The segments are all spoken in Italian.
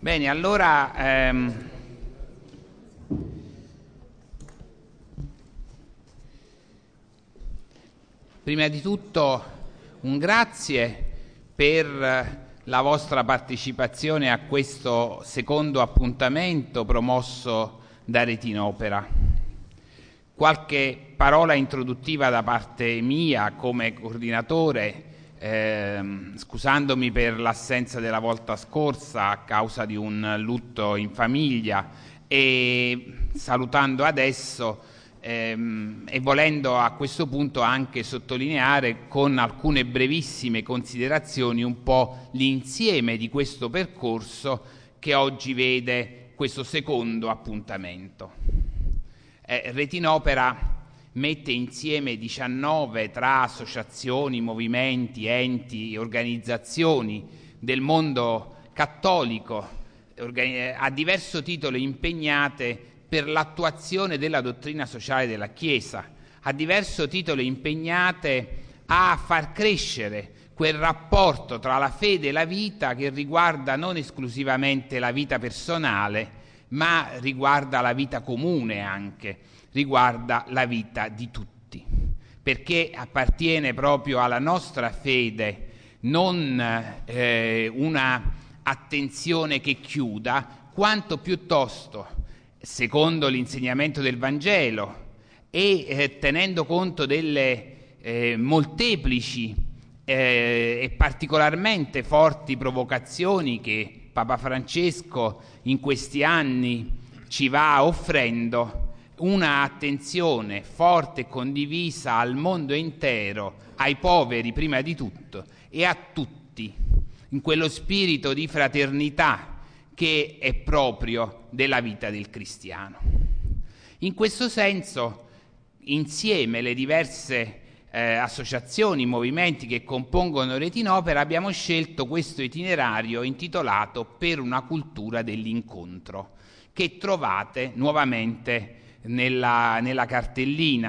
Bene, allora prima di tutto un grazie per la vostra partecipazione a questo secondo appuntamento promosso da Retinopera. Qualche parola introduttiva da parte mia come coordinatore, scusandomi per l'assenza della volta scorsa a causa di un lutto in famiglia e salutando adesso e volendo a questo punto anche sottolineare con alcune brevissime considerazioni un po' l'insieme di questo percorso che oggi vede questo secondo appuntamento. Retinopera mette insieme 19 tra associazioni, movimenti, enti, organizzazioni del mondo cattolico a diverso titolo impegnate per l'attuazione della dottrina sociale della Chiesa, a diverso titolo impegnate a far crescere quel rapporto tra la fede e la vita che riguarda non esclusivamente la vita personale, ma riguarda la vita comune anche, riguarda la vita di tutti, perché appartiene proprio alla nostra fede non una attenzione che chiuda, quanto piuttosto, secondo l'insegnamento del Vangelo e tenendo conto delle molteplici e particolarmente forti provocazioni che Papa Francesco in questi anni ci va offrendo, una attenzione forte e condivisa al mondo intero, ai poveri prima di tutto e a tutti, in quello spirito di fraternità che è proprio della vita del cristiano. In questo senso, insieme le diverse associazioni, movimenti che compongono Retinopera, abbiamo scelto questo itinerario intitolato Per una cultura dell'incontro, che trovate nuovamente nella cartellina.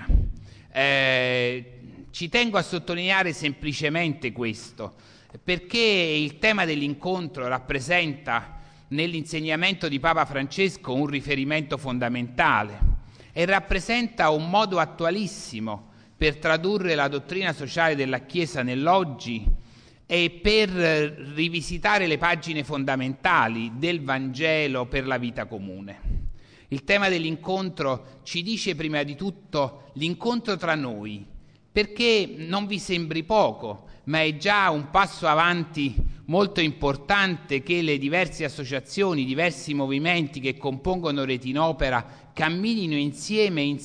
Ci tengo a sottolineare semplicemente questo, perché il tema dell'incontro rappresenta nell'insegnamento di Papa Francesco un riferimento fondamentale e rappresenta un modo attualissimo per tradurre la dottrina sociale della Chiesa nell'oggi e per rivisitare le pagine fondamentali del Vangelo per la vita comune. Il tema dell'incontro ci dice prima di tutto l'incontro tra noi, perché non vi sembri poco, ma è già un passo avanti molto importante che le diverse associazioni, i diversi movimenti che compongono Retinopera camminino insieme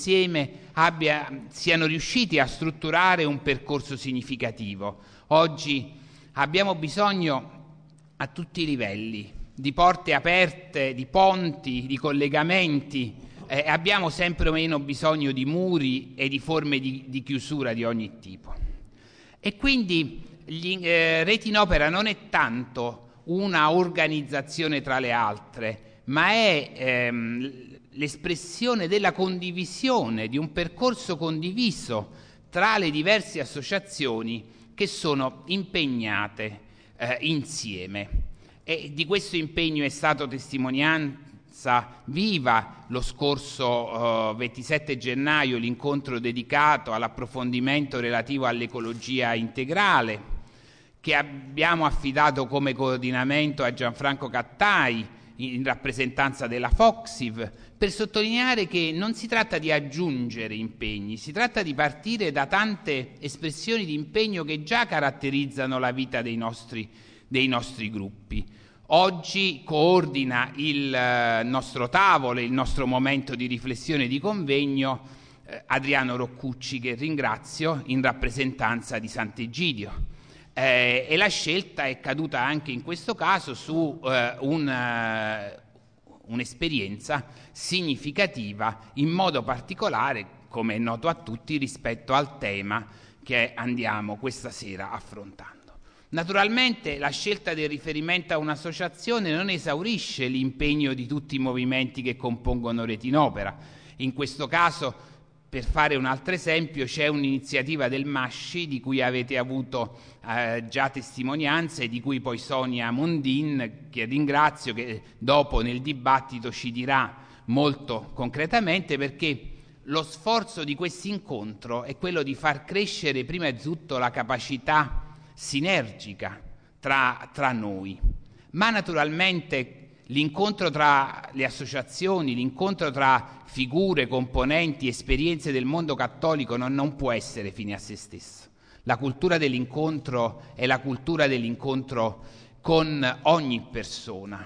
siano riusciti a strutturare un percorso significativo. Oggi abbiamo bisogno a tutti i livelli di porte aperte, di ponti, di collegamenti, abbiamo sempre meno bisogno di muri e di forme di chiusura di ogni tipo. E quindi Retinopera non è tanto una organizzazione tra le altre, ma è l'espressione della condivisione, di un percorso condiviso tra le diverse associazioni che sono impegnate insieme. E di questo impegno è stato testimonianza viva lo scorso 27 gennaio l'incontro dedicato all'approfondimento relativo all'ecologia integrale, che abbiamo affidato come coordinamento a Gianfranco Cattai in rappresentanza della Foxiv, per sottolineare che non si tratta di aggiungere impegni, si tratta di partire da tante espressioni di impegno che già caratterizzano la vita dei nostri gruppi. Oggi coordina il nostro tavolo, il nostro momento di riflessione e di convegno Adriano Roccucci, che ringrazio, in rappresentanza di Sant'Egidio. E la scelta è caduta anche in questo caso su un'esperienza significativa, in modo particolare, come è noto a tutti, rispetto al tema che andiamo questa sera affrontando. Naturalmente la scelta del riferimento a un'associazione non esaurisce l'impegno di tutti i movimenti che compongono Retinopera. In questo caso Per fare un altro esempio, c'è un'iniziativa del Masci di cui avete avuto già testimonianze, di cui poi Sonia Mondin, che ringrazio, che dopo nel dibattito ci dirà molto concretamente, perché lo sforzo di questo incontro è quello di far crescere prima di tutto la capacità sinergica tra noi, ma naturalmente l'incontro tra le associazioni, l'incontro tra figure, componenti, esperienze del mondo cattolico non può essere fine a se stesso. La cultura dell'incontro è la cultura dell'incontro con ogni persona.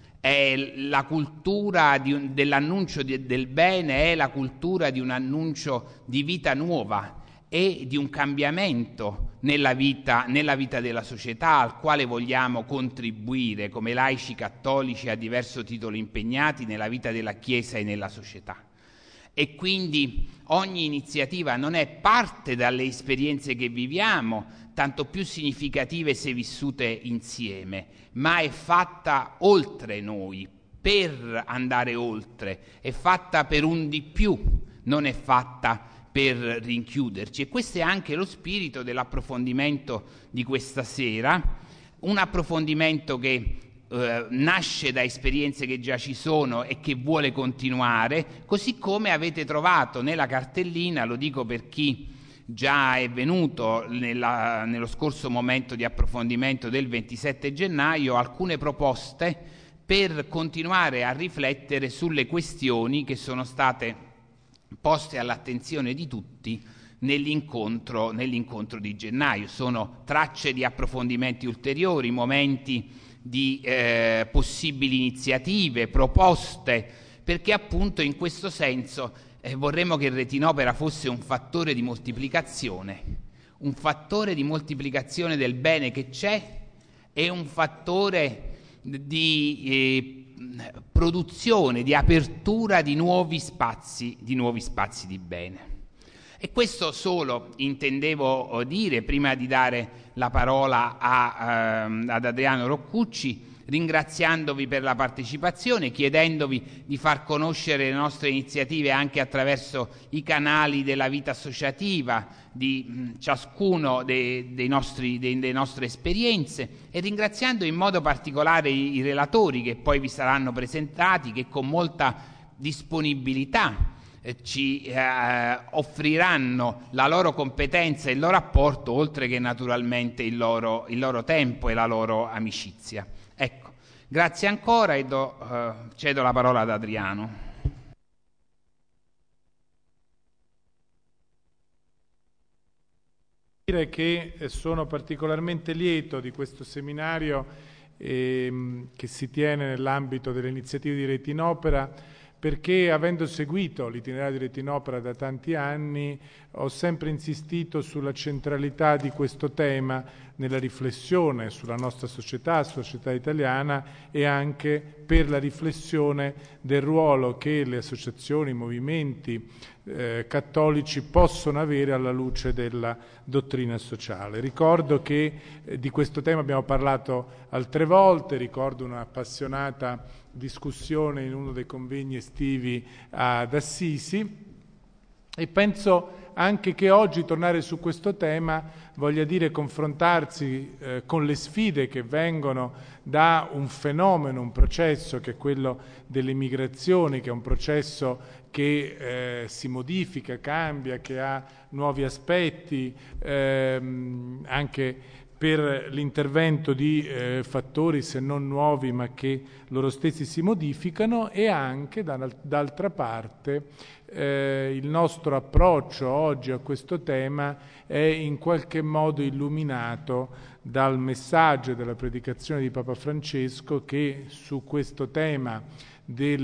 È la cultura dell'annuncio del bene, è la cultura di un annuncio di vita nuova e di un cambiamento nella vita della società al quale vogliamo contribuire come laici cattolici a diverso titolo impegnati nella vita della Chiesa e nella società. E quindi ogni iniziativa non è parte dalle esperienze che viviamo, tanto più significative se vissute insieme, ma è fatta oltre noi, per andare oltre, è fatta per un di più, non è fatta per rinchiuderci. E questo è anche lo spirito dell'approfondimento di questa sera, un approfondimento che nasce da esperienze che già ci sono e che vuole continuare, così come avete trovato nella cartellina, lo dico per chi già è venuto nello scorso momento di approfondimento del 27 gennaio, alcune proposte per continuare a riflettere sulle questioni che sono state poste all'attenzione di tutti nell'incontro di gennaio. Sono tracce di approfondimenti ulteriori, momenti di possibili iniziative, proposte, perché appunto in questo senso vorremmo che il Retinopera fosse un fattore di moltiplicazione del bene che c'è e un fattore di produzione, di apertura di nuovi spazi di bene. E questo solo intendevo dire prima di dare la parola ad Adriano Roccucci, ringraziandovi per la partecipazione, chiedendovi di far conoscere le nostre iniziative anche attraverso i canali della vita associativa di ciascuno delle nostre esperienze, e ringraziando in modo particolare i relatori che poi vi saranno presentati, che con molta disponibilità ci offriranno la loro competenza e il loro apporto, oltre che naturalmente il loro tempo e la loro amicizia. Ecco, grazie ancora e cedo la parola ad Adriano. Dire che sono particolarmente lieto di questo seminario che si tiene nell'ambito delle iniziative di Retinopera, perché avendo seguito l'itinerario di Retinopera da tanti anni ho sempre insistito sulla centralità di questo tema nella riflessione sulla nostra società italiana, e anche per la riflessione del ruolo che le associazioni, i movimenti cattolici possono avere alla luce della dottrina sociale. Ricordo che di questo tema abbiamo parlato altre volte, ricordo un'appassionata discussione in uno dei convegni estivi ad Assisi, e penso anche che oggi tornare su questo tema voglia dire confrontarsi con le sfide che vengono da un fenomeno, un processo che è quello delle migrazioni, che è un processo che si modifica, cambia, che ha nuovi aspetti, anche per l'intervento di fattori se non nuovi ma che loro stessi si modificano, e anche d'altra parte il nostro approccio oggi a questo tema è in qualche modo illuminato dal messaggio e dalla predicazione di Papa Francesco, che su questo tema dei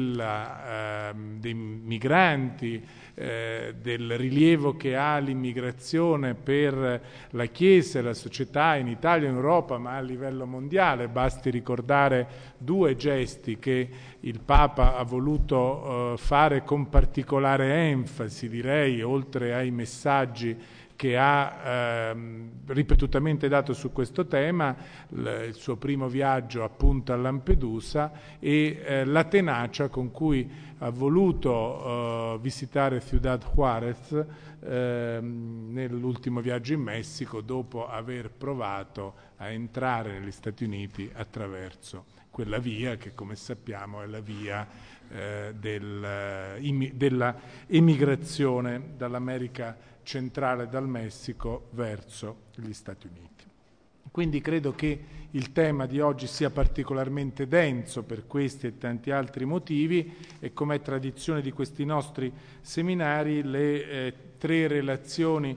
migranti, del rilievo che ha l'immigrazione per la Chiesa e la società in Italia e in Europa, ma a livello mondiale. Basti ricordare due gesti che il Papa ha voluto fare con particolare enfasi, direi, oltre ai messaggi che ha ripetutamente dato su questo tema, il suo primo viaggio appunto a Lampedusa e la tenacia con cui ha voluto visitare Ciudad Juárez nell'ultimo viaggio in Messico, dopo aver provato a entrare negli Stati Uniti attraverso quella via che, come sappiamo, è la via della emigrazione dall'America centrale, dal Messico, verso gli Stati Uniti. Quindi credo che il tema di oggi sia particolarmente denso per questi e tanti altri motivi, e come è tradizione di questi nostri seminari, le tre relazioni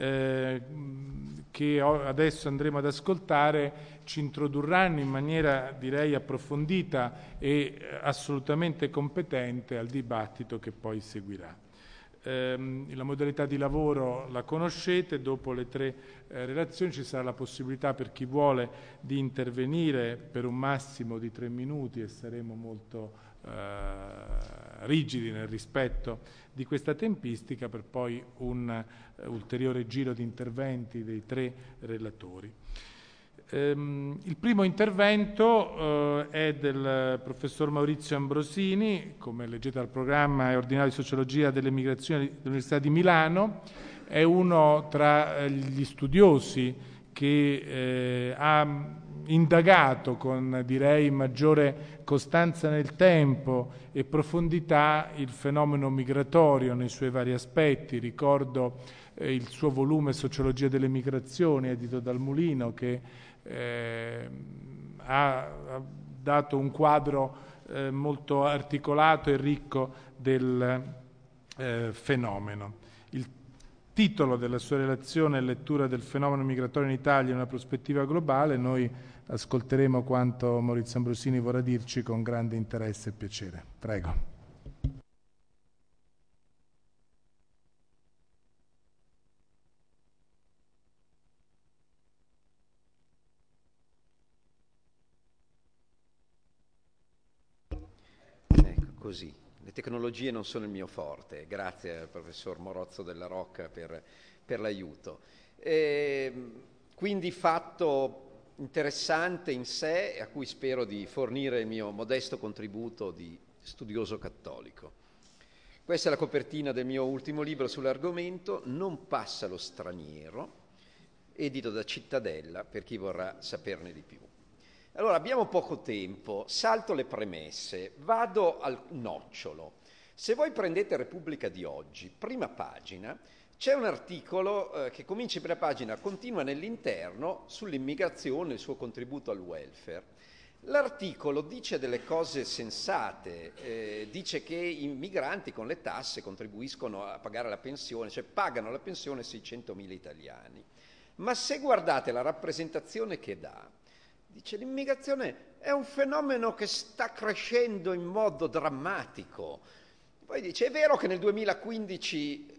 che adesso andremo ad ascoltare ci introdurranno in maniera, direi, approfondita e assolutamente competente al dibattito che poi seguirà. La modalità di lavoro la conoscete. Dopo le tre relazioni ci sarà la possibilità per chi vuole di intervenire per un massimo di 3 minuti, e saremo molto rigidi nel rispetto di questa tempistica, per poi un ulteriore giro di interventi dei tre relatori. Il primo intervento è del professor Maurizio Ambrosini, come leggete dal programma è ordinario di Sociologia delle Migrazioni dell'Università di Milano, è uno tra gli studiosi che ha indagato con, direi, maggiore costanza nel tempo e profondità il fenomeno migratorio nei suoi vari aspetti. Ricordo il suo volume Sociologia delle Migrazioni, edito dal Mulino, che ha dato un quadro molto articolato e ricco del fenomeno. Il titolo della sua relazione è Lettura del fenomeno migratorio in Italia in una prospettiva globale. Noi ascolteremo quanto Maurizio Ambrosini vorrà dirci con grande interesse e piacere. Prego. Così. Le tecnologie non sono il mio forte, grazie al professor Morozzo della Rocca per l'aiuto. Quindi fatto interessante in sé, a cui spero di fornire il mio modesto contributo di studioso cattolico. Questa è la copertina del mio ultimo libro sull'argomento, Non passa lo straniero, edito da Cittadella, per chi vorrà saperne di più. Allora, abbiamo poco tempo, salto le premesse, vado al nocciolo. Se voi prendete Repubblica di oggi, prima pagina, c'è un articolo che comincia in prima pagina, continua nell'interno, sull'immigrazione e il suo contributo al welfare. L'articolo dice delle cose sensate, dice che i migranti con le tasse contribuiscono a pagare la pensione, cioè pagano la pensione 600.000 italiani. Ma se guardate la rappresentazione che dà, dice l'immigrazione è un fenomeno che sta crescendo in modo drammatico. Poi dice è vero che nel 2015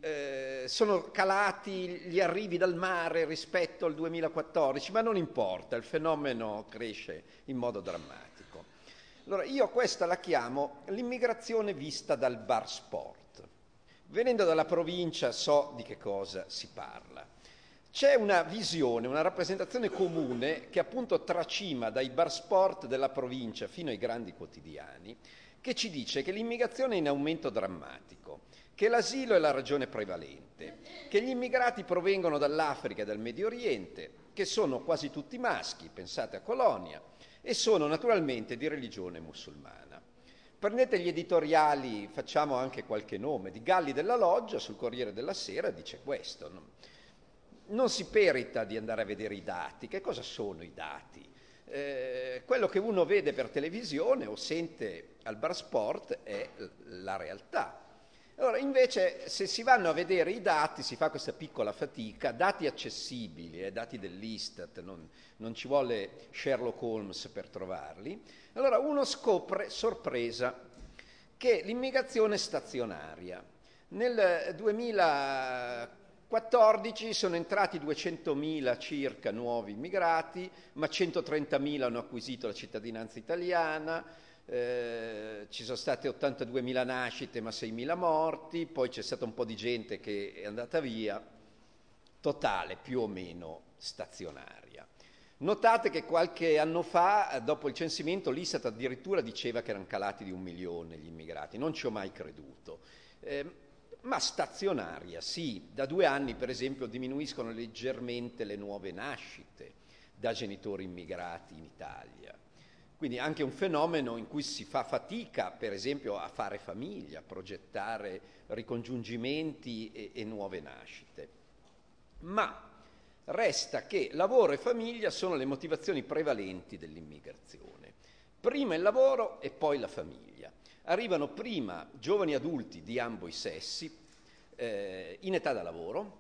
sono calati gli arrivi dal mare rispetto al 2014, ma non importa, il fenomeno cresce in modo drammatico. Allora io questa la chiamo l'immigrazione vista dal bar sport. Venendo dalla provincia so di che cosa si parla. C'è una visione, una rappresentazione comune che appunto tracima dai bar sport della provincia fino ai grandi quotidiani, che ci dice che l'immigrazione è in aumento drammatico, che l'asilo è la ragione prevalente, che gli immigrati provengono dall'Africa e dal Medio Oriente, che sono quasi tutti maschi, pensate a Colonia, e sono naturalmente di religione musulmana. Prendete gli editoriali, facciamo anche qualche nome, di Galli della Loggia sul Corriere della Sera, dice questo, no? Non si perita di andare a vedere i dati. Che cosa sono i dati? Quello che uno vede per televisione o sente al bar sport è la realtà. Allora, invece, se si vanno a vedere i dati, si fa questa piccola fatica, dati accessibili, dati dell'Istat, non ci vuole Sherlock Holmes per trovarli. Allora, uno scopre, sorpresa, che l'immigrazione è stazionaria. Nel 2014 sono entrati 200.000 circa nuovi immigrati, ma 130.000 hanno acquisito la cittadinanza italiana, ci sono state 82.000 nascite ma 6.000 morti, poi c'è stato un po' di gente che è andata via. totale più o meno stazionaria. Notate che qualche anno fa, dopo il censimento, l'Istat addirittura diceva che erano calati di 1 milione gli immigrati. Non ci ho mai creduto. Ma stazionaria, sì. Da 2 anni, per esempio, diminuiscono leggermente le nuove nascite da genitori immigrati in Italia. Quindi anche un fenomeno in cui si fa fatica, per esempio, a fare famiglia, a progettare ricongiungimenti e nuove nascite. Ma resta che lavoro e famiglia sono le motivazioni prevalenti dell'immigrazione. Prima il lavoro e poi la famiglia. Arrivano prima giovani adulti di ambo i sessi in età da lavoro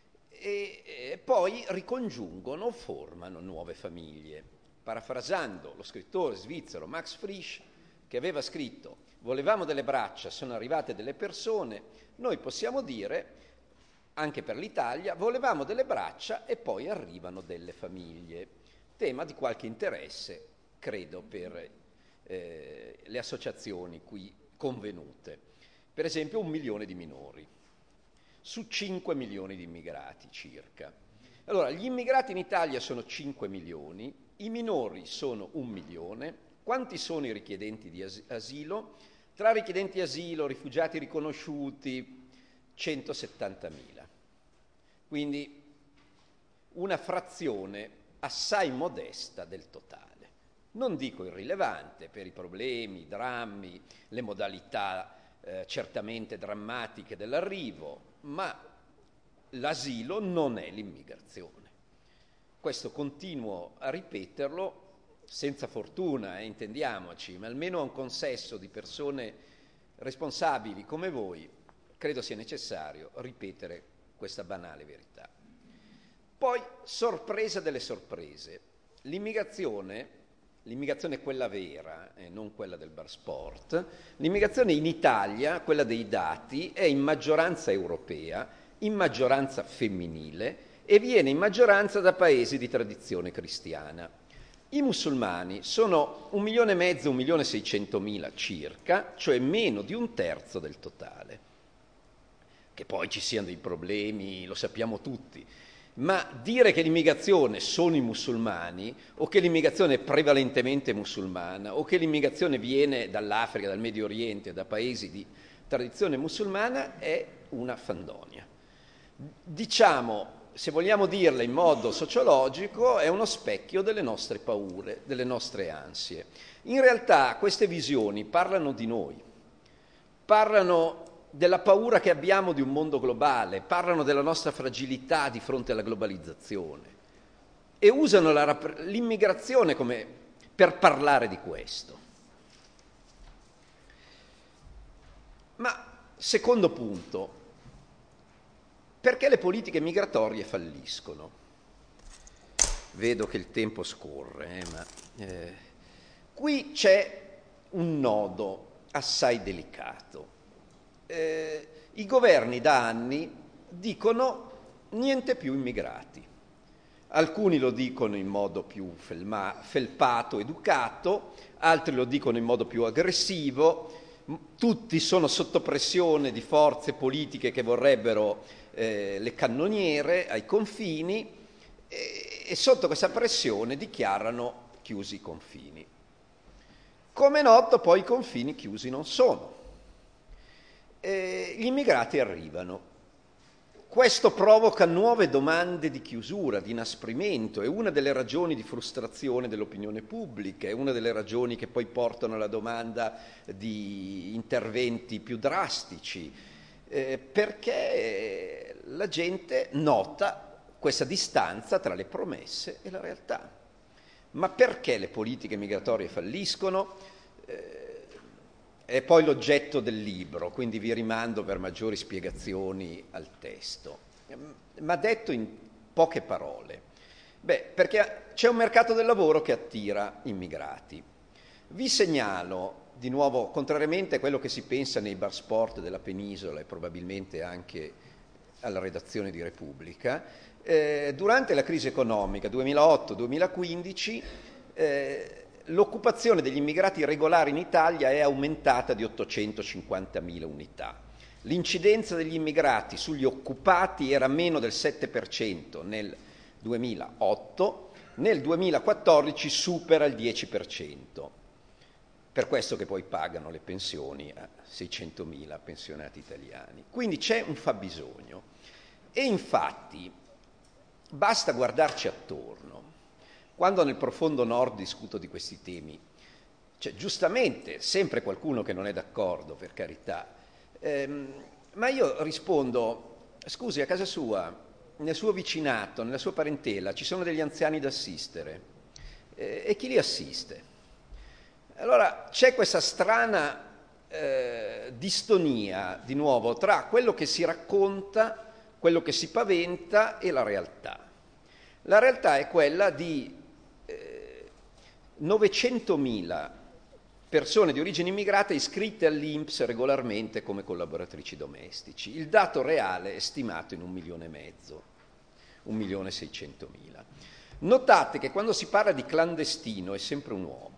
e poi ricongiungono, formano nuove famiglie. Parafrasando lo scrittore svizzero Max Frisch, che aveva scritto «Volevamo delle braccia, sono arrivate delle persone», noi possiamo dire, anche per l'Italia, volevamo delle braccia e poi arrivano delle famiglie. Tema di qualche interesse, credo, per le associazioni qui convenute. Per esempio 1 milione di minori, su 5 milioni di immigrati circa. Allora, gli immigrati in Italia sono 5 milioni, i minori sono 1 milione. Quanti sono i richiedenti di asilo? Tra richiedenti asilo, rifugiati riconosciuti, 170.000. Quindi una frazione assai modesta del totale. Non dico irrilevante per i problemi, i drammi, le modalità certamente drammatiche dell'arrivo, ma l'asilo non è l'immigrazione. Questo continuo a ripeterlo, senza fortuna, intendiamoci, ma almeno a un consesso di persone responsabili come voi, credo sia necessario ripetere questa banale verità. Poi, sorpresa delle sorprese, l'immigrazione quella vera e non quella del bar sport, l'immigrazione in Italia, quella dei dati, è in maggioranza europea, in maggioranza femminile e viene in maggioranza da paesi di tradizione cristiana. I musulmani sono 1,5 milioni, 1.600.000 circa, cioè meno di 1/3 del totale. Che poi ci siano dei problemi, lo sappiamo tutti, ma dire che l'immigrazione sono i musulmani o che l'immigrazione è prevalentemente musulmana o che l'immigrazione viene dall'Africa, dal Medio Oriente, da paesi di tradizione musulmana è una fandonia. Diciamo, se vogliamo dirla in modo sociologico, è uno specchio delle nostre paure, delle nostre ansie. In realtà queste visioni parlano di noi, parlano della paura che abbiamo di un mondo globale, parlano della nostra fragilità di fronte alla globalizzazione e usano l'immigrazione per parlare di questo. Ma, secondo punto, perché le politiche migratorie falliscono? Vedo che il tempo scorre, qui c'è un nodo assai delicato. I governi da anni dicono niente più immigrati. Alcuni lo dicono in modo più felpato, educato, altri lo dicono in modo più aggressivo, tutti sono sotto pressione di forze politiche che vorrebbero le cannoniere ai confini e sotto questa pressione dichiarano chiusi i confini. Come è noto, poi i confini chiusi non sono. Gli immigrati arrivano. Questo provoca nuove domande di chiusura, di inasprimento, è una delle ragioni di frustrazione dell'opinione pubblica, è una delle ragioni che poi portano alla domanda di interventi più drastici, perché la gente nota questa distanza tra le promesse e la realtà. Ma perché le politiche migratorie falliscono? È poi l'oggetto del libro, quindi vi rimando per maggiori spiegazioni al testo. Ma detto in poche parole, perché c'è un mercato del lavoro che attira immigrati. Vi segnalo, di nuovo, contrariamente a quello che si pensa nei bar sport della penisola e probabilmente anche alla redazione di Repubblica, durante la crisi economica 2008-2015 l'occupazione degli immigrati regolari in Italia è aumentata di 850.000 unità. L'incidenza degli immigrati sugli occupati era meno del 7% nel 2008, nel 2014 supera il 10%. Per questo che poi pagano le pensioni a 600.000 pensionati italiani. Quindi c'è un fabbisogno. E infatti basta guardarci attorno. Quando nel profondo nord discuto di questi temi, c'è giustamente sempre qualcuno che non è d'accordo, per carità, ma io rispondo, scusi, a casa sua, nel suo vicinato, nella sua parentela, ci sono degli anziani da assistere, e chi li assiste? Allora c'è questa strana distonia, di nuovo, tra quello che si racconta, quello che si paventa e la realtà. La realtà è quella di 900.000 persone di origine immigrata iscritte all'INPS regolarmente come collaboratrici domestici. Il dato reale è stimato in 1,5 milioni, 1.600.000. Notate che quando si parla di clandestino è sempre un uomo.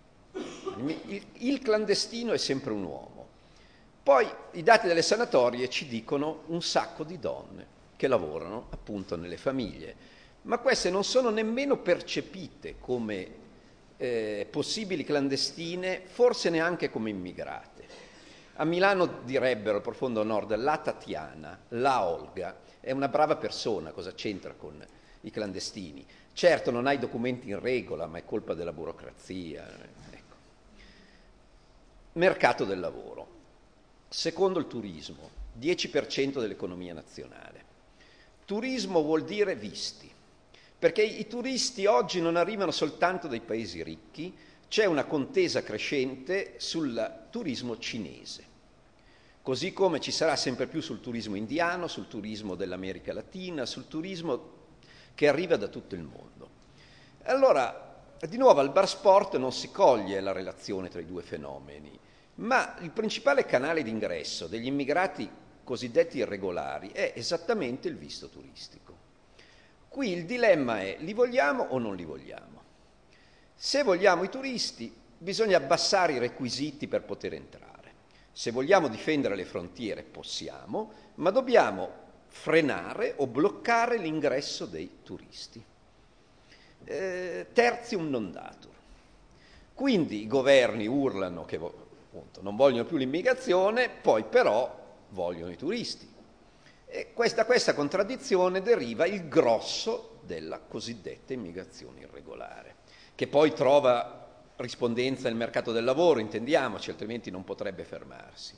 Il clandestino è sempre un uomo. Poi i dati delle sanatorie ci dicono un sacco di donne che lavorano appunto nelle famiglie, ma queste non sono nemmeno percepite come possibili clandestine, forse neanche come immigrate. A Milano direbbero, al profondo nord, la Tatiana, la Olga, è una brava persona, cosa c'entra con i clandestini? Certo, non ha i documenti in regola, ma è colpa della burocrazia. Ecco. Mercato del lavoro. Secondo il turismo, 10% dell'economia nazionale. Turismo vuol dire visti. Perché i turisti oggi non arrivano soltanto dai paesi ricchi, c'è una contesa crescente sul turismo cinese, così come ci sarà sempre più sul turismo indiano, sul turismo dell'America Latina, sul turismo che arriva da tutto il mondo. Allora, di nuovo al bar sport non si coglie la relazione tra i due fenomeni, ma il principale canale d'ingresso degli immigrati cosiddetti irregolari è esattamente il visto turistico. Qui il dilemma è: li vogliamo o non li vogliamo? Se vogliamo i turisti, bisogna abbassare i requisiti per poter entrare. Se vogliamo difendere le frontiere, possiamo, ma dobbiamo frenare o bloccare l'ingresso dei turisti. Tertium non datur. Quindi i governi urlano che appunto non vogliono più l'immigrazione, poi però vogliono i turisti. E da questa contraddizione deriva il grosso della cosiddetta immigrazione irregolare, che poi trova rispondenza nel mercato del lavoro, intendiamoci, altrimenti non potrebbe fermarsi.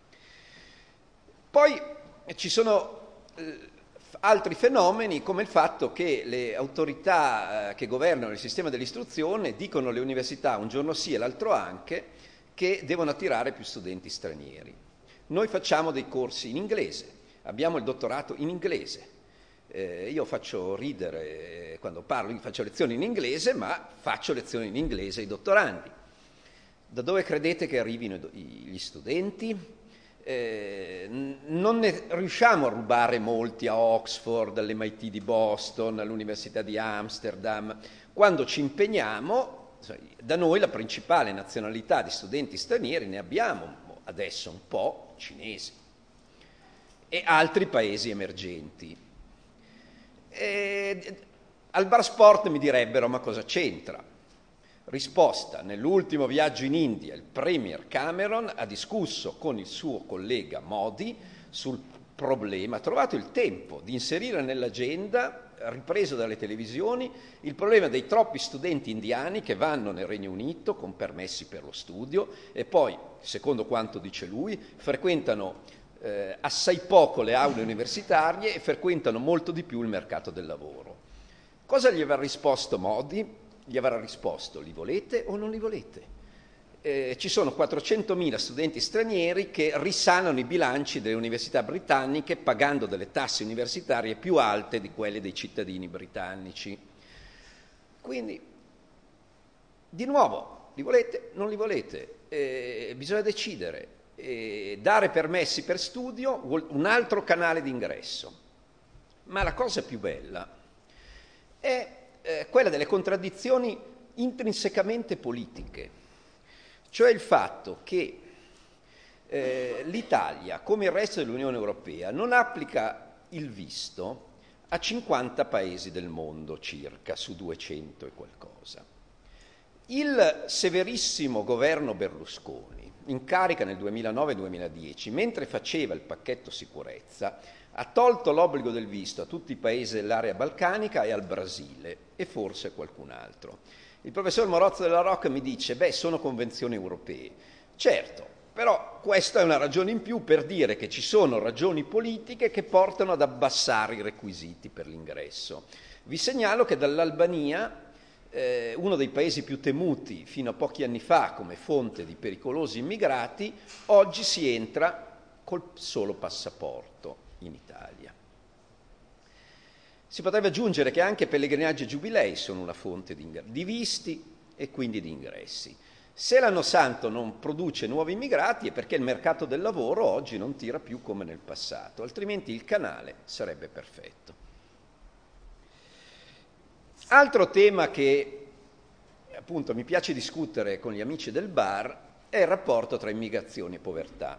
Poi ci sono altri fenomeni, come il fatto che le autorità che governano il sistema dell'istruzione dicono alle università un giorno sì e l'altro anche che devono attirare più studenti stranieri. Noi facciamo dei corsi in inglese. Abbiamo il dottorato in inglese. Io faccio ridere quando parlo, faccio lezioni in inglese, ma faccio lezioni in inglese ai dottorandi. Da dove credete che arrivino gli studenti? Non ne riusciamo a rubare molti a Oxford, all'MIT di Boston, all'Università di Amsterdam. Quando ci impegniamo, da noi la principale nazionalità di studenti stranieri ne abbiamo adesso un po', cinesi e altri paesi emergenti. Al bar sport mi direbbero: ma cosa c'entra? Risposta: nell'ultimo viaggio in India il premier Cameron ha discusso con il suo collega Modi sul problema, ha trovato il tempo di inserire nell'agenda, ripreso dalle televisioni, il problema dei troppi studenti indiani che vanno nel Regno Unito con permessi per lo studio e poi, secondo quanto dice lui, frequentano assai poco le aule universitarie e frequentano molto di più il mercato del lavoro. Cosa gli avrà risposto Modi? Gli avrà risposto: li volete o non li volete? Ci sono 400.000 studenti stranieri che risanano i bilanci delle università britanniche pagando delle tasse universitarie più alte di quelle dei cittadini britannici. Quindi, di nuovo, li volete o non li volete? Bisogna decidere. Dare permessi per studio, un altro canale d'ingresso. Ma la cosa più bella è quella delle contraddizioni intrinsecamente politiche, cioè il fatto che l'Italia, come il resto dell'Unione Europea, non applica il visto a 50 paesi del mondo circa, su 200 e qualcosa. Il severissimo governo Berlusconi, in carica nel 2009-2010, mentre faceva il pacchetto sicurezza, ha tolto l'obbligo del visto a tutti i paesi dell'area balcanica e al Brasile e forse a qualcun altro. Il professor Morozzo della Rocca mi dice, sono convenzioni europee. Certo, però questa è una ragione in più per dire che ci sono ragioni politiche che portano ad abbassare i requisiti per l'ingresso. Vi segnalo che dall'Albania, uno dei paesi più temuti fino a pochi anni fa come fonte di pericolosi immigrati, oggi si entra col solo passaporto in Italia. Si potrebbe aggiungere che anche pellegrinaggi e giubilei sono una fonte di visti e quindi di ingressi. Se l'anno santo non produce nuovi immigrati è perché il mercato del lavoro oggi non tira più come nel passato, altrimenti il canale sarebbe perfetto. Altro tema che appunto mi piace discutere con gli amici del bar è il rapporto tra immigrazione e povertà.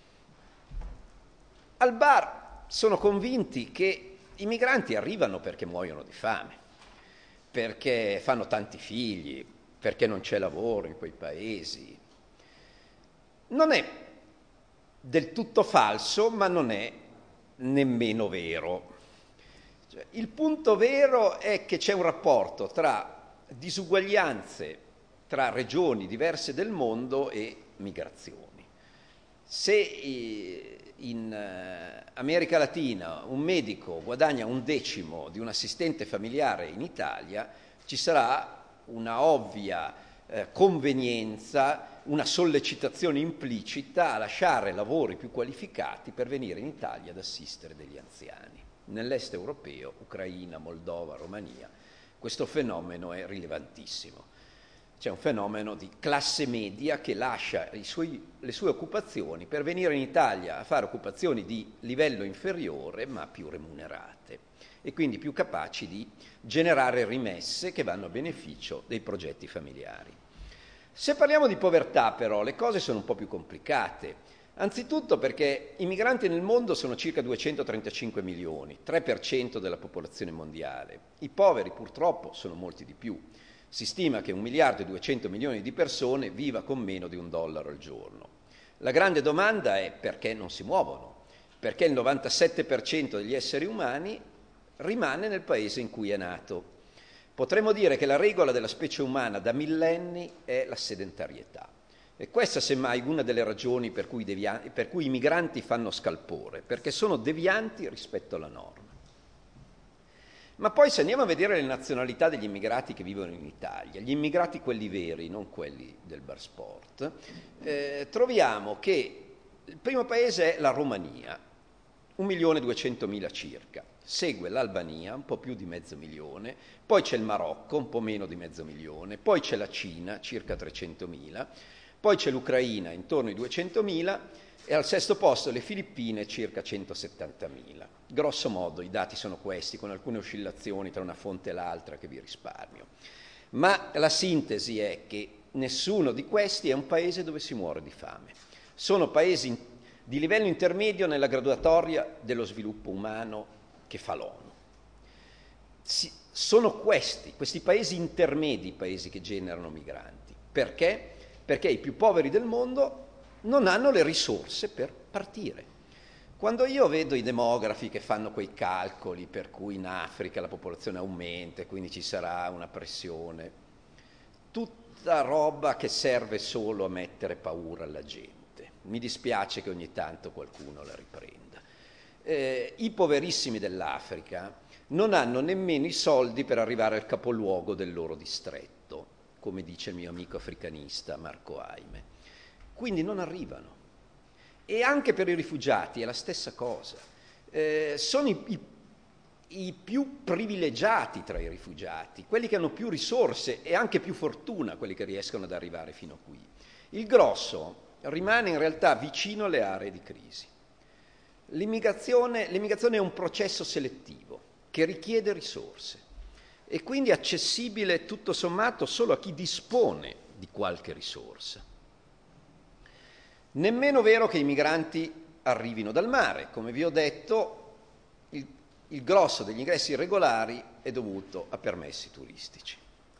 Al bar sono convinti che i migranti arrivano perché muoiono di fame, perché fanno tanti figli, perché non c'è lavoro in quei paesi. Non è del tutto falso, ma non è nemmeno vero. Il punto vero è che c'è un rapporto tra disuguaglianze tra regioni diverse del mondo e migrazioni. Se in America Latina un medico guadagna 1/10 di un assistente familiare in Italia, ci sarà una ovvia convenienza, una sollecitazione implicita a lasciare lavori più qualificati per venire in Italia ad assistere degli anziani. Nell'est europeo, Ucraina, Moldova, Romania, questo fenomeno è rilevantissimo. C'è un fenomeno di classe media che lascia le sue occupazioni per venire in Italia a fare occupazioni di livello inferiore ma più remunerate e quindi più capaci di generare rimesse che vanno a beneficio dei progetti familiari. Se parliamo di povertà però le cose sono un po' più complicate. Anzitutto perché i migranti nel mondo sono circa 235 milioni, 3% della popolazione mondiale. I poveri purtroppo sono molti di più. Si stima che 1 miliardo e 200 milioni di persone viva con meno di $1 al giorno. La grande domanda è perché non si muovono, perché il 97% degli esseri umani rimane nel paese in cui è nato. Potremmo dire che la regola della specie umana da millenni è la sedentarietà. E questa semmai una delle ragioni per cui i migranti fanno scalpore, perché sono devianti rispetto alla norma. Ma poi se andiamo a vedere le nazionalità degli immigrati che vivono in Italia, gli immigrati quelli veri, non quelli del bar sport, troviamo che il primo paese è la Romania, 1.200.000 circa, segue l'Albania, un po' più di 500.000, poi c'è il Marocco, un po' meno di 500.000, poi c'è la Cina, circa 300.000, poi c'è l'Ucraina, intorno ai 200.000, e al sesto posto le Filippine, circa 170.000. Grosso modo i dati sono questi, con alcune oscillazioni tra una fonte e l'altra che vi risparmio. Ma la sintesi è che nessuno di questi è un paese dove si muore di fame. Sono paesi di livello intermedio nella graduatoria dello sviluppo umano che fa l'ONU. Sono questi paesi intermedi, i paesi che generano migranti. Perché? Perché i più poveri del mondo non hanno le risorse per partire. Quando io vedo i demografi che fanno quei calcoli per cui in Africa la popolazione aumenta e quindi ci sarà una pressione, tutta roba che serve solo a mettere paura alla gente. Mi dispiace che ogni tanto qualcuno la riprenda. I poverissimi dell'Africa non hanno nemmeno i soldi per arrivare al capoluogo del loro distretto, come dice il mio amico africanista Marco Aime. Quindi non arrivano. E anche per i rifugiati è la stessa cosa. Sono i più privilegiati tra i rifugiati, quelli che hanno più risorse e anche più fortuna, quelli che riescono ad arrivare fino a qui. Il grosso rimane in realtà vicino alle aree di crisi. L'immigrazione è un processo selettivo che richiede risorse e quindi accessibile tutto sommato solo a chi dispone di qualche risorsa. Nemmeno vero che i migranti arrivino dal mare. Come vi ho detto, il grosso degli ingressi irregolari è dovuto a permessi turistici.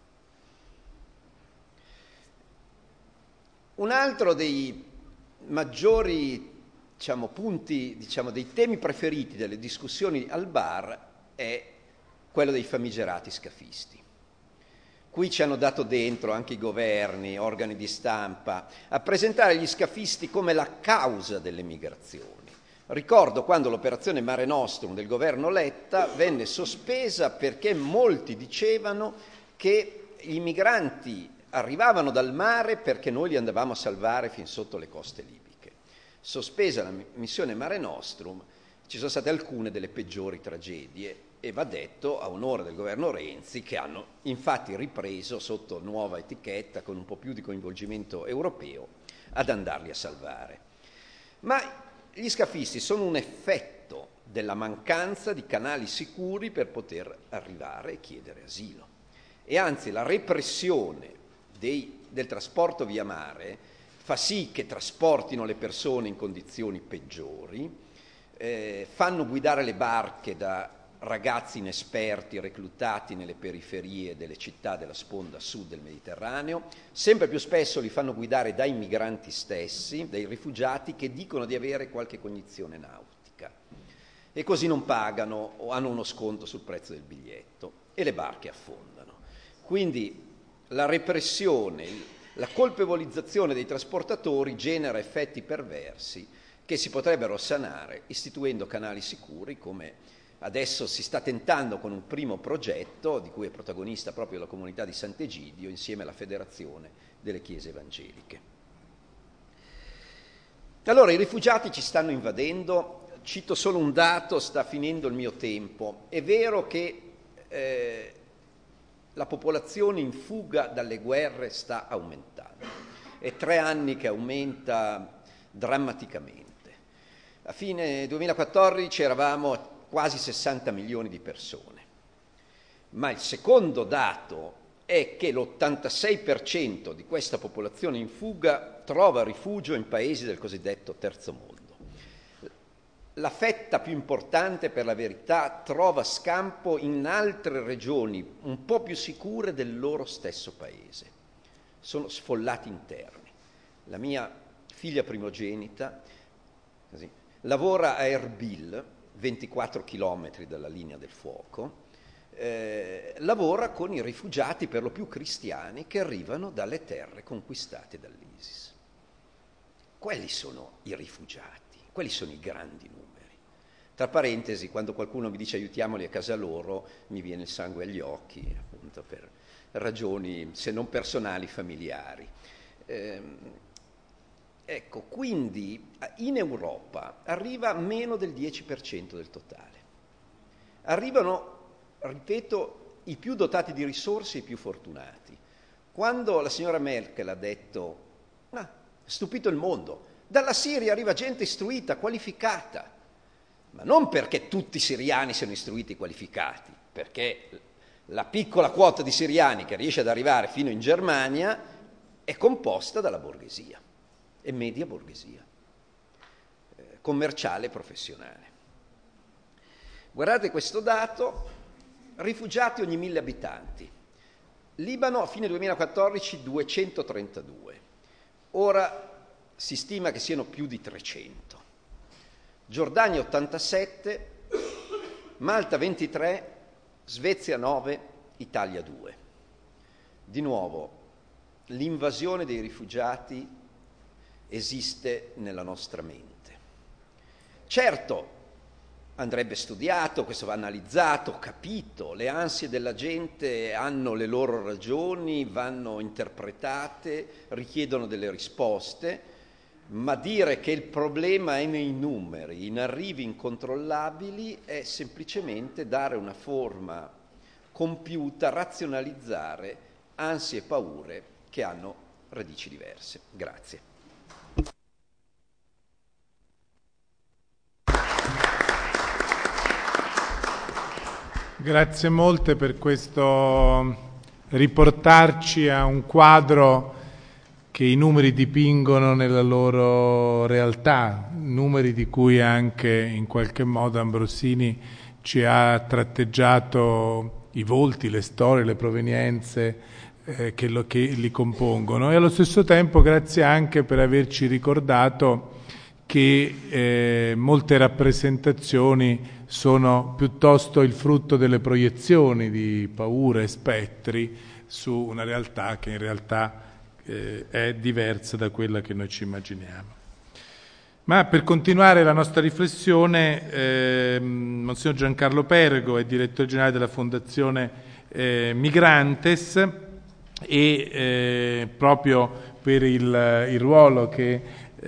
Un altro dei maggiori punti, dei temi preferiti delle discussioni al bar è quello dei famigerati scafisti. Qui ci hanno dato dentro anche i governi, organi di stampa, a presentare gli scafisti come la causa delle migrazioni. Ricordo quando l'operazione Mare Nostrum del governo Letta venne sospesa perché molti dicevano che i migranti arrivavano dal mare perché noi li andavamo a salvare fin sotto le coste libiche. Sospesa la missione Mare Nostrum, ci sono state alcune delle peggiori tragedie e va detto a onore del governo Renzi che hanno infatti ripreso sotto nuova etichetta con un po' più di coinvolgimento europeo ad andarli a salvare. Ma gli scafisti sono un effetto della mancanza di canali sicuri per poter arrivare e chiedere asilo. E anzi la repressione del trasporto via mare fa sì che trasportino le persone in condizioni peggiori, fanno guidare le barche da ragazzi inesperti reclutati nelle periferie delle città della sponda sud del Mediterraneo, sempre più spesso li fanno guidare dai migranti stessi, dai rifugiati che dicono di avere qualche cognizione nautica e così non pagano o hanno uno sconto sul prezzo del biglietto e le barche affondano. Quindi la repressione, la colpevolizzazione dei trasportatori genera effetti perversi che si potrebbero sanare istituendo canali sicuri come adesso si sta tentando con un primo progetto di cui è protagonista proprio la comunità di Sant'Egidio insieme alla Federazione delle Chiese Evangeliche. Allora i rifugiati ci stanno invadendo, cito solo un dato, sta finendo il mio tempo. È vero che la popolazione in fuga dalle guerre sta aumentando, è 3 anni che aumenta drammaticamente. A fine 2014 eravamo a quasi 60 milioni di persone, ma il secondo dato è che l'86% di questa popolazione in fuga trova rifugio in paesi del cosiddetto terzo mondo. La fetta più importante, per la verità, trova scampo in altre regioni un po' più sicure del loro stesso paese. Sono sfollati interni. La mia figlia primogenita lavora a Erbil, 24 chilometri dalla linea del fuoco, lavora con i rifugiati per lo più cristiani che arrivano dalle terre conquistate dall'ISIS. Quelli sono i rifugiati, quelli sono i grandi numeri. Tra parentesi, quando qualcuno mi dice aiutiamoli a casa loro, mi viene il sangue agli occhi, appunto per ragioni se non personali, familiari. Ecco, quindi in Europa arriva meno del 10% del totale. Arrivano, ripeto, i più dotati di risorse e i più fortunati. Quando la signora Merkel ha detto, stupito il mondo, dalla Siria arriva gente istruita, qualificata, ma non perché tutti i siriani siano istruiti e qualificati, perché la piccola quota di siriani che riesce ad arrivare fino in Germania è composta dalla borghesia. E media borghesia, commerciale e professionale. Guardate questo dato, rifugiati ogni 1000 abitanti. Libano a fine 2014 232, ora si stima che siano più di 300. Giordania 87, Malta 23, Svezia 9, Italia 2. Di nuovo, l'invasione dei rifugiati esiste nella nostra mente. Certo, andrebbe studiato, questo va analizzato, capito, le ansie della gente hanno le loro ragioni, vanno interpretate, richiedono delle risposte, ma dire che il problema è nei numeri, in arrivi incontrollabili, è semplicemente dare una forma compiuta, razionalizzare ansie e paure che hanno radici diverse. Grazie. Grazie molte per questo riportarci a un quadro che i numeri dipingono nella loro realtà, numeri di cui anche in qualche modo Ambrosini ci ha tratteggiato i volti, le storie, le provenienze che li compongono, e allo stesso tempo grazie anche per averci ricordato che molte rappresentazioni sono piuttosto il frutto delle proiezioni di paure e spettri su una realtà che in realtà è diversa da quella che noi ci immaginiamo. Ma per continuare la nostra riflessione, Monsignor Giancarlo Perego è direttore generale della Fondazione Migrantes, e proprio per il ruolo che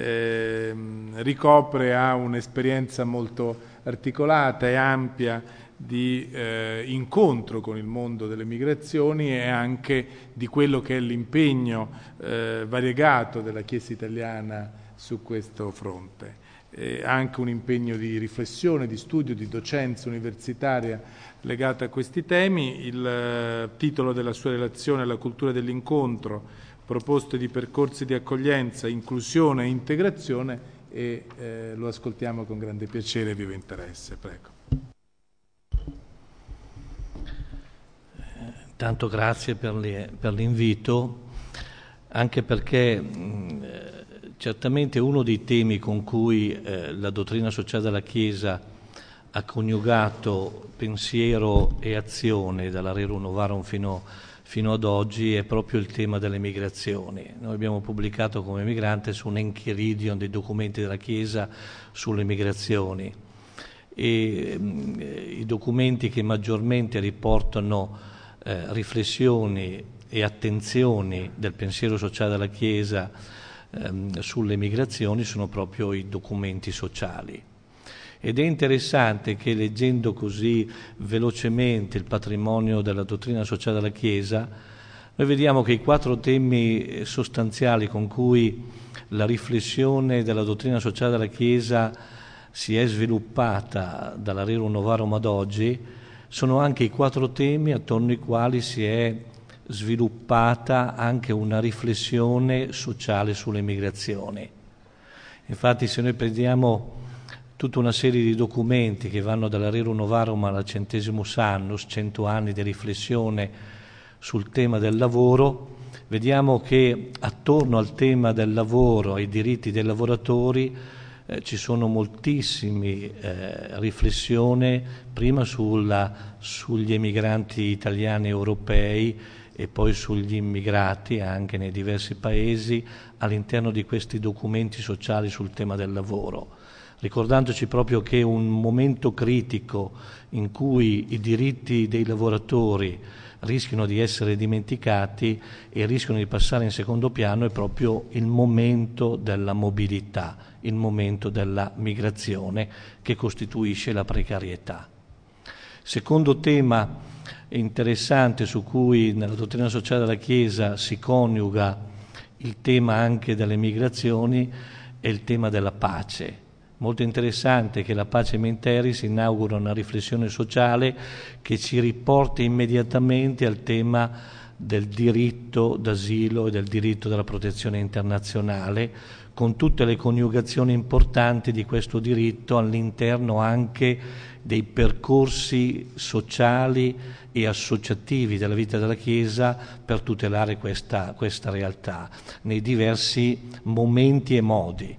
ricopre ha un'esperienza molto articolata e ampia di incontro con il mondo delle migrazioni e anche di quello che è l'impegno variegato della Chiesa italiana su questo fronte. Anche un impegno di riflessione, di studio, di docenza universitaria legata a questi temi. Il titolo della sua relazione è La cultura dell'incontro, proposte di percorsi di accoglienza, inclusione e integrazione, e lo ascoltiamo con grande piacere e vivo interesse. Prego. Tanto grazie per l'invito, anche perché certamente uno dei temi con cui la dottrina sociale della Chiesa ha coniugato pensiero e azione dalla Rerum Novarum fino ad oggi è proprio il tema delle migrazioni. Noi abbiamo pubblicato come Migrantes un Enchiridion dei documenti della Chiesa sulle migrazioni, e i documenti che maggiormente riportano riflessioni e attenzioni del pensiero sociale della Chiesa sulle migrazioni sono proprio i documenti sociali. Ed è interessante che, leggendo così velocemente il patrimonio della dottrina sociale della Chiesa, noi vediamo che i 4 temi sostanziali con cui la riflessione della dottrina sociale della Chiesa si è sviluppata dalla Rerum Novarum ad oggi sono anche i 4 temi attorno ai quali si è sviluppata anche una riflessione sociale sulle migrazioni. Infatti, se noi prendiamo tutta una serie di documenti che vanno dalla Rerum Novarum alla Centesimus Annus, 100 anni di riflessione sul tema del lavoro, vediamo che attorno al tema del lavoro, ai diritti dei lavoratori, ci sono moltissime riflessioni, prima sugli emigranti italiani e europei e poi sugli immigrati anche nei diversi paesi all'interno di questi documenti sociali sul tema del lavoro, ricordandoci proprio che un momento critico in cui i diritti dei lavoratori rischiano di essere dimenticati e rischiano di passare in secondo piano è proprio il momento della mobilità, il momento della migrazione che costituisce la precarietà. Secondo tema interessante su cui nella dottrina sociale della Chiesa si coniuga il tema anche delle migrazioni è il tema della pace. Molto interessante che la Pacem in Terris inaugura una riflessione sociale che ci riporta immediatamente al tema del diritto d'asilo e del diritto della protezione internazionale, con tutte le coniugazioni importanti di questo diritto all'interno anche dei percorsi sociali e associativi della vita della Chiesa per tutelare questa realtà nei diversi momenti e modi.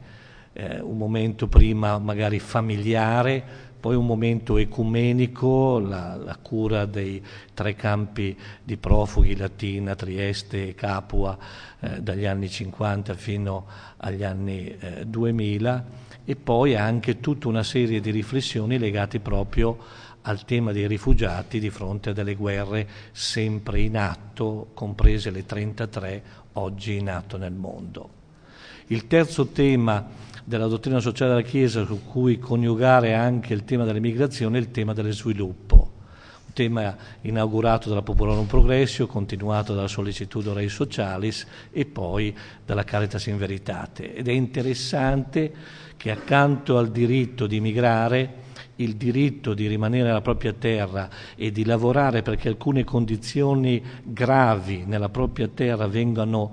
Un momento prima magari familiare, poi un momento ecumenico, la cura dei 3 campi di profughi, Latina, Trieste e Capua, dagli anni 50 fino agli anni 2000, e poi anche tutta una serie di riflessioni legate proprio al tema dei rifugiati di fronte a delle guerre sempre in atto, comprese le 33 oggi in atto nel mondo. Il terzo tema della dottrina sociale della Chiesa, su cui coniugare anche il tema delle migrazioni, è il tema dello sviluppo, un tema inaugurato dalla Popolorum Progressio, continuato dalla Sollicitudo Rei Socialis e poi dalla Caritas in Veritate. Ed è interessante che accanto al diritto di migrare, il diritto di rimanere alla propria terra e di lavorare perché alcune condizioni gravi nella propria terra vengano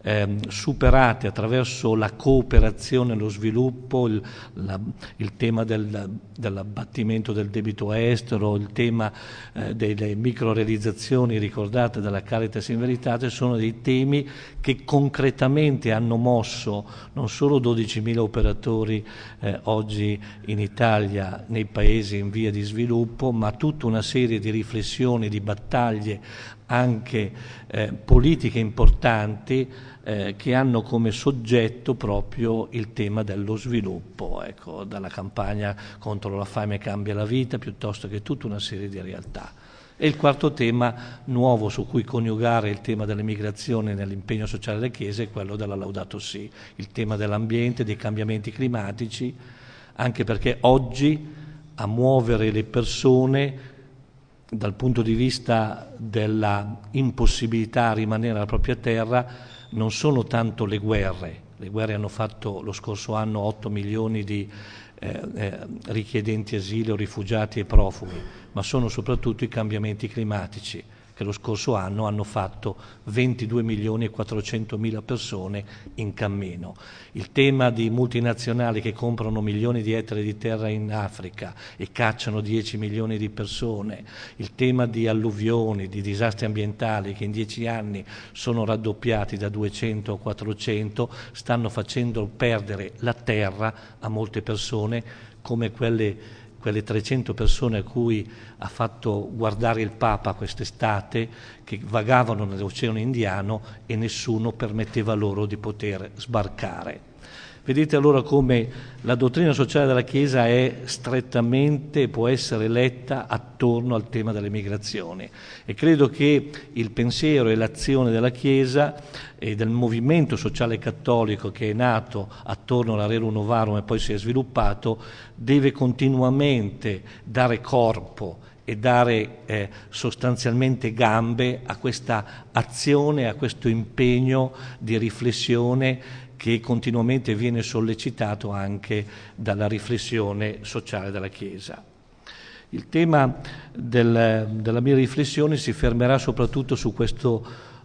superate attraverso la cooperazione e lo sviluppo, il tema dell'abbattimento del debito estero, il tema delle microrealizzazioni ricordate dalla Caritas in Veritate, sono dei temi che concretamente hanno mosso non solo 12.000 operatori oggi in Italia, nei paesi in via di sviluppo, ma tutta una serie di riflessioni, di battaglie anche politiche importanti che hanno come soggetto proprio il tema dello sviluppo, ecco, dalla campagna contro la fame cambia la vita, piuttosto che tutta una serie di realtà. E il quarto tema nuovo su cui coniugare il tema delle migrazioni nell'impegno sociale delle Chiese è quello della Laudato Si, il tema dell'ambiente, dei cambiamenti climatici, anche perché oggi a muovere le persone dal punto di vista della impossibilità a rimanere alla propria terra non sono tanto le guerre. Le guerre hanno fatto lo scorso anno 8 milioni di richiedenti asilo, rifugiati e profughi, ma sono soprattutto i cambiamenti climatici che lo scorso anno hanno fatto 22 milioni e 400 mila persone in cammino. Il tema di multinazionali che comprano milioni di ettari di terra in Africa e cacciano 10 milioni di persone, il tema di alluvioni, di disastri ambientali che in 10 anni sono raddoppiati da 200 a 400, stanno facendo perdere la terra a molte persone, come quelle 300 persone a cui ha fatto guardare il Papa quest'estate, che vagavano nell'Oceano Indiano e nessuno permetteva loro di poter sbarcare. Vedete allora come la dottrina sociale della Chiesa è strettamente, può essere letta attorno al tema delle migrazioni, e credo che il pensiero e l'azione della Chiesa e del movimento sociale cattolico che è nato attorno alla Rerum Novarum e poi si è sviluppato deve continuamente dare corpo e dare sostanzialmente gambe a questa azione, a questo impegno di riflessione che continuamente viene sollecitato anche dalla riflessione sociale della Chiesa. Il tema della mia riflessione si fermerà soprattutto su questo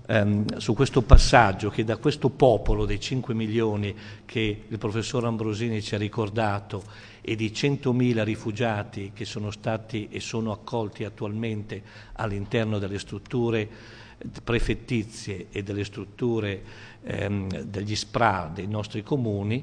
passaggio che da questo popolo dei 5 milioni che il professor Ambrosini ci ha ricordato e di 100.000 rifugiati che sono stati e sono accolti attualmente all'interno delle strutture prefettizie e delle strutture degli SPRA dei nostri comuni,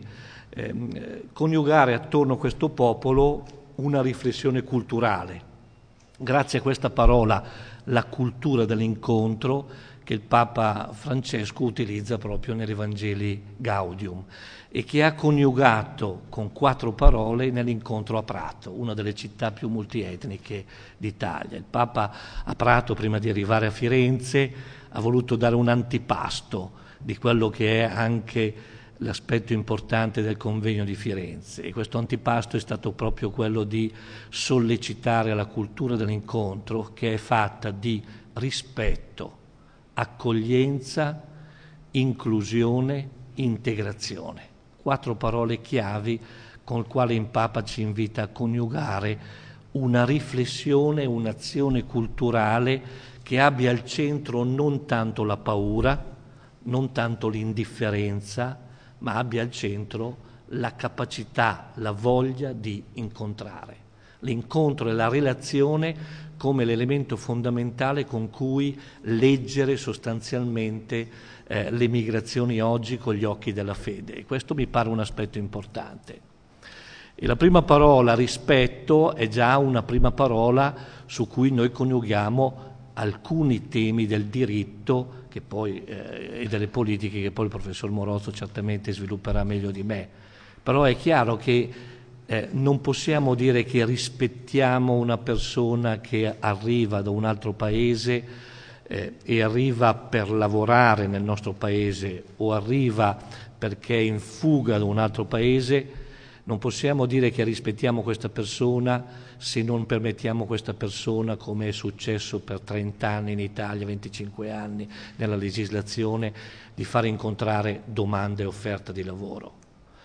coniugare attorno a questo popolo una riflessione culturale. Grazie a questa parola, la cultura dell'incontro, che il Papa Francesco utilizza proprio nell'Evangeli Gaudium e che ha coniugato con 4 parole nell'incontro a Prato, una delle città più multietniche d'Italia. Il Papa a Prato, prima di arrivare a Firenze, ha voluto dare un antipasto di quello che è anche l'aspetto importante del convegno di Firenze, e questo antipasto è stato proprio quello di sollecitare la cultura dell'incontro, che è fatta di rispetto, accoglienza, inclusione, integrazione. 4 parole chiavi con le quali il Papa ci invita a coniugare una riflessione, un'azione culturale che abbia al centro non tanto la paura, non tanto l'indifferenza, ma abbia al centro la capacità, la voglia di incontrare. L'incontro e la relazione come l'elemento fondamentale con cui leggere sostanzialmente le migrazioni oggi con gli occhi della fede. E questo mi pare un aspetto importante. E la prima parola, rispetto, è già una prima parola su cui noi coniughiamo alcuni temi del diritto che poi, e delle politiche che poi il professor Morozzo certamente svilupperà meglio di me. Però è chiaro che non possiamo dire che rispettiamo una persona che arriva da un altro paese e arriva per lavorare nel nostro paese o arriva perché è in fuga da un altro paese. Non possiamo dire che rispettiamo questa persona se non permettiamo a questa persona, come è successo per 30 anni in Italia, 25 anni nella legislazione, di fare incontrare domanda e offerta di lavoro.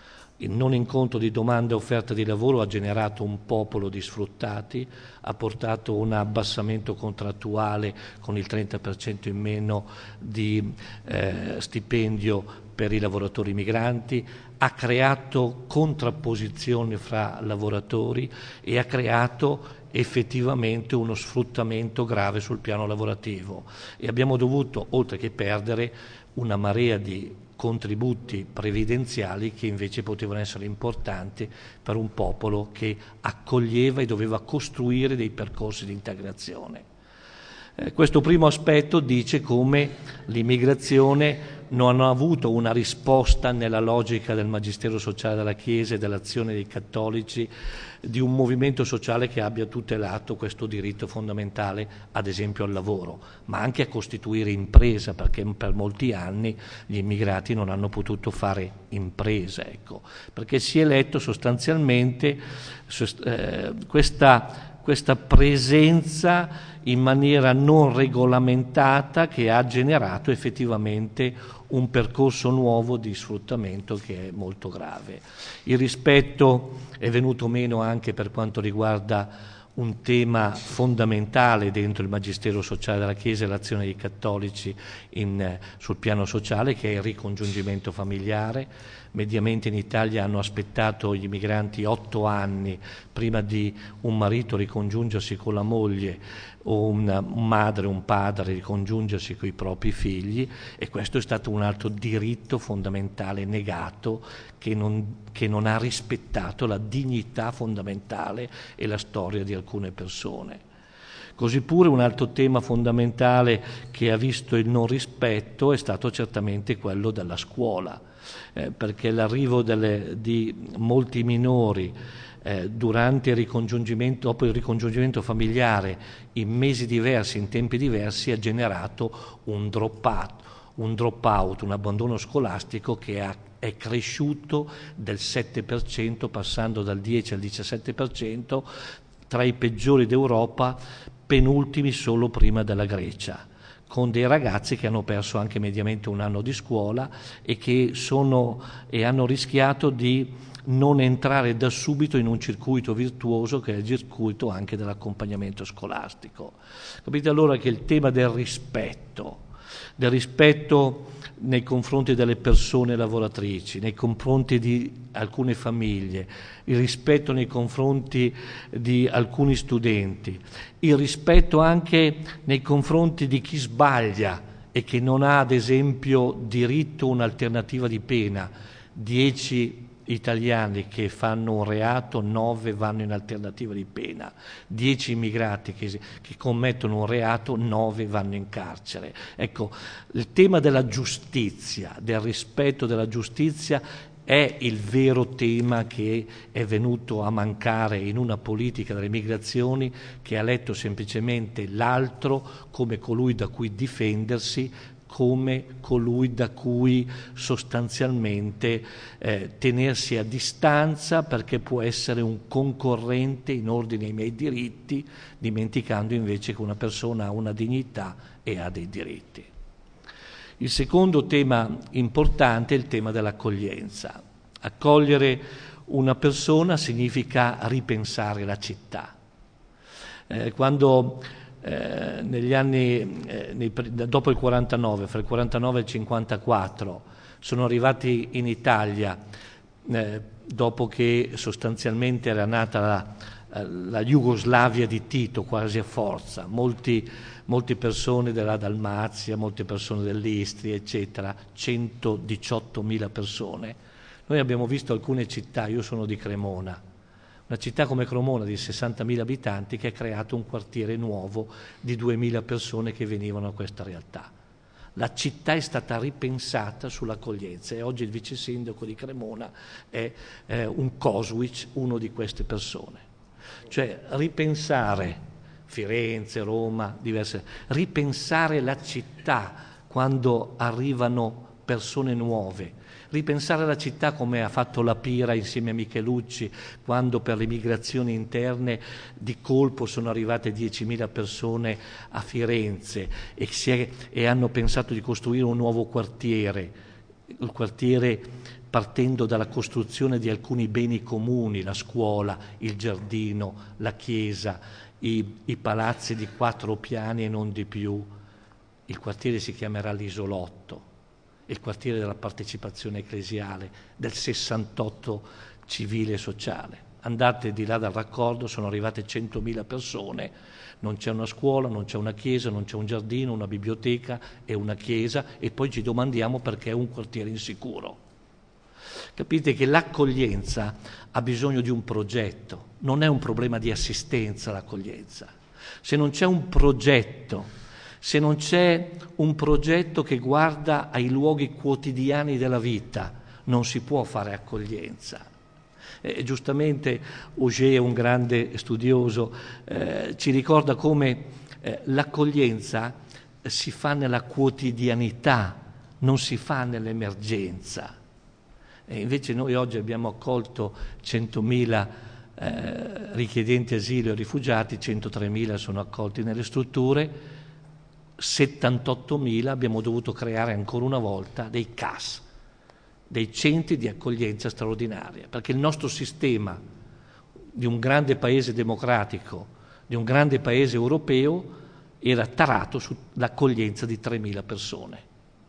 il non incontro di domanda e offerta di lavoro ha generato un popolo di sfruttati, ha portato un abbassamento contrattuale con il 30% in meno di stipendio per i lavoratori migranti, ha creato contrapposizioni fra lavoratori e ha creato effettivamente uno sfruttamento grave sul piano lavorativo, e abbiamo dovuto, oltre che perdere, una marea di contributi previdenziali che invece potevano essere importanti per un popolo che accoglieva e doveva costruire dei percorsi di integrazione. Questo primo aspetto dice come l'immigrazione non ha avuto una risposta nella logica del magistero sociale della Chiesa e dell'azione dei cattolici, di un movimento sociale che abbia tutelato questo diritto fondamentale, ad esempio al lavoro, ma anche a costituire impresa, perché per molti anni gli immigrati non hanno potuto fare impresa, ecco, perché si è letto sostanzialmente questa presenza in maniera non regolamentata che ha generato effettivamente un percorso nuovo di sfruttamento che è molto grave. Il rispetto è venuto meno anche per quanto riguarda un tema fondamentale dentro il magistero sociale della Chiesa e l'azione dei cattolici sul piano sociale, che è il ricongiungimento familiare. Mediamente in Italia hanno aspettato gli immigranti 8 anni prima di un marito ricongiungersi con la moglie o una madre o un padre ricongiungersi con i propri figli, e questo è stato un altro diritto fondamentale negato che non ha rispettato la dignità fondamentale e la storia di alcune persone. Così pure un altro tema fondamentale che ha visto il non rispetto è stato certamente quello della scuola, perché l'arrivo di molti minori durante il ricongiungimento, dopo il ricongiungimento familiare, in mesi diversi, in tempi diversi, ha generato un drop-out, un abbandono scolastico che è cresciuto del 7%, passando dal 10 al 17%, tra i peggiori d'Europa, penultimi solo prima della Grecia, con dei ragazzi che hanno perso anche mediamente un anno di scuola e hanno rischiato di non entrare da subito in un circuito virtuoso che è il circuito anche dell'accompagnamento scolastico. Capite allora che il tema del rispetto nei confronti delle persone lavoratrici, nei confronti di alcune famiglie, il rispetto nei confronti di alcuni studenti, il rispetto anche nei confronti di chi sbaglia e che non ha, ad esempio, diritto a un'alternativa di pena. 10 italiani che fanno un reato, 9 vanno in alternativa di pena. 10 immigrati che commettono un reato, 9 vanno in carcere. Ecco, il tema della giustizia, del rispetto della giustizia, è il vero tema che è venuto a mancare in una politica delle migrazioni che ha letto semplicemente l'altro come colui da cui difendersi, come colui da cui sostanzialmente tenersi a distanza perché può essere un concorrente in ordine ai miei diritti, dimenticando invece che una persona ha una dignità e ha dei diritti. Il secondo tema importante è il tema dell'accoglienza. Accogliere una persona significa ripensare la città. Quando negli anni dopo il 49, fra il 49 e il 54, sono arrivati in Italia dopo che sostanzialmente era nata la Jugoslavia di Tito quasi a forza, molte persone della Dalmazia, molte persone dell'Istria, eccetera, 118.000 persone. Noi abbiamo visto alcune città, io sono di Cremona, una città come Cremona di 60.000 abitanti che ha creato un quartiere nuovo di 2.000 persone che venivano a questa realtà. La città è stata ripensata sull'accoglienza e oggi il vice sindaco di Cremona è un Koswicz, uno di queste persone. Cioè ripensare Firenze, Roma, ripensare la città quando arrivano persone nuove, ripensare la città come ha fatto la Pira insieme a Michelucci quando per le migrazioni interne di colpo sono arrivate 10.000 persone a Firenze e hanno pensato di costruire un nuovo quartiere. il quartiere partendo dalla costruzione di alcuni beni comuni, la scuola, il giardino, la chiesa, i palazzi di 4 piani e non di più. Il quartiere si chiamerà l'Isolotto, il quartiere della partecipazione ecclesiale, del 68 civile e sociale. Andate di là dal raccordo, sono arrivate 100.000 persone, non c'è una scuola, non c'è una chiesa, non c'è un giardino, una biblioteca e una chiesa, e poi ci domandiamo perché è un quartiere insicuro. Capite che l'accoglienza ha bisogno di un progetto, non è un problema di assistenza l'accoglienza. Se non c'è un progetto, se non c'è un progetto che guarda ai luoghi quotidiani della vita, non si può fare accoglienza. Giustamente Auger, un grande studioso, ci ricorda come l'accoglienza si fa nella quotidianità, non si fa nell'emergenza. E invece noi oggi abbiamo accolto 100.000 richiedenti asilo e rifugiati, 103.000 sono accolti nelle strutture, 78.000 abbiamo dovuto creare ancora una volta dei CAS, dei centri di accoglienza straordinaria, perché il nostro sistema di un grande paese democratico, di un grande paese europeo, era tarato sull'accoglienza di 3.000 persone.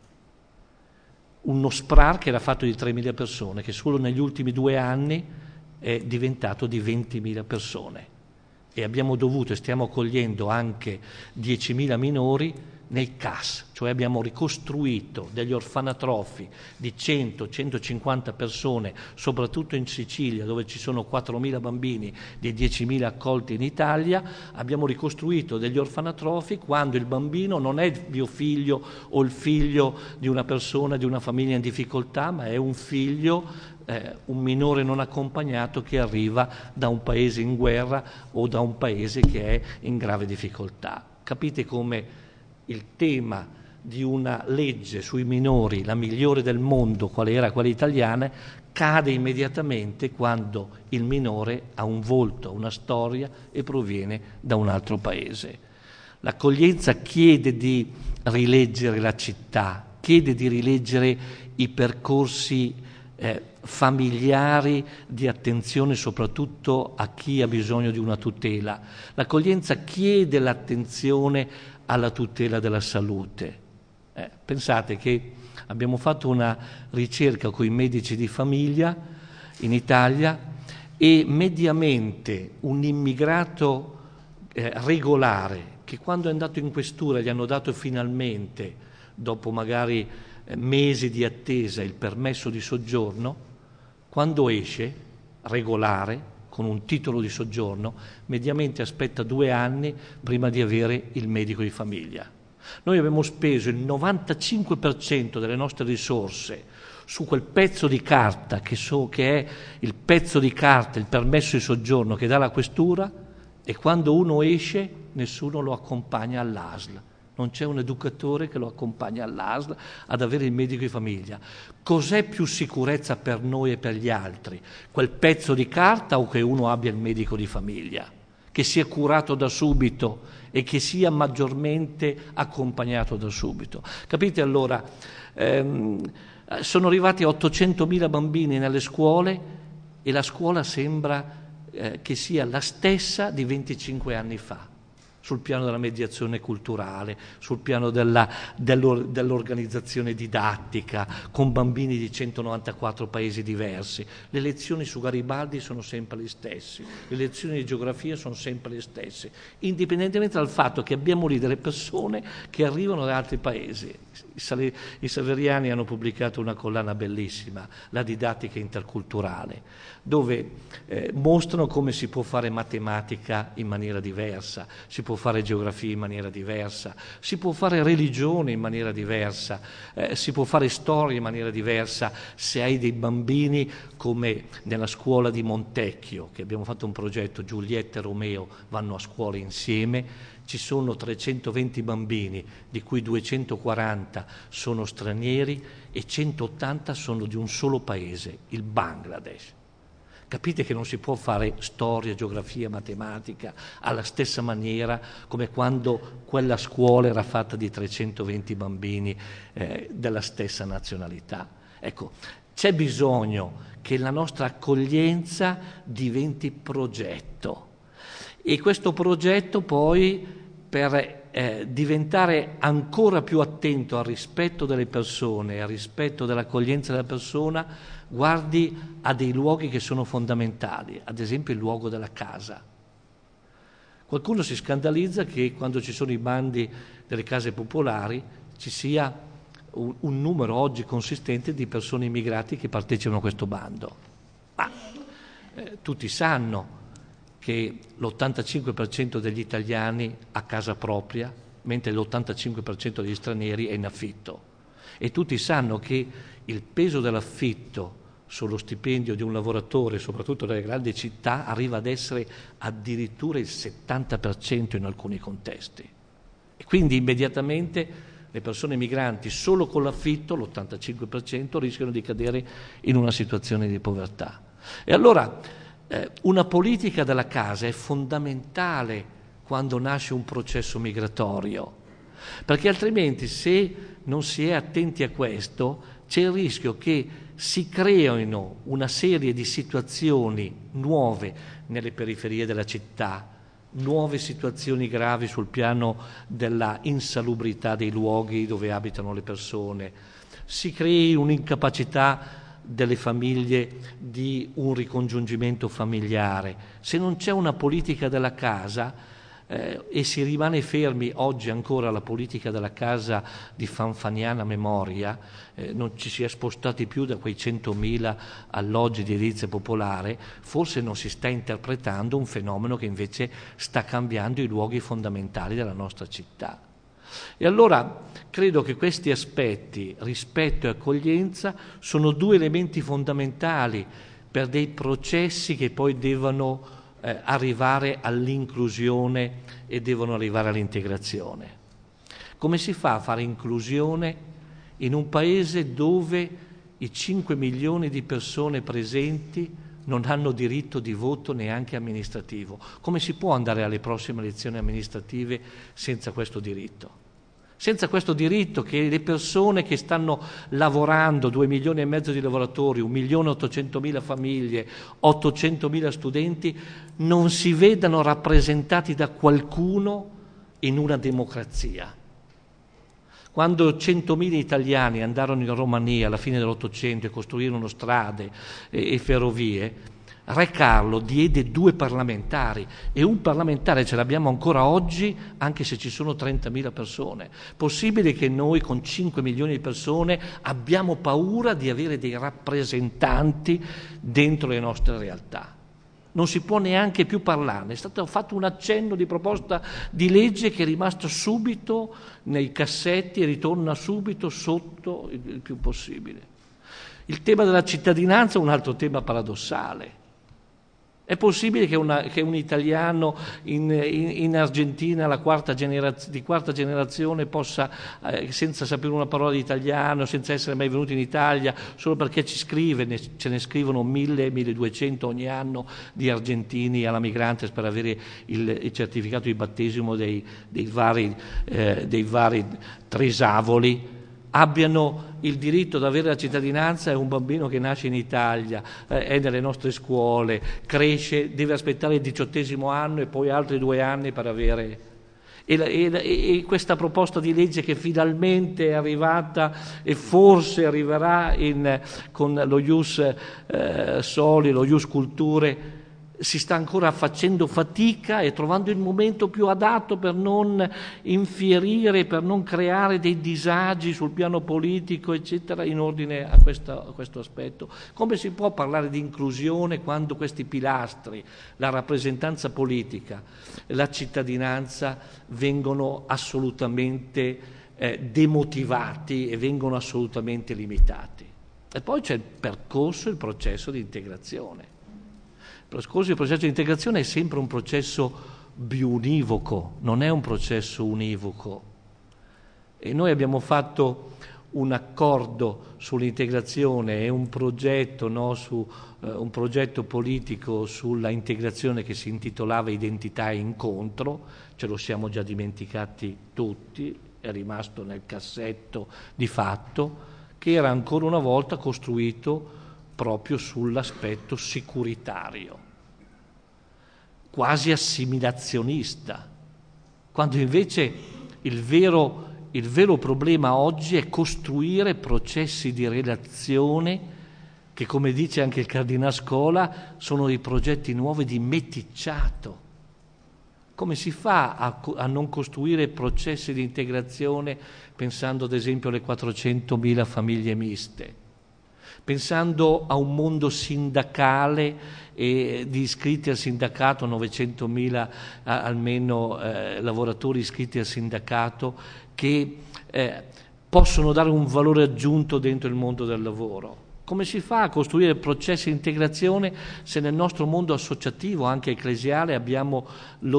Uno SPRAR che era fatto di 3.000 persone, che solo negli ultimi 2 anni è diventato di 20.000 persone. E abbiamo dovuto e stiamo accogliendo anche 10.000 minori nei CAS, cioè abbiamo ricostruito degli orfanatrofi di 100-150 persone, soprattutto in Sicilia, dove ci sono 4.000 bambini dei 10.000 accolti in Italia. Abbiamo ricostruito degli orfanatrofi quando il bambino non è mio figlio o il figlio di una persona, di una famiglia in difficoltà, ma è un figlio, un minore non accompagnato che arriva da un paese in guerra o da un paese che è in grave difficoltà. Capite come il tema di una legge sui minori, la migliore del mondo, quale era quella italiana, cade immediatamente quando il minore ha un volto, una storia e proviene da un altro paese. L'accoglienza chiede di rileggere la città, chiede di rileggere i percorsi familiari di attenzione soprattutto a chi ha bisogno di una tutela. L'accoglienza chiede l'attenzione alla tutela della salute. Pensate che abbiamo fatto una ricerca con i medici di famiglia in Italia e mediamente un immigrato regolare che quando è andato in questura gli hanno dato finalmente, dopo magari mesi di attesa, il permesso di soggiorno, quando esce regolare con un titolo di soggiorno, mediamente aspetta 2 anni prima di avere il medico di famiglia. Noi abbiamo speso il 95% delle nostre risorse su quel pezzo di carta che è il pezzo di carta, il permesso di soggiorno che dà la questura, e quando uno esce nessuno lo accompagna all'ASL. Non c'è un educatore che lo accompagna all'ASL ad avere il medico di famiglia. Cos'è più sicurezza per noi e per gli altri? Quel pezzo di carta o che uno abbia il medico di famiglia? Che sia curato da subito e che sia maggiormente accompagnato da subito. Capite allora? Sono arrivati 800.000 bambini nelle scuole e la scuola sembra che sia la stessa di 25 anni fa. Sul piano della mediazione culturale, sul piano dell'organizzazione didattica, con bambini di 194 paesi diversi. Le lezioni su Garibaldi sono sempre le stesse, le lezioni di geografia sono sempre le stesse, indipendentemente dal fatto che abbiamo lì delle persone che arrivano da altri paesi. I Saveriani hanno pubblicato una collana bellissima, La didattica interculturale, dove mostrano come si può fare matematica in maniera diversa, si può fare geografia in maniera diversa, si può fare religione in maniera diversa, si può fare storia in maniera diversa se hai dei bambini come nella scuola di Montecchio, che abbiamo fatto un progetto, Giulietta e Romeo vanno a scuola insieme. Ci sono 320 bambini, di cui 240 sono stranieri e 180 sono di un solo paese, il Bangladesh. Capite che non si può fare storia, geografia, matematica alla stessa maniera come quando quella scuola era fatta di 320 bambini della stessa nazionalità. Ecco, c'è bisogno che la nostra accoglienza diventi progetto, e questo progetto poi, per diventare ancora più attento al rispetto delle persone, al rispetto dell'accoglienza della persona, guardi a dei luoghi che sono fondamentali, ad esempio il luogo della casa. Qualcuno si scandalizza che quando ci sono i bandi delle case popolari ci sia un numero oggi consistente di persone immigrati che partecipano a questo bando. Ma tutti sanno che l'85% degli italiani ha casa propria, mentre l'85% degli stranieri è in affitto. E tutti sanno che il peso dell'affitto sullo stipendio di un lavoratore, soprattutto nelle grandi città, arriva ad essere addirittura il 70% in alcuni contesti. E quindi immediatamente le persone migranti solo con l'affitto, l'85%, rischiano di cadere in una situazione di povertà. E allora una politica della casa è fondamentale quando nasce un processo migratorio, perché altrimenti, se non si è attenti a questo, c'è il rischio che si creino una serie di situazioni nuove nelle periferie della città, nuove situazioni gravi sul piano della insalubrità dei luoghi dove abitano le persone, si crei un'incapacità delle famiglie di un ricongiungimento familiare. Se non c'è una politica della casa e si rimane fermi oggi ancora alla politica della casa di fanfaniana memoria, non ci si è spostati più da quei 100.000 alloggi di edilizia popolare, forse non si sta interpretando un fenomeno che invece sta cambiando i luoghi fondamentali della nostra città. E allora credo che questi aspetti, rispetto e accoglienza, sono due elementi fondamentali per dei processi che poi devono arrivare all'inclusione e devono arrivare all'integrazione. Come si fa a fare inclusione in un paese dove i 5 milioni di persone presenti non hanno diritto di voto neanche amministrativo? Come si può andare alle prossime elezioni amministrative senza questo diritto? Senza questo diritto, che le persone che stanno lavorando, 2 milioni e mezzo di lavoratori, 1.800.000 famiglie, 800.000 studenti, non si vedano rappresentati da qualcuno in una democrazia. Quando 100.000 italiani andarono in Romania alla fine dell'Ottocento e costruirono strade e ferrovie, Re Carlo diede 2 parlamentari, e un parlamentare ce l'abbiamo ancora oggi, anche se ci sono 30.000 persone. Possibile che noi con 5 milioni di persone abbiamo paura di avere dei rappresentanti dentro le nostre realtà? Non si può neanche più parlarne. È stato fatto un accenno di proposta di legge che è rimasto subito nei cassetti e ritorna subito sotto il più possibile. Il tema della cittadinanza è un altro tema paradossale. È possibile che un italiano in Argentina di quarta generazione possa, senza sapere una parola di italiano, senza essere mai venuto in Italia, solo perché ci scrive, ce ne scrivono 1.000-1.200 ogni anno di argentini alla Migrantes per avere il certificato di battesimo dei vari trisavoli, abbiano il diritto ad avere la cittadinanza? È un bambino che nasce in Italia, è nelle nostre scuole, cresce, deve aspettare il 18° anno e poi altri 2 anni per avere... E questa proposta di legge che finalmente è arrivata e forse arriverà con lo ius soli, lo ius culture, si sta ancora facendo fatica e trovando il momento più adatto per non infierire, per non creare dei disagi sul piano politico, eccetera, in ordine a questo aspetto. Come si può parlare di inclusione quando questi pilastri, la rappresentanza politica, la cittadinanza, vengono assolutamente demotivati e vengono assolutamente limitati? E poi c'è il processo di integrazione. Il processo di integrazione è sempre un processo biunivoco, non è un processo univoco. E noi abbiamo fatto un accordo sull'integrazione e un progetto, un progetto politico sulla integrazione che si intitolava Identità e Incontro, ce lo siamo già dimenticati tutti, è rimasto nel cassetto di fatto, che era ancora una volta costruito proprio sull'aspetto sicuritario, quasi assimilazionista, quando invece il vero problema oggi è costruire processi di relazione che, come dice anche il Cardinal Scola, sono dei progetti nuovi di meticciato. Come si fa a non costruire processi di integrazione pensando ad esempio alle 400.000 famiglie miste, pensando a un mondo sindacale e di iscritti al sindacato, 900.000 almeno lavoratori iscritti al sindacato che possono dare un valore aggiunto dentro il mondo del lavoro. Come si fa a costruire processi di integrazione se nel nostro mondo associativo, anche ecclesiale, abbiamo lo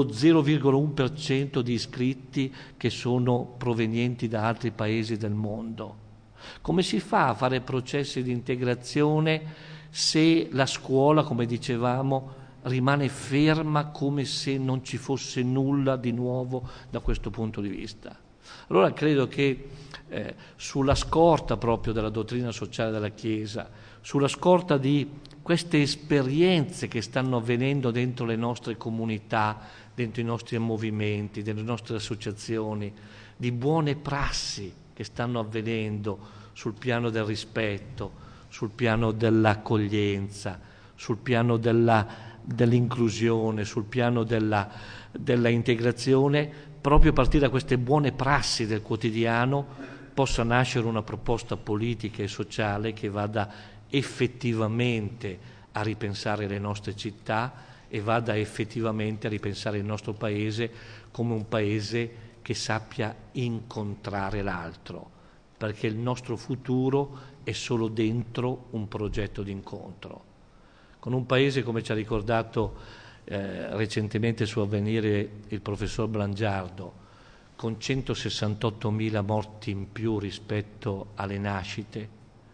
0,1% di iscritti che sono provenienti da altri paesi del mondo? Come si fa a fare processi di integrazione se la scuola, come dicevamo, rimane ferma come se non ci fosse nulla di nuovo da questo punto di vista? Allora credo che sulla scorta proprio della dottrina sociale della Chiesa, sulla scorta di queste esperienze che stanno avvenendo dentro le nostre comunità, dentro i nostri movimenti, delle nostre associazioni, di buone prassi che stanno avvenendo sul piano del rispetto, sul piano dell'accoglienza, sul piano dell'inclusione, sul piano della integrazione, proprio a partire da queste buone prassi del quotidiano possa nascere una proposta politica e sociale che vada effettivamente a ripensare le nostre città e vada effettivamente a ripensare il nostro paese come un paese che sappia incontrare l'altro, perché il nostro futuro è solo dentro un progetto di incontro. Con un paese, come ci ha ricordato recentemente su Avvenire il professor Blangiardo, con 168.000 morti in più rispetto alle nascite,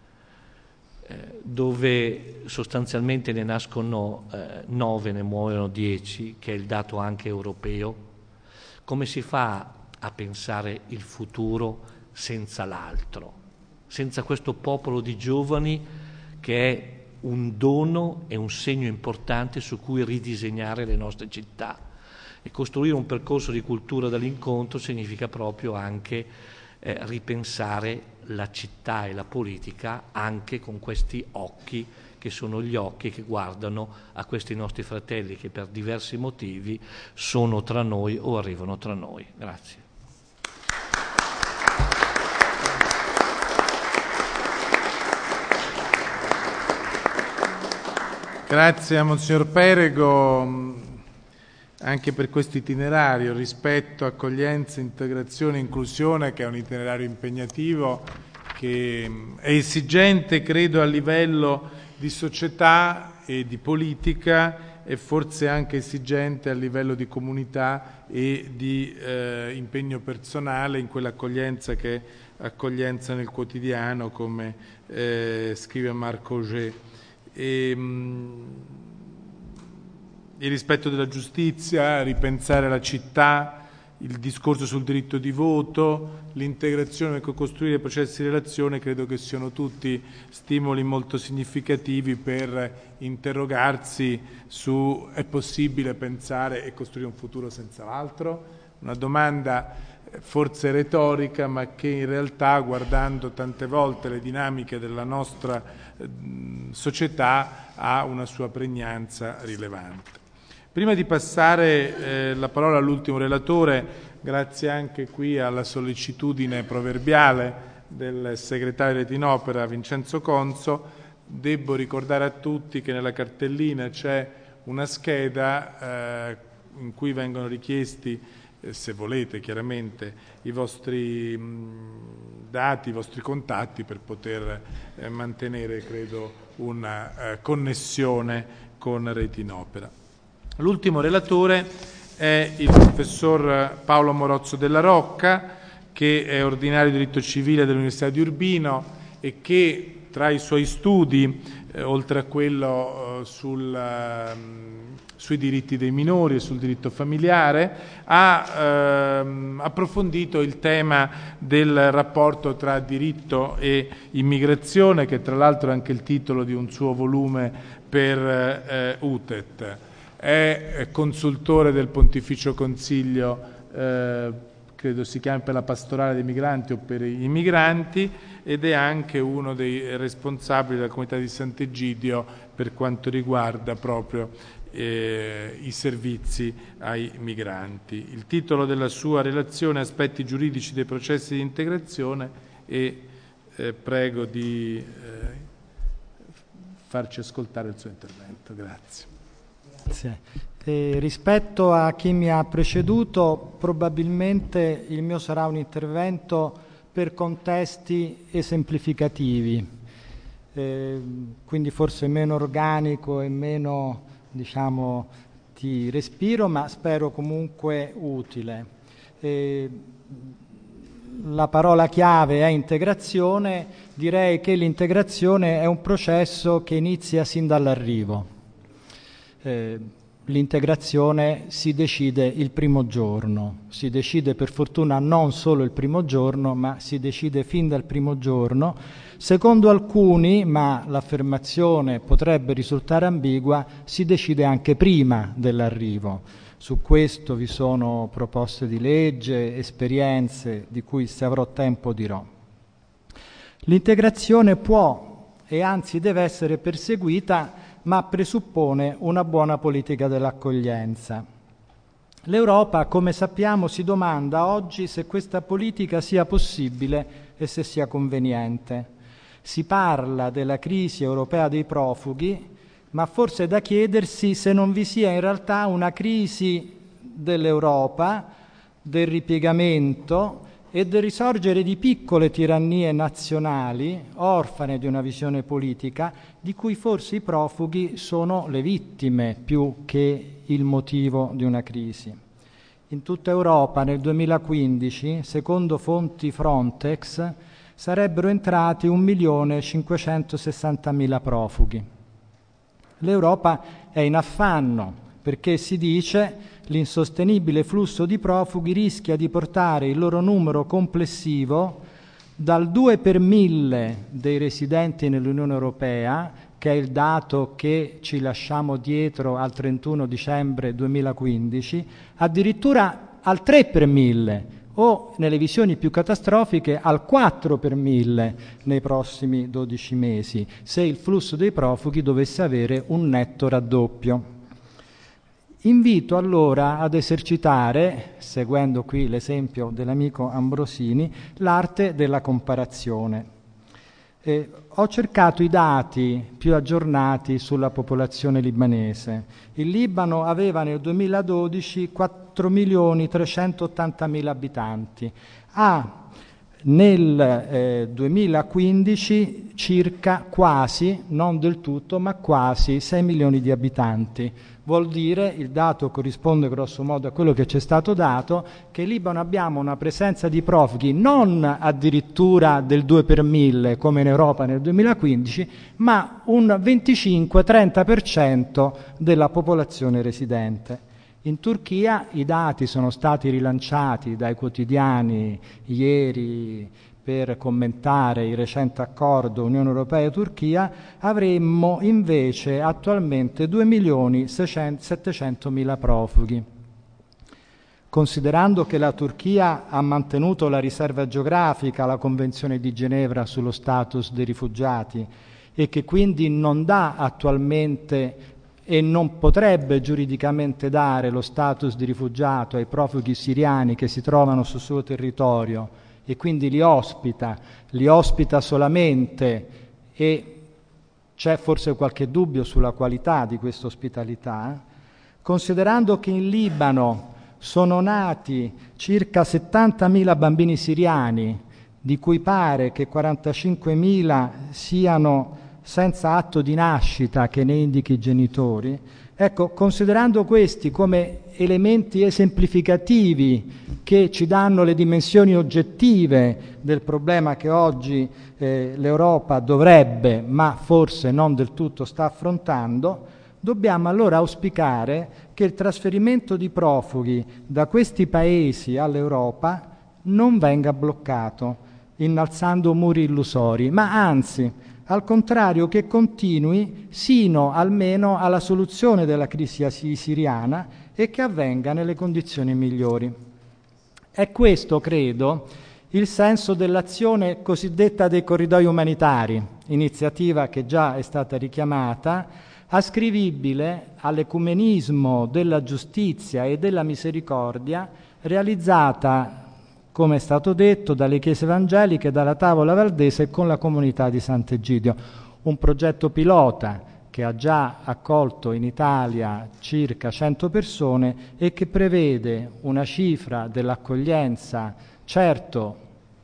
dove sostanzialmente ne nascono 9, ne muoiono 10, che è il dato anche europeo. Come si fa a pensare il futuro senza l'altro, senza questo popolo di giovani che è un dono e un segno importante su cui ridisegnare le nostre città? E costruire un percorso di cultura dell'incontro significa proprio anche ripensare la città e la politica anche con questi occhi che sono gli occhi che guardano a questi nostri fratelli che per diversi motivi sono tra noi o arrivano tra noi. Grazie. Grazie a Monsignor Perego anche per questo itinerario, rispetto, accoglienza, integrazione, inclusione, che è un itinerario impegnativo, che è esigente, credo, a livello di società e di politica e forse anche esigente a livello di comunità e di impegno personale in quell'accoglienza che è accoglienza nel quotidiano, come scrive Marc Augé. Il rispetto della giustizia, ripensare la città, il discorso sul diritto di voto, l'integrazione, costruire processi di relazione, credo che siano tutti stimoli molto significativi per interrogarsi su è possibile pensare e costruire un futuro senza l'altro? Una domanda forse retorica, ma che in realtà, guardando tante volte le dinamiche della nostra società, ha una sua pregnanza rilevante. Prima di passare la parola all'ultimo relatore, grazie anche qui alla sollecitudine proverbiale del segretario Retinopera Vincenzo Conso, debbo ricordare a tutti che nella cartellina c'è una scheda in cui vengono richiesti, se volete chiaramente, i vostri dati, i vostri contatti per poter mantenere, credo, una connessione con Retinopera. L'ultimo relatore è il professor Paolo Morozzo della Rocca, che è ordinario di diritto civile dell'Università di Urbino e che tra i suoi studi, oltre a quello sui diritti dei minori e sul diritto familiare, ha approfondito il tema del rapporto tra diritto e immigrazione, che tra l'altro è anche il titolo di un suo volume per UTET. È consultore del Pontificio Consiglio, credo si chiami per la pastorale dei migranti o per i migranti, ed è anche uno dei responsabili della comunità di Sant'Egidio per quanto riguarda proprio i servizi ai migranti. Il titolo della sua relazione è Aspetti giuridici dei processi di integrazione, e prego di farci ascoltare il suo intervento. Grazie. Grazie. Rispetto a chi mi ha preceduto, probabilmente il mio sarà un intervento per contesti esemplificativi, quindi forse meno organico e meno, diciamo, di respiro, ma spero comunque utile. La parola chiave è integrazione. Direi che l'integrazione è un processo che inizia sin dall'arrivo. L'integrazione si decide il primo giorno, si decide per fortuna non solo il primo giorno, ma si decide fin dal primo giorno. Secondo alcuni, ma l'affermazione potrebbe risultare ambigua, si decide anche prima dell'arrivo. Su questo vi sono proposte di legge, esperienze di cui, se avrò tempo, dirò. L'integrazione può e anzi deve essere perseguita, ma presuppone una buona politica dell'accoglienza. L'Europa, come sappiamo, si domanda oggi se questa politica sia possibile e se sia conveniente. Si parla della crisi europea dei profughi, ma forse è da chiedersi se non vi sia in realtà una crisi dell'Europa, del ripiegamento e del risorgere di piccole tirannie nazionali, orfane di una visione politica, di cui forse i profughi sono le vittime più che il motivo di una crisi. In tutta Europa nel 2015, secondo fonti Frontex, sarebbero entrati 1.560.000 profughi. L'Europa è in affanno perché si dice l'insostenibile flusso di profughi rischia di portare il loro numero complessivo dal 2 per 1000 dei residenti nell'Unione Europea, che è il dato che ci lasciamo dietro al 31 dicembre 2015, addirittura al 3 per 1000 o, nelle visioni più catastrofiche, al 4 per 1000 nei prossimi 12 mesi, se il flusso dei profughi dovesse avere un netto raddoppio. Invito allora ad esercitare, seguendo qui l'esempio dell'amico Ambrosini, l'arte della comparazione. Ho cercato i dati più aggiornati sulla popolazione libanese. Il Libano aveva nel 2012 4.380.000 abitanti, ha nel 2015 circa quasi, non del tutto, ma quasi 6 milioni di abitanti. Vuol dire, il dato corrisponde grosso modo a quello che ci è stato dato, che in Libano abbiamo una presenza di profughi non addirittura del 2 per 1000 come in Europa nel 2015, ma un 25-30% della popolazione residente. In Turchia i dati sono stati rilanciati dai quotidiani ieri per commentare il recente accordo Unione Europea-Turchia. Avremmo invece attualmente 2.700.000 profughi. Considerando che la Turchia ha mantenuto la riserva geografica alla Convenzione di Ginevra sullo status dei rifugiati e che quindi non dà attualmente e non potrebbe giuridicamente dare lo status di rifugiato ai profughi siriani che si trovano sul suo territorio e quindi li ospita solamente, e c'è forse qualche dubbio sulla qualità di questa ospitalità, considerando che in Libano sono nati circa 70.000 bambini siriani, di cui pare che 45.000 siano senza atto di nascita che ne indichi i genitori. Ecco, considerando questi come elementi esemplificativi che ci danno le dimensioni oggettive del problema che oggi l'Europa dovrebbe, ma forse non del tutto sta affrontando, dobbiamo allora auspicare che il trasferimento di profughi da questi paesi all'Europa non venga bloccato, innalzando muri illusori, ma anzi, al contrario, che continui sino almeno alla soluzione della crisi siriana e che avvenga nelle condizioni migliori. È questo, credo, il senso dell'azione cosiddetta dei corridoi umanitari, iniziativa che già è stata richiamata, ascrivibile all'ecumenismo della giustizia e della misericordia, realizzata, come è stato detto, dalle chiese evangeliche, dalla Tavola Valdese e con la comunità di Sant'Egidio. Un progetto pilota che ha già accolto in Italia circa 100 persone e che prevede una cifra dell'accoglienza certo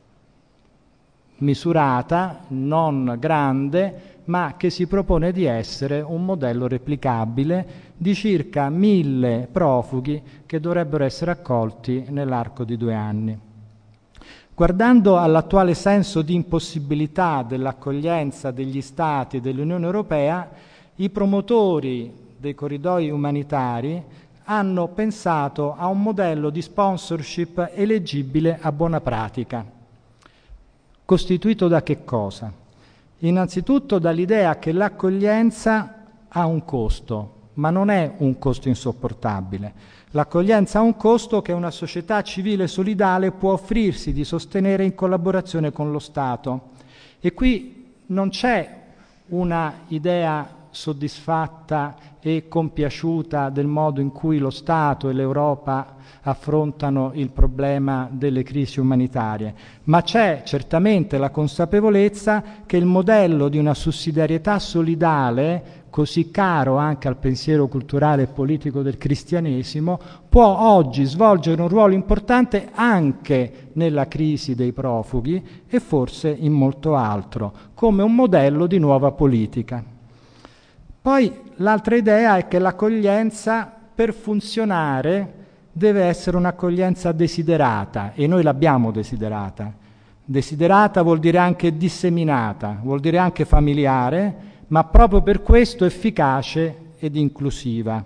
misurata, non grande, ma che si propone di essere un modello replicabile di circa 1000 profughi che dovrebbero essere accolti nell'arco di 2 anni. Guardando all'attuale senso di impossibilità dell'accoglienza degli Stati e dell'Unione Europea, i promotori dei corridoi umanitari hanno pensato a un modello di sponsorship eleggibile a buona pratica. Costituito da che cosa? Innanzitutto dall'idea che l'accoglienza ha un costo, ma non è un costo insopportabile. L'accoglienza ha un costo che una società civile solidale può offrirsi di sostenere in collaborazione con lo Stato. E qui non c'è una idea soddisfatta e compiaciuta del modo in cui lo Stato e l'Europa affrontano il problema delle crisi umanitarie, ma c'è certamente la consapevolezza che il modello di una sussidiarietà solidale, così caro anche al pensiero culturale e politico del cristianesimo, può oggi svolgere un ruolo importante anche nella crisi dei profughi e forse in molto altro, come un modello di nuova politica. Poi l'altra idea è che l'accoglienza, per funzionare, deve essere un'accoglienza desiderata, e noi l'abbiamo desiderata. Desiderata vuol dire anche disseminata, vuol dire anche familiare, ma proprio per questo efficace ed inclusiva.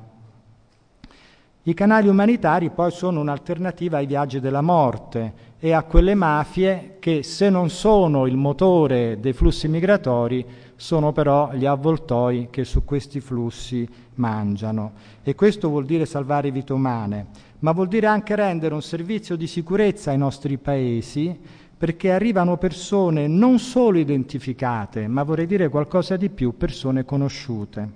I canali umanitari poi sono un'alternativa ai viaggi della morte e a quelle mafie che, se non sono il motore dei flussi migratori, sono però gli avvoltoi che su questi flussi mangiano. E questo vuol dire salvare vite umane, ma vuol dire anche rendere un servizio di sicurezza ai nostri paesi, perché arrivano persone non solo identificate, ma vorrei dire qualcosa di più, persone conosciute.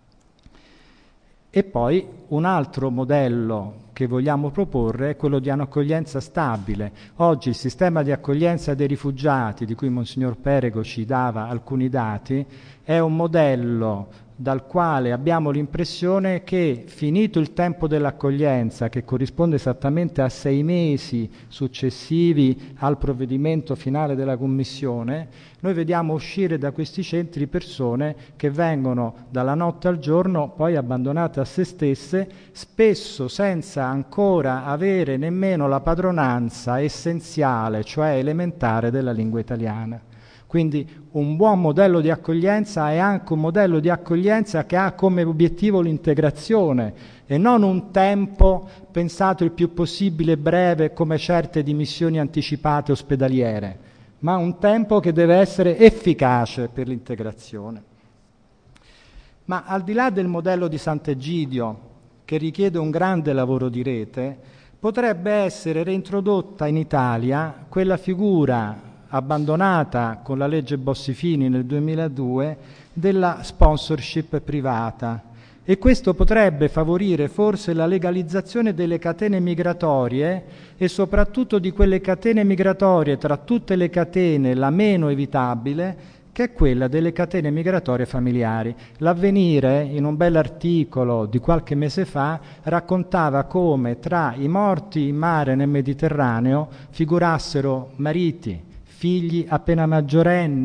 E poi un altro modello che vogliamo proporre è quello di un'accoglienza stabile. Oggi il sistema di accoglienza dei rifugiati, di cui Monsignor Perego ci dava alcuni dati, è un modello dal quale abbiamo l'impressione che, finito il tempo dell'accoglienza, che corrisponde esattamente a 6 mesi successivi al provvedimento finale della Commissione, noi vediamo uscire da questi centri persone che vengono dalla notte al giorno poi abbandonate a se stesse, spesso senza ancora avere nemmeno la padronanza essenziale, cioè elementare, della lingua italiana. Quindi un buon modello di accoglienza è anche un modello di accoglienza che ha come obiettivo l'integrazione e non un tempo pensato il più possibile breve come certe dimissioni anticipate ospedaliere, ma un tempo che deve essere efficace per l'integrazione. Ma al di là del modello di Sant'Egidio, che richiede un grande lavoro di rete, potrebbe essere reintrodotta in Italia quella figura abbandonata con la legge Bossi-Fini nel 2002 della sponsorship privata, e questo potrebbe favorire forse la legalizzazione delle catene migratorie e soprattutto di quelle catene migratorie, tra tutte le catene la meno evitabile, che è quella delle catene migratorie familiari. L'Avvenire, in un bell'articolo di qualche mese fa, raccontava come tra i morti in mare nel Mediterraneo figurassero mariti, figli appena maggiorenni,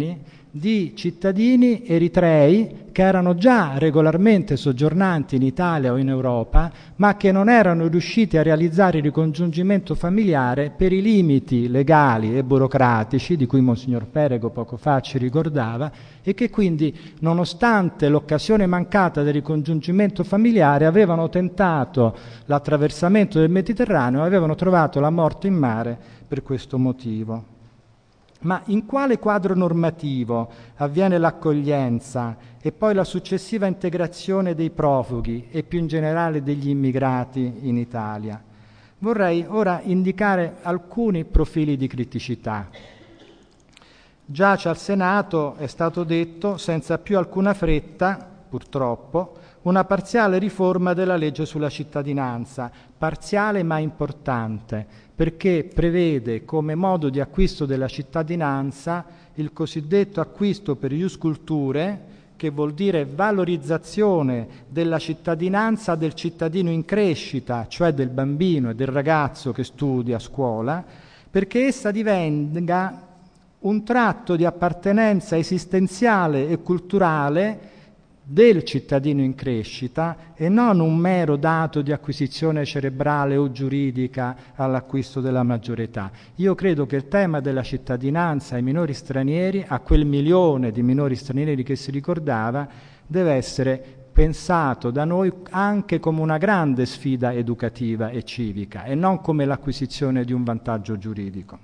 di cittadini eritrei che erano già regolarmente soggiornanti in Italia o in Europa, ma che non erano riusciti a realizzare il ricongiungimento familiare per i limiti legali e burocratici di cui Monsignor Perego poco fa ci ricordava, e che quindi, nonostante l'occasione mancata del ricongiungimento familiare, avevano tentato l'attraversamento del Mediterraneo e avevano trovato la morte in mare per questo motivo. Ma in quale quadro normativo avviene l'accoglienza e poi la successiva integrazione dei profughi e più in generale degli immigrati in Italia? Vorrei ora indicare alcuni profili di criticità. Giace al Senato, è stato detto, senza più alcuna fretta, purtroppo, una parziale riforma della legge sulla cittadinanza, parziale ma importante, perché prevede come modo di acquisto della cittadinanza il cosiddetto acquisto per ius culturae, che vuol dire valorizzazione della cittadinanza del cittadino in crescita, cioè del bambino e del ragazzo che studia a scuola, perché essa divenga un tratto di appartenenza esistenziale e culturale del cittadino in crescita e non un mero dato di acquisizione cerebrale o giuridica all'acquisto della maggiore età. Io credo che il tema della cittadinanza ai minori stranieri, a quel 1 milione di minori stranieri che si ricordava, deve essere pensato da noi anche come una grande sfida educativa e civica e non come l'acquisizione di un vantaggio giuridico.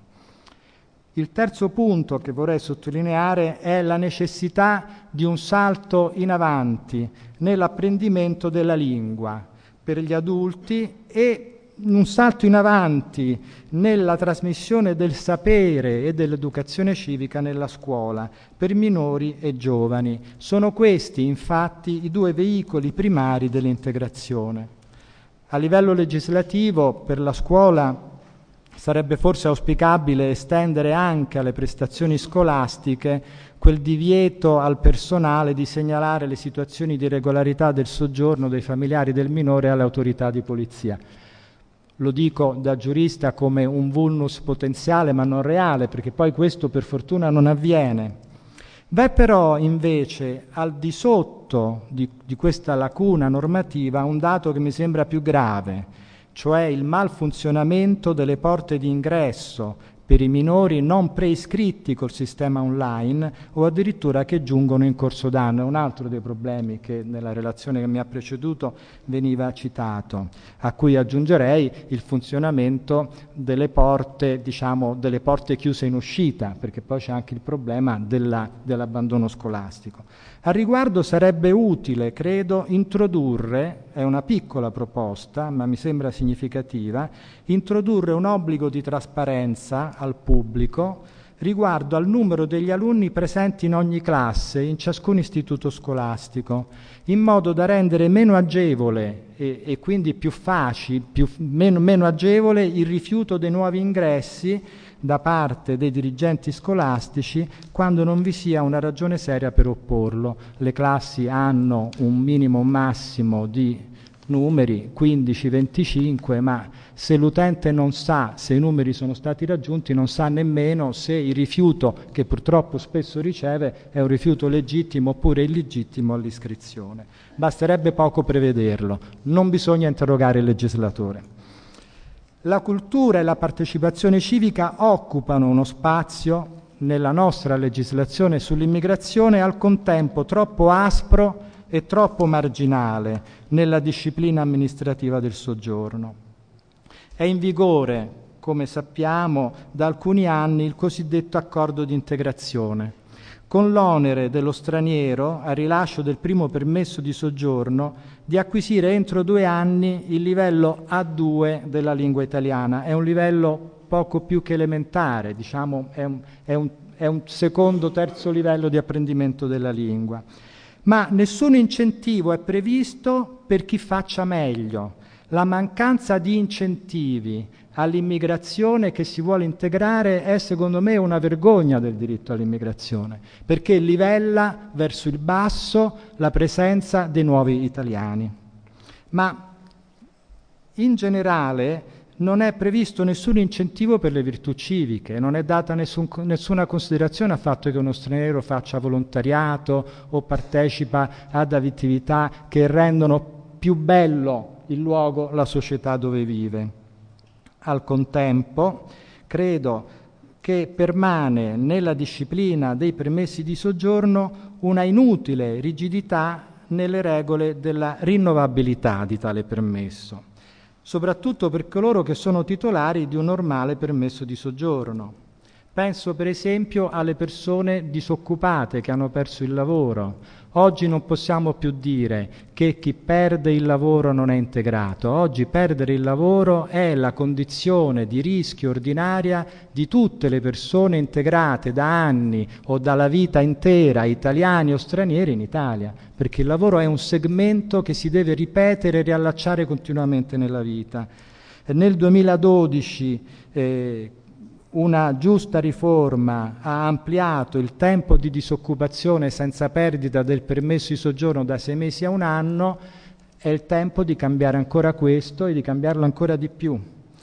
Il terzo punto che vorrei sottolineare è la necessità di un salto in avanti nell'apprendimento della lingua per gli adulti e un salto in avanti nella trasmissione del sapere e dell'educazione civica nella scuola per minori e giovani. Sono questi, infatti, i 2 veicoli primari dell'integrazione. A livello legislativo, per la scuola, sarebbe forse auspicabile estendere anche alle prestazioni scolastiche quel divieto al personale di segnalare le situazioni di irregolarità del soggiorno dei familiari del minore alle autorità di polizia. Lo dico da giurista come un vulnus potenziale ma non reale, perché poi questo per fortuna non avviene. V'è però invece al di sotto di questa lacuna normativa un dato che mi sembra più grave, cioè il malfunzionamento delle porte di ingresso per i minori non preiscritti col sistema online o addirittura che giungono in corso d'anno. È un altro dei problemi che nella relazione che mi ha preceduto veniva citato, a cui aggiungerei il funzionamento delle porte, delle porte chiuse in uscita, perché poi c'è anche il problema dell'abbandono scolastico. Al riguardo sarebbe utile, credo, introdurre, è una piccola proposta, ma mi sembra significativa, introdurre un obbligo di trasparenza al pubblico riguardo al numero degli alunni presenti in ogni classe, in ciascun istituto scolastico, in modo da rendere meno agevole e quindi più facile, meno agevole il rifiuto dei nuovi ingressi da parte dei dirigenti scolastici quando non vi sia una ragione seria per opporlo. Le classi hanno un minimo massimo di numeri, 15-25, ma se l'utente non sa se i numeri sono stati raggiunti, non sa nemmeno se il rifiuto che purtroppo spesso riceve è un rifiuto legittimo oppure illegittimo all'iscrizione. Basterebbe poco prevederlo, non bisogna interrogare il legislatore. La cultura e la partecipazione civica occupano uno spazio nella nostra legislazione sull'immigrazione al contempo troppo aspro e troppo marginale nella disciplina amministrativa del soggiorno. È in vigore, come sappiamo, da alcuni anni il cosiddetto accordo di integrazione, con l'onere dello straniero, al rilascio del primo permesso di soggiorno, di acquisire entro 2 anni il livello A2 della lingua italiana. È un livello poco più che elementare, diciamo, è un secondo, terzo livello di apprendimento della lingua. Ma nessun incentivo è previsto per chi faccia meglio. La mancanza di incentivi all'immigrazione che si vuole integrare è, secondo me, una vergogna del diritto all'immigrazione, perché livella verso il basso la presenza dei nuovi italiani. Ma in generale non è previsto nessun incentivo per le virtù civiche, non è data nessuna considerazione al fatto che uno straniero faccia volontariato o partecipa ad attività che rendono più bello il luogo, la società dove vive. Al contempo, credo che permane nella disciplina dei permessi di soggiorno una inutile rigidità nelle regole della rinnovabilità di tale permesso, soprattutto per coloro che sono titolari di un normale permesso di soggiorno. Penso per esempio alle persone disoccupate che hanno perso il lavoro. Oggi non possiamo più dire che chi perde il lavoro non è integrato. Oggi perdere il lavoro è la condizione di rischio ordinaria di tutte le persone integrate da anni o dalla vita intera, italiani o stranieri, in Italia, perché il lavoro è un segmento che si deve ripetere e riallacciare continuamente nella vita. Nel 2012 una giusta riforma ha ampliato il tempo di disoccupazione senza perdita del permesso di soggiorno da 6 mesi a 1 anno. È il tempo di cambiare ancora questo e di cambiarlo ancora di più,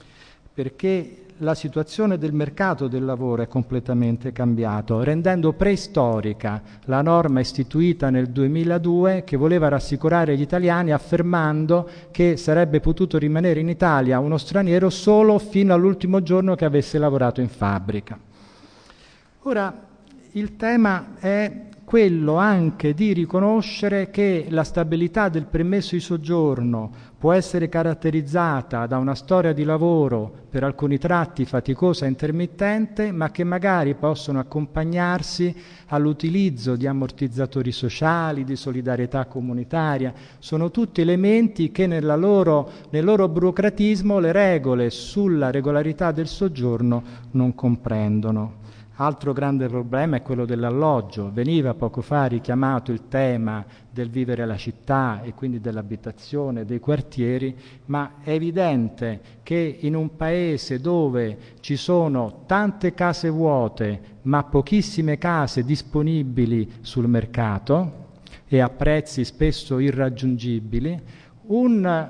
perché la situazione del mercato del lavoro è completamente cambiata, rendendo preistorica la norma istituita nel 2002 che voleva rassicurare gli italiani affermando che sarebbe potuto rimanere in Italia uno straniero solo fino all'ultimo giorno che avesse lavorato in fabbrica. Ora, il tema è quello anche di riconoscere che la stabilità del permesso di soggiorno può essere caratterizzata da una storia di lavoro per alcuni tratti faticosa e intermittente, ma che magari possono accompagnarsi all'utilizzo di ammortizzatori sociali, di solidarietà comunitaria. Sono tutti elementi che nel loro burocratismo le regole sulla regolarità del soggiorno non comprendono. Altro grande problema è quello dell'alloggio. Veniva poco fa richiamato il tema del vivere alla città e quindi dell'abitazione, dei quartieri, ma è evidente che in un paese dove ci sono tante case vuote ma pochissime case disponibili sul mercato e a prezzi spesso irraggiungibili, un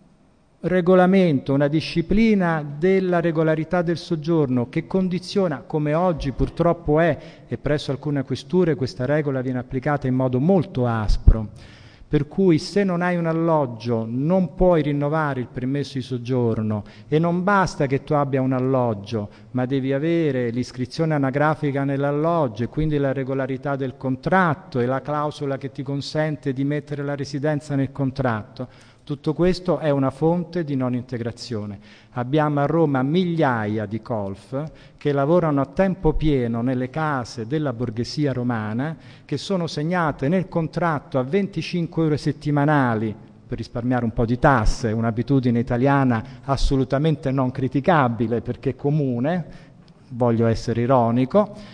regolamento, una disciplina della regolarità del soggiorno che condiziona, come oggi purtroppo è, e presso alcune questure questa regola viene applicata in modo molto aspro, per cui se non hai un alloggio non puoi rinnovare il permesso di soggiorno e non basta che tu abbia un alloggio, ma devi avere l'iscrizione anagrafica nell'alloggio e quindi la regolarità del contratto e la clausola che ti consente di mettere la residenza nel contratto. Tutto questo è una fonte di non integrazione. Abbiamo a Roma migliaia di colf che lavorano a tempo pieno nelle case della borghesia romana, che sono segnate nel contratto a 25 euro settimanali per risparmiare un po' di tasse, un'abitudine italiana assolutamente non criticabile perché comune, voglio essere ironico,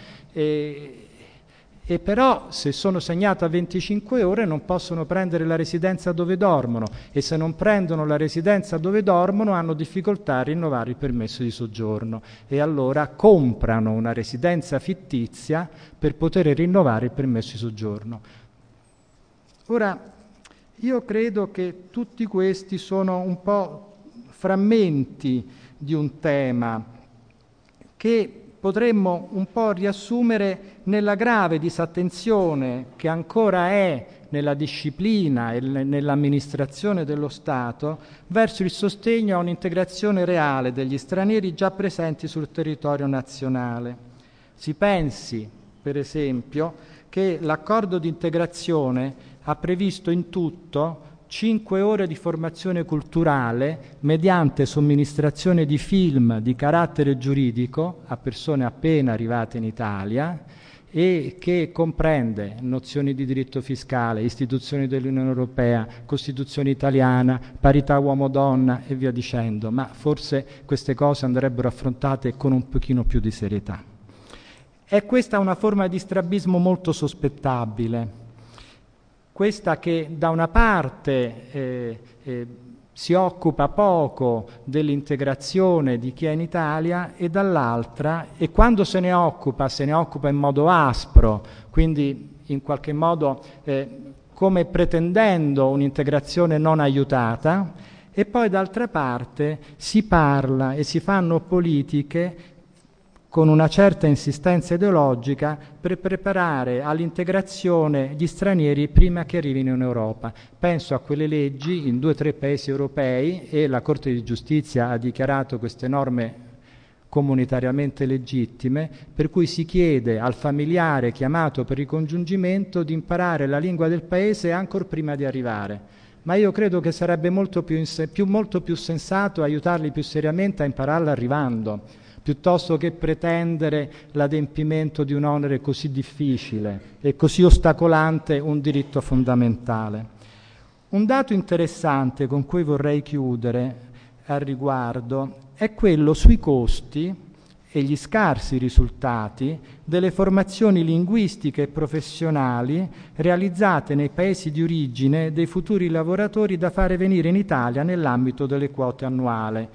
e però se sono segnate a 25 ore non possono prendere la residenza dove dormono e se non prendono la residenza dove dormono hanno difficoltà a rinnovare il permesso di soggiorno e allora comprano una residenza fittizia per poter rinnovare il permesso di soggiorno. Ora, io credo che tutti questi sono un po' frammenti di un tema che potremmo un po' riassumere nella grave disattenzione che ancora è nella disciplina e nell'amministrazione dello Stato verso il sostegno a un'integrazione reale degli stranieri già presenti sul territorio nazionale. Si pensi, per esempio, che l'accordo di integrazione ha previsto in tutto 5 ore di formazione culturale mediante somministrazione di film di carattere giuridico a persone appena arrivate in Italia e che comprende nozioni di diritto fiscale, istituzioni dell'Unione Europea, Costituzione italiana, parità uomo-donna e via dicendo, ma forse queste cose andrebbero affrontate con un pochino più di serietà. È questa una forma di strabismo molto sospettabile, questa che da una parte si occupa poco dell'integrazione di chi è in Italia e dall'altra, e quando se ne occupa in modo aspro, quindi in qualche modo come pretendendo un'integrazione non aiutata, e poi d'altra parte si parla e si fanno politiche con una certa insistenza ideologica per preparare all'integrazione gli stranieri prima che arrivino in Europa. Penso a quelle leggi in 2 o 3 paesi europei, e la Corte di Giustizia ha dichiarato queste norme comunitariamente legittime, per cui si chiede al familiare chiamato per ricongiungimento di imparare la lingua del paese ancor prima di arrivare. Ma io credo che sarebbe molto più sensato aiutarli più seriamente a impararla arrivando, piuttosto che pretendere l'adempimento di un onere così difficile e così ostacolante un diritto fondamentale. Un dato interessante con cui vorrei chiudere al riguardo è quello sui costi e gli scarsi risultati delle formazioni linguistiche e professionali realizzate nei paesi di origine dei futuri lavoratori da fare venire in Italia nell'ambito delle quote annuali.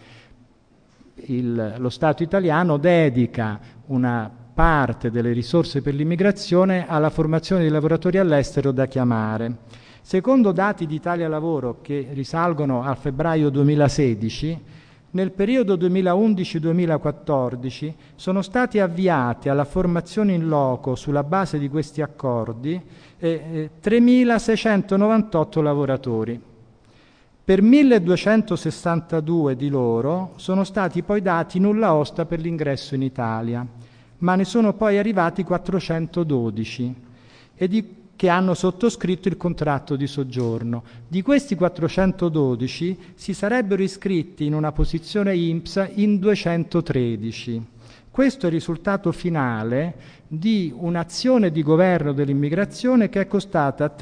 Lo Stato italiano dedica una parte delle risorse per l'immigrazione alla formazione dei lavoratori all'estero da chiamare. Secondo dati di Italia Lavoro che risalgono al febbraio 2016, nel periodo 2011-2014 sono stati avviati alla formazione in loco sulla base di questi accordi 3.698 lavoratori. Per 1.262 di loro sono stati poi dati nulla osta per l'ingresso in Italia, ma ne sono poi arrivati 412 che hanno sottoscritto il contratto di soggiorno. Di questi 412 si sarebbero iscritti in una posizione INPS in 213. Questo è il risultato finale di un'azione di governo dell'immigrazione che è costata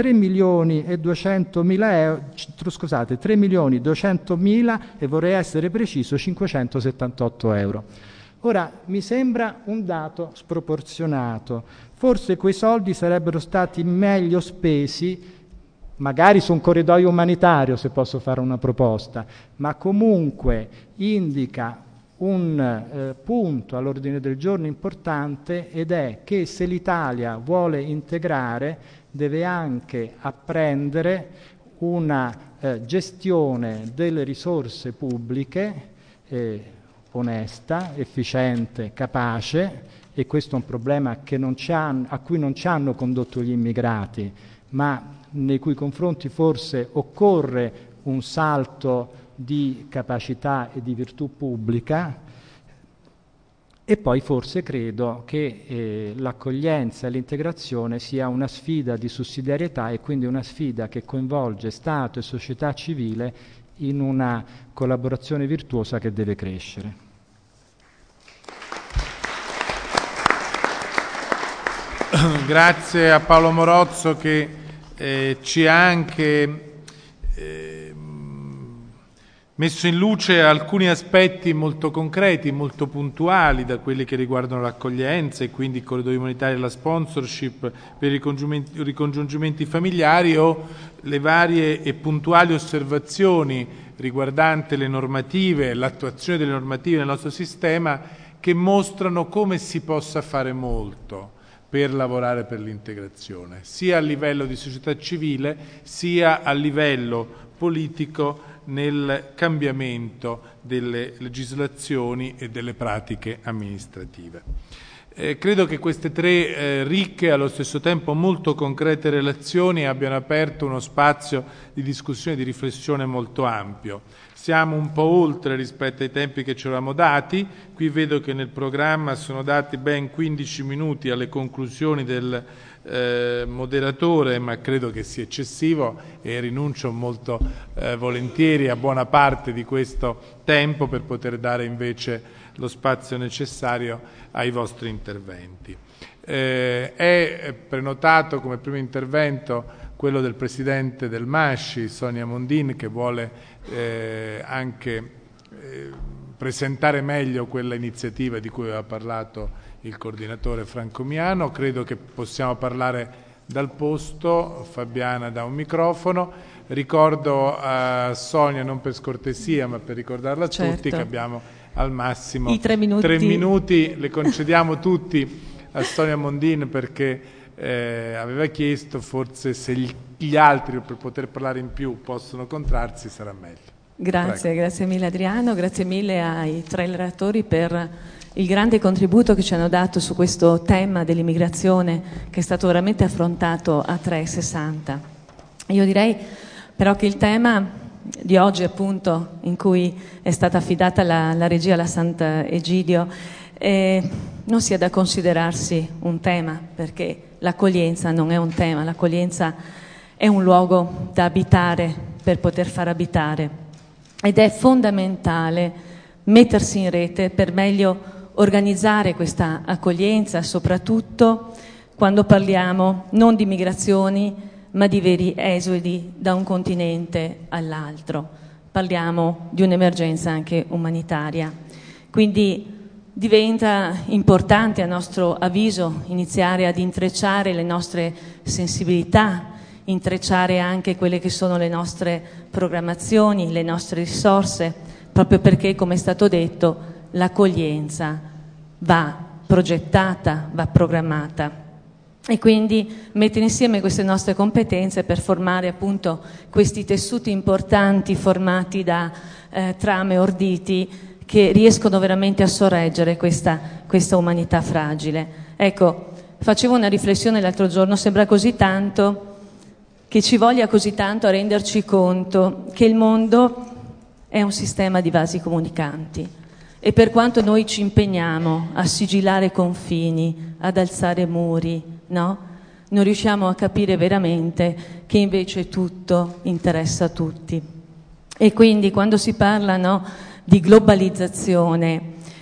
3.200.000 e vorrei essere preciso 578 euro. Ora, mi sembra un dato sproporzionato. Forse quei soldi sarebbero stati meglio spesi, magari su un corridoio umanitario, se posso fare una proposta, ma comunque indica un punto all'ordine del giorno importante, ed è che se l'Italia vuole integrare deve anche apprendere una gestione delle risorse pubbliche onesta, efficiente, capace, e questo è un problema a cui non ci hanno condotto gli immigrati, ma nei cui confronti forse occorre un salto di capacità e di virtù pubblica. E poi forse credo che l'accoglienza e l'integrazione sia una sfida di sussidiarietà e quindi una sfida che coinvolge Stato e società civile in una collaborazione virtuosa che deve crescere. Grazie a Paolo Morozzo che ci ha anche messo in luce alcuni aspetti molto concreti, molto puntuali, da quelli che riguardano l'accoglienza e quindi i corridoi umanitari e la sponsorship per i ricongiungimenti familiari, o le varie e puntuali osservazioni riguardanti le normative, l'attuazione delle normative nel nostro sistema, che mostrano come si possa fare molto per lavorare per l'integrazione, sia a livello di società civile, sia a livello politico, nel cambiamento delle legislazioni e delle pratiche amministrative. Credo che queste 3 ricche e allo stesso tempo molto concrete relazioni abbiano aperto uno spazio di discussione e di riflessione molto ampio. Siamo un po' oltre rispetto ai tempi che ci eravamo dati. Qui vedo che nel programma sono dati ben 15 minuti alle conclusioni del moderatore, ma credo che sia eccessivo e rinuncio molto volentieri a buona parte di questo tempo per poter dare invece lo spazio necessario ai vostri interventi. È prenotato come primo intervento quello del Presidente del MASCI, Sonia Mondin, che vuole anche presentare meglio quella iniziativa di cui aveva parlato il coordinatore Franco Miano. Credo che possiamo parlare dal posto, Fabiana dà un microfono. Ricordo a Sonia, non per scortesia ma per ricordarla a tutti, che abbiamo al massimo i 3 minuti. 3 minuti, le concediamo tutti a Sonia Mondin perché aveva chiesto, forse se gli altri per poter parlare in più possono contrarsi sarà meglio. Grazie mille Adriano, grazie mille ai 3 relatori per il grande contributo che ci hanno dato su questo tema dell'immigrazione che è stato veramente affrontato a 360. Io direi però che il tema di oggi, appunto, in cui è stata affidata la regia alla Sant'Egidio, non sia da considerarsi un tema, perché l'accoglienza non è un tema, l'accoglienza è un luogo da abitare per poter far abitare. Ed è fondamentale mettersi in rete per meglio organizzare questa accoglienza, soprattutto quando parliamo non di migrazioni, ma di veri esodi da un continente all'altro. Parliamo di un'emergenza anche umanitaria. Quindi diventa importante, a nostro avviso, iniziare ad intrecciare le nostre sensibilità, intrecciare anche quelle che sono le nostre programmazioni, le nostre risorse, proprio perché, come è stato detto, l'accoglienza va progettata, va programmata. E quindi mettere insieme queste nostre competenze per formare appunto questi tessuti importanti formati da trame orditi che riescono veramente a sorreggere questa umanità fragile. Ecco, facevo una riflessione l'altro giorno, sembra così tanto che ci voglia così tanto a renderci conto che il mondo è un sistema di vasi comunicanti e per quanto noi ci impegniamo a sigillare confini, ad alzare muri, no? Non riusciamo a capire veramente che invece tutto interessa a tutti. E quindi quando si parla, no, di globalizzazione,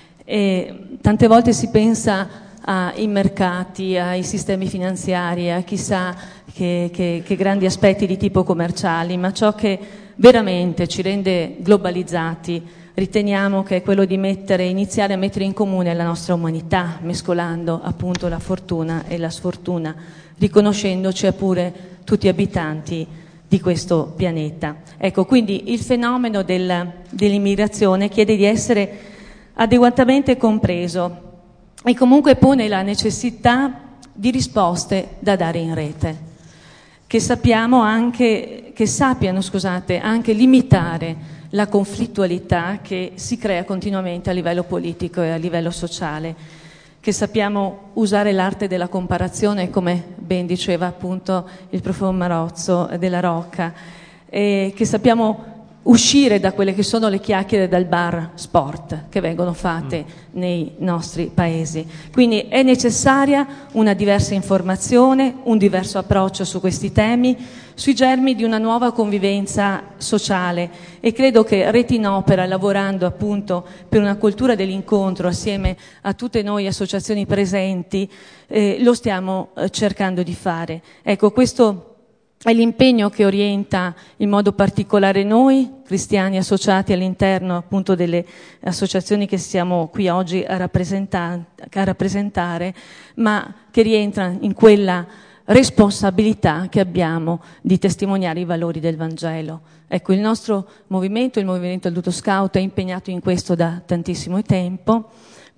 tante volte si pensa ai mercati, ai sistemi finanziari, a chissà che grandi aspetti di tipo commerciali, ma ciò che veramente ci rende globalizzati riteniamo che è quello di iniziare a mettere in comune la nostra umanità, mescolando appunto la fortuna e la sfortuna, riconoscendoci pure tutti abitanti di questo pianeta. Ecco, quindi il fenomeno dell'immigrazione chiede di essere adeguatamente compreso e comunque pone la necessità di risposte da dare in rete, che sappiano anche limitare la conflittualità che si crea continuamente a livello politico e a livello sociale, che sappiamo usare l'arte della comparazione, come ben diceva appunto il professor Marozzo della Rocca, e che sappiamo uscire da quelle che sono le chiacchiere dal bar sport che vengono fatte nei nostri paesi. Quindi è necessaria una diversa informazione, un diverso approccio su questi temi, sui germi di una nuova convivenza sociale, e credo che Reti in Opera, lavorando appunto per una cultura dell'incontro assieme a tutte noi associazioni presenti, lo stiamo cercando di fare. Ecco, questo è l'impegno che orienta in modo particolare noi, cristiani associati all'interno appunto delle associazioni che siamo qui oggi a rappresentare, ma che rientra in quella responsabilità che abbiamo di testimoniare i valori del Vangelo. Ecco, il nostro movimento, il movimento Adulto Scout, è impegnato in questo da tantissimo tempo.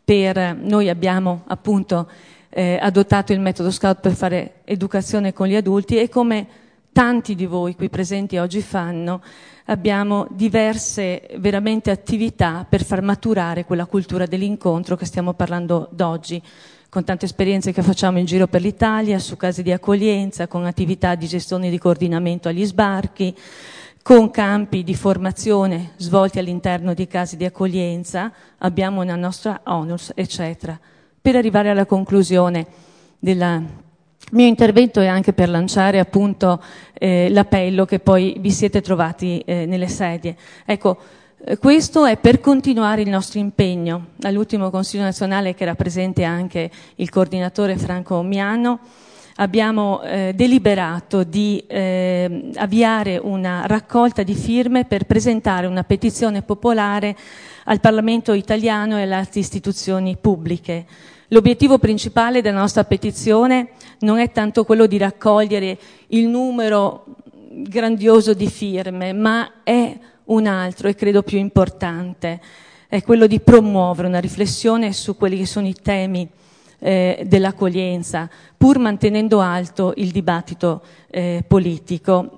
Noi abbiamo appunto adottato il metodo Scout per fare educazione con gli adulti, e come tanti di voi qui presenti oggi fanno, abbiamo diverse veramente attività per far maturare quella cultura dell'incontro che stiamo parlando d'oggi, con tante esperienze che facciamo in giro per l'Italia, su casi di accoglienza, con attività di gestione e di coordinamento agli sbarchi, con campi di formazione svolti all'interno di casi di accoglienza, abbiamo una nostra ONUS, eccetera. Per arrivare alla conclusione del mio intervento, e anche per lanciare appunto l'appello che poi vi siete trovati nelle sedie. Ecco, questo è per continuare il nostro impegno. All'ultimo Consiglio nazionale, che era presente anche il coordinatore Franco Miano, abbiamo deliberato di avviare una raccolta di firme per presentare una petizione popolare al Parlamento italiano e alle altre istituzioni pubbliche. L'obiettivo principale della nostra petizione non è tanto quello di raccogliere il numero grandioso di firme, ma è un altro, e credo più importante, è quello di promuovere una riflessione su quelli che sono i temi dell'accoglienza, pur mantenendo alto il dibattito politico.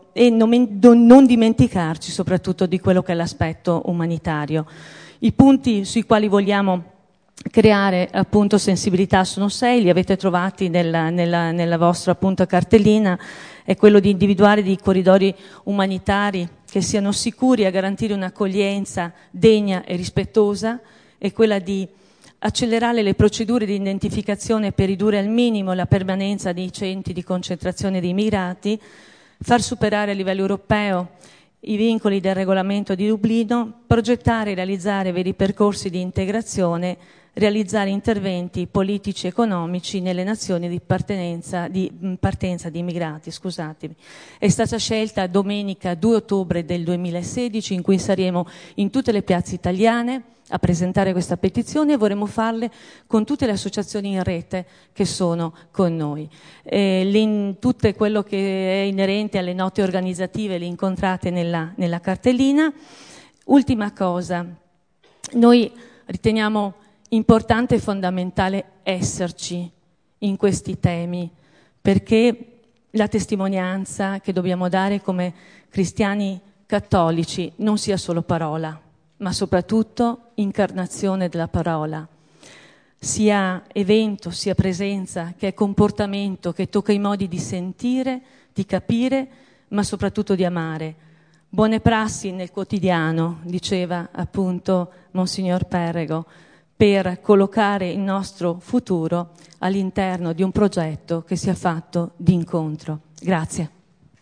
e non dimenticarci soprattutto di quello che è l'aspetto umanitario. I punti sui quali vogliamo creare appunto sensibilità sono 6, li avete trovati nella vostra appunto cartellina. È quello di individuare dei corridoi umanitari che siano sicuri a garantire un'accoglienza degna e rispettosa, è quella di accelerare le procedure di identificazione per ridurre al minimo la permanenza dei centri di concentrazione dei migranti, far superare a livello europeo i vincoli del regolamento di Dublino, progettare e realizzare veri percorsi di integrazione, realizzare interventi politici e economici nelle nazioni di partenza di immigrati. È stata scelta domenica 2 ottobre del 2016, in cui saremo in tutte le piazze italiane a presentare questa petizione, e vorremmo farle con tutte le associazioni in rete che sono con noi. Tutto quello che è inerente alle note organizzative le incontrate nella cartellina. Ultima cosa, noi riteniamo importante e fondamentale esserci in questi temi, perché la testimonianza che dobbiamo dare come cristiani cattolici non sia solo parola, ma soprattutto incarnazione della parola, sia evento, sia presenza, che è comportamento, che tocca i modi di sentire, di capire, ma soprattutto di amare. Buone prassi nel quotidiano, diceva appunto Monsignor Perrego, per collocare il nostro futuro all'interno di un progetto che sia fatto di incontro. Grazie.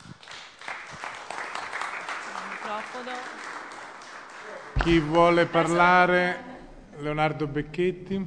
Chi vuole parlare? Leonardo Becchetti.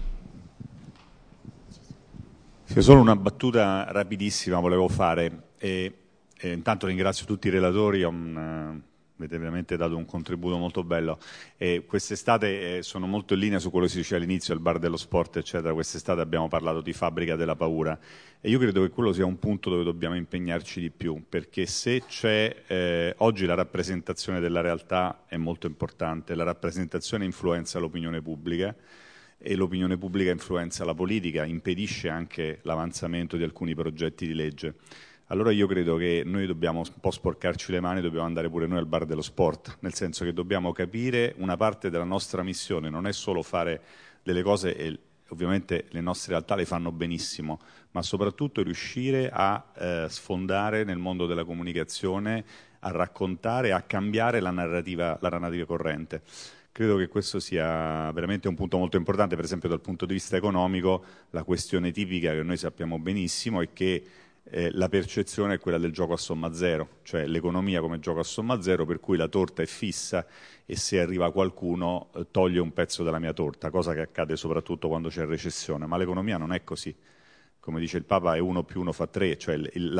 Sì, solo una battuta rapidissima volevo fare. Intanto ringrazio tutti i relatori, avete veramente dato un contributo molto bello. Quest'estate sono molto in linea su quello che si diceva all'inizio, il bar dello sport, eccetera. Quest'estate abbiamo parlato di fabbrica della paura e io credo che quello sia un punto dove dobbiamo impegnarci di più, perché se c'è oggi la rappresentazione della realtà è molto importante, la rappresentazione influenza l'opinione pubblica e l'opinione pubblica influenza la politica, impedisce anche l'avanzamento di alcuni progetti di legge. Allora io credo che noi dobbiamo un po' sporcarci le mani, dobbiamo andare pure noi al bar dello sport, nel senso che dobbiamo capire una parte della nostra missione, non è solo fare delle cose, e ovviamente le nostre realtà le fanno benissimo, ma soprattutto riuscire a sfondare nel mondo della comunicazione, a raccontare, a cambiare la narrativa corrente. Credo che questo sia veramente un punto molto importante, per esempio dal punto di vista economico, la questione tipica che noi sappiamo benissimo è che la percezione è quella del gioco a somma zero, cioè l'economia come gioco a somma zero, per cui la torta è fissa e se arriva qualcuno toglie un pezzo della mia torta, cosa che accade soprattutto quando c'è recessione, ma l'economia non è così. Come dice il Papa, è 1 più 1 fa 3, cioè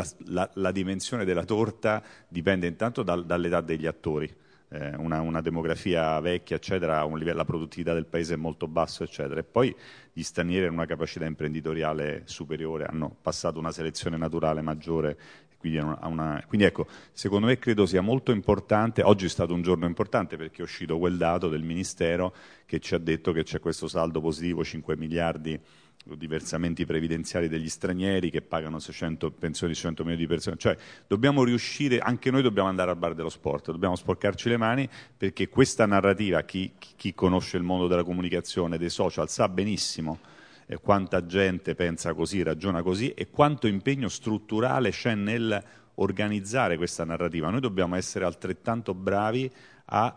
la dimensione della torta dipende intanto dall'età degli attori. Una demografia vecchia, eccetera, la produttività del paese è molto basso, eccetera, e poi gli stranieri hanno una capacità imprenditoriale superiore, hanno passato una selezione naturale maggiore, quindi ecco, secondo me credo sia molto importante. Oggi è stato un giorno importante perché è uscito quel dato del Ministero che ci ha detto che c'è questo saldo positivo, 5 miliardi di versamenti previdenziali degli stranieri che pagano 600 pensioni, 600 milioni di persone, cioè dobbiamo riuscire, anche noi dobbiamo andare al bar dello sport, dobbiamo sporcarci le mani, perché questa narrativa, chi conosce il mondo della comunicazione, dei social, sa benissimo quanta gente pensa così, ragiona così e quanto impegno strutturale c'è nel organizzare questa narrativa. Noi dobbiamo essere altrettanto bravi a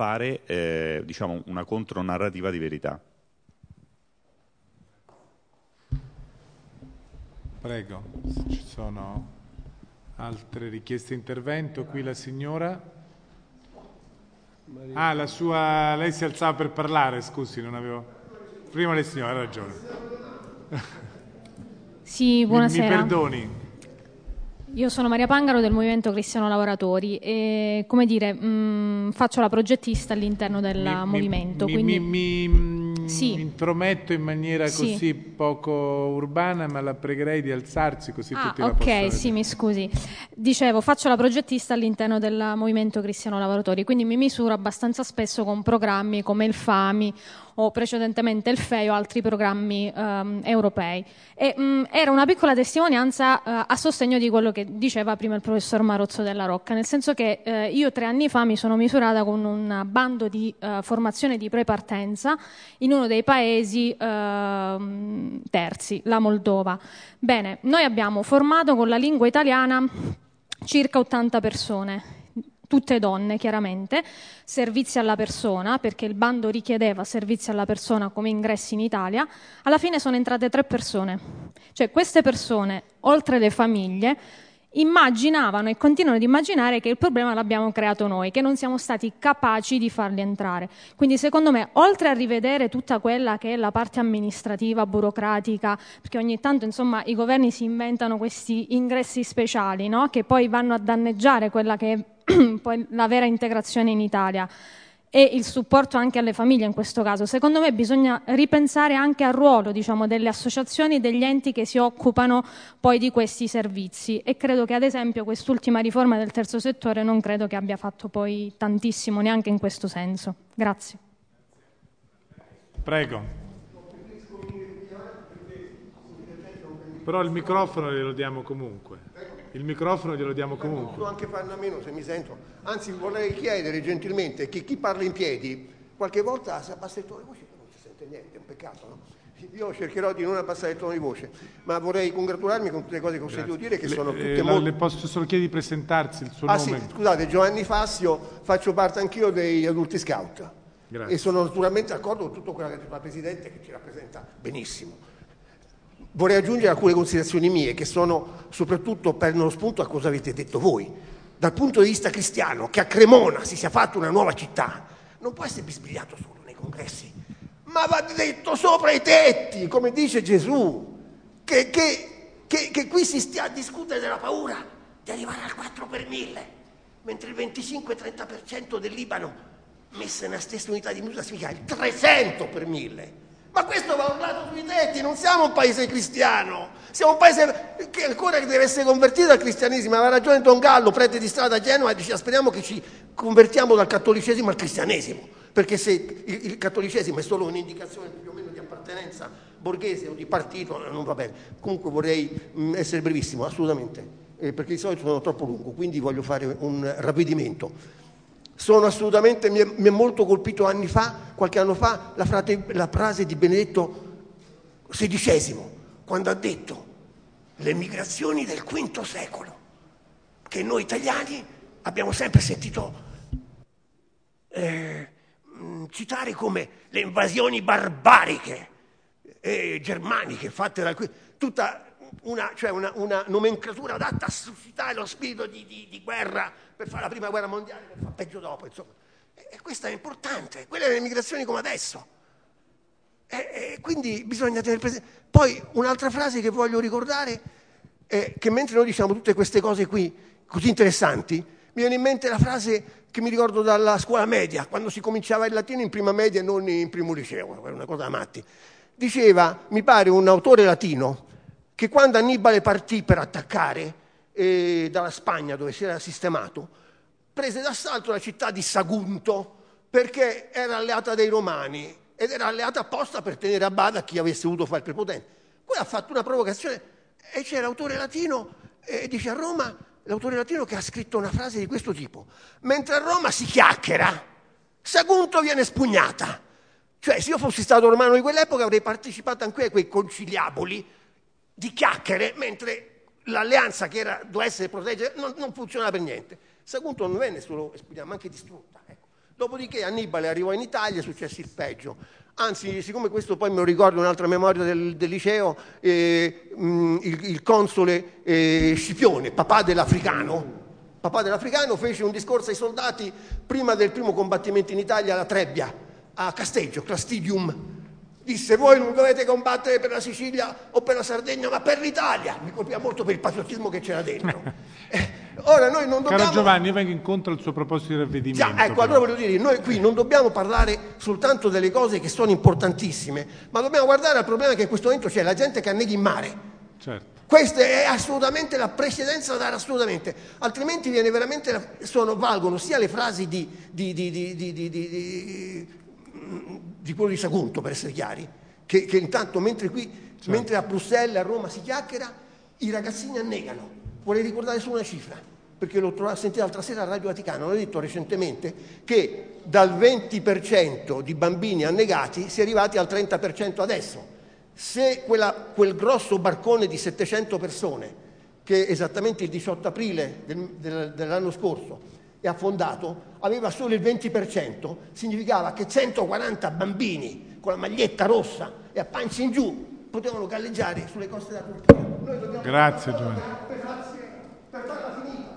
fare diciamo una contronarrativa di verità. Prego, se ci sono altre richieste di intervento. Qui la signora. Ah, lei si alzava per parlare, scusi, non avevo... Prima le signore, ha ragione. Sì, buonasera. Mi perdoni. Io sono Maria Pangaro del Movimento Cristiano Lavoratori e, come dire, faccio la progettista all'interno del movimento. Sì. Intrometto in maniera così poco urbana, ma la pregherei di alzarsi così tutti la possono vedere. Sì, mi scusi. Dicevo, faccio la progettista all'interno del Movimento Cristiano Lavoratori, quindi mi misuro abbastanza spesso con programmi come il FAMI o precedentemente il FEI o altri programmi europei. E, era una piccola testimonianza a sostegno di quello che diceva prima il professor Marozzo della Rocca, nel senso che io 3 anni fa mi sono misurata con un bando di formazione di prepartenza in uno dei paesi terzi, la Moldova. Bene, noi abbiamo formato con la lingua italiana circa 80 persone, tutte donne chiaramente, servizi alla persona, perché il bando richiedeva servizi alla persona come ingressi in Italia. Alla fine sono entrate 3 persone. Cioè queste persone, oltre le famiglie, immaginavano e continuano ad immaginare che il problema l'abbiamo creato noi, che non siamo stati capaci di farli entrare. Quindi secondo me, oltre a rivedere tutta quella che è la parte amministrativa, burocratica, perché ogni tanto insomma i governi si inventano questi ingressi speciali, no? Che poi vanno a danneggiare quella che è poi la vera integrazione in Italia e il supporto anche alle famiglie in questo caso. Secondo me bisogna ripensare anche al ruolo, diciamo, delle associazioni, degli enti che si occupano poi di questi servizi, e credo che ad esempio quest'ultima riforma del terzo settore non credo che abbia fatto poi tantissimo neanche in questo senso. Grazie. Prego. Però il microfono glielo diamo comunque. Il microfono glielo diamo comunque. Posso anche farne a meno se mi sento. Anzi, vorrei chiedere gentilmente che chi parla in piedi qualche volta si abbassa il tono di voce, non si sente niente, è un peccato, no? Io cercherò di non abbassare il tono di voce, ma vorrei congratularmi con tutte le cose che ho sentito dire, che sono tutte molto... Le posso solo chiedere di presentarsi, il suo nome? Sì, scusate, Giovanni Fassio, faccio parte anch'io degli adulti scout. Grazie. E sono naturalmente d'accordo con tutto quello che ha detto la Presidente, che ci rappresenta benissimo. Vorrei aggiungere alcune considerazioni mie, che sono soprattutto prendono spunto a cosa avete detto voi. Dal punto di vista cristiano, che a Cremona si sia fatta una nuova città, non può essere bisbigliato solo nei congressi, ma va detto sopra i tetti, come dice Gesù, che qui si stia a discutere della paura di arrivare al 4 per 1000, mentre il 25-30% del Libano, messa nella stessa unità di misura, significa il 300 per 1000. Ma questo va urlato sui tetti, non siamo un paese cristiano, siamo un paese che ancora deve essere convertito al cristianesimo. Aveva ragione Don Gallo, prete di strada a Genova, e diceva: speriamo che ci convertiamo dal cattolicesimo al cristianesimo, perché se il cattolicesimo è solo un'indicazione più o meno di appartenenza borghese o di partito, non va bene. Comunque vorrei essere brevissimo, assolutamente, perché di solito sono troppo lungo, quindi voglio fare un ravvedimento. Sono assolutamente, mi è molto colpito qualche anno fa, la frase di Benedetto XVI, quando ha detto: le migrazioni del V secolo, che noi italiani abbiamo sempre sentito citare come le invasioni barbariche germaniche fatte da tutta una nomenclatura adatta a suscitare lo spirito di guerra per fare la prima guerra mondiale, per fare peggio dopo, insomma. E questo è importante, quelle delle migrazioni come adesso. Quindi bisogna tenere presente. Poi un'altra frase che voglio ricordare è che mentre noi diciamo tutte queste cose qui così interessanti, mi viene in mente la frase che mi ricordo dalla scuola media, quando si cominciava il latino in prima media e non in primo liceo, era una cosa da matti. Diceva, mi pare un autore latino, che quando Annibale partì per attaccare dalla Spagna, dove si era sistemato, prese d'assalto la città di Sagunto, perché era alleata dei Romani ed era alleata apposta per tenere a bada chi avesse voluto fare il prepotente. Poi ha fatto una provocazione e c'è l'autore latino, dice a Roma, l'autore latino che ha scritto una frase di questo tipo: mentre a Roma si chiacchiera, Sagunto viene spugnata. Cioè, se io fossi stato romano di quell'epoca avrei partecipato anche a quei conciliaboli di chiacchiere, mentre l'alleanza che doveva essere proteggere non funzionava per niente. Sagunto non venne solo espugnata, ma anche distrutta. Ecco. Dopodiché Annibale arrivò in Italia e successe il peggio. Anzi, siccome questo poi me lo ricordo un'altra memoria del liceo, il console Scipione, papà dell'Africano, fece un discorso ai soldati prima del primo combattimento in Italia alla Trebbia, a Casteggio, Clastidium. Disse: voi non dovete combattere per la Sicilia o per la Sardegna, ma per l'Italia. Mi colpiva molto per il patriottismo che c'era dentro. Ora noi non dobbiamo... Caro Giovanni, io vengo incontro al suo proposito di ravvedimento. Ecco, allora voglio dire, noi qui non dobbiamo parlare soltanto delle cose che sono importantissime, ma dobbiamo guardare al problema che in questo momento c'è, la gente che anneghi in mare. Certo. Questa è assolutamente la precedenza da dare, assolutamente. Altrimenti viene veramente valgono sia le frasi di quello di Sagunto, per essere chiari, che intanto mentre a Bruxelles e a Roma si chiacchiera, i ragazzini annegano. Vorrei ricordare solo una cifra, perché l'ho sentita l'altra sera a Radio Vaticano, hanno detto recentemente che dal 20% di bambini annegati si è arrivati al 30% adesso. Se quel grosso barcone di 700 persone, che esattamente il 18 aprile dell'anno scorso è affondato, aveva solo il 20%, significava che 140 bambini con la maglietta rossa e a pancia in giù potevano galleggiare sulle coste della Turchia. Grazie Giovanni. Per farla finita.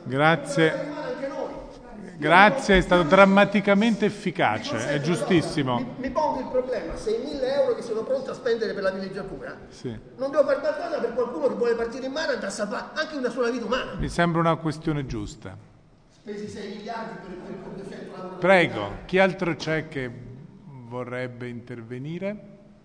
Grazie, è stato drammaticamente efficace, è giustissimo. Mi pongo il problema, se i 1.000 euro che sono pronto a spendere per la villeggiatura, non devo fare qualcosa per qualcuno che vuole partire in mare e andare a salvare anche una sola vita umana. Mi sembra una questione giusta. Spesi 6 miliardi per 200 lavori. Prego, chi altro c'è che vorrebbe intervenire?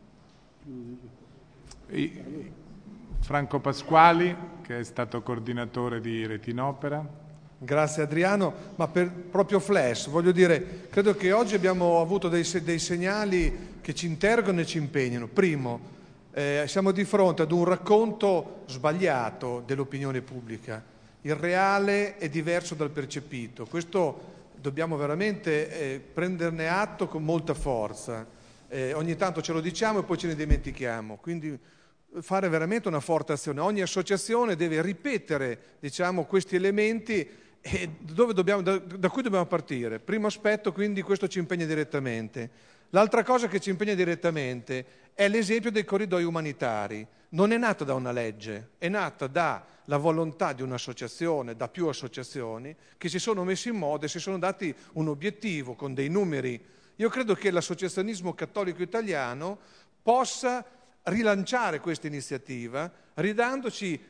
Franco Pasquali, che è stato coordinatore di Retinopera. Grazie Adriano, ma proprio flash, voglio dire, credo che oggi abbiamo avuto dei segnali che ci interrogano e ci impegnano. Primo, siamo di fronte ad un racconto sbagliato dell'opinione pubblica. Il reale è diverso dal percepito. Questo dobbiamo veramente prenderne atto con molta forza. Ogni tanto ce lo diciamo e poi ce ne dimentichiamo. Quindi fare veramente una forte azione. Ogni associazione deve ripetere, diciamo, questi elementi e da cui dobbiamo partire. Primo aspetto, quindi questo ci impegna direttamente. L'altra cosa che ci impegna direttamente è l'esempio dei corridoi umanitari. Non è nata da una legge, è nata dalla volontà di un'associazione, da più associazioni, che si sono messi in modo e si sono dati un obiettivo con dei numeri. Io credo che l'associazionismo cattolico italiano possa rilanciare questa iniziativa, ridandoci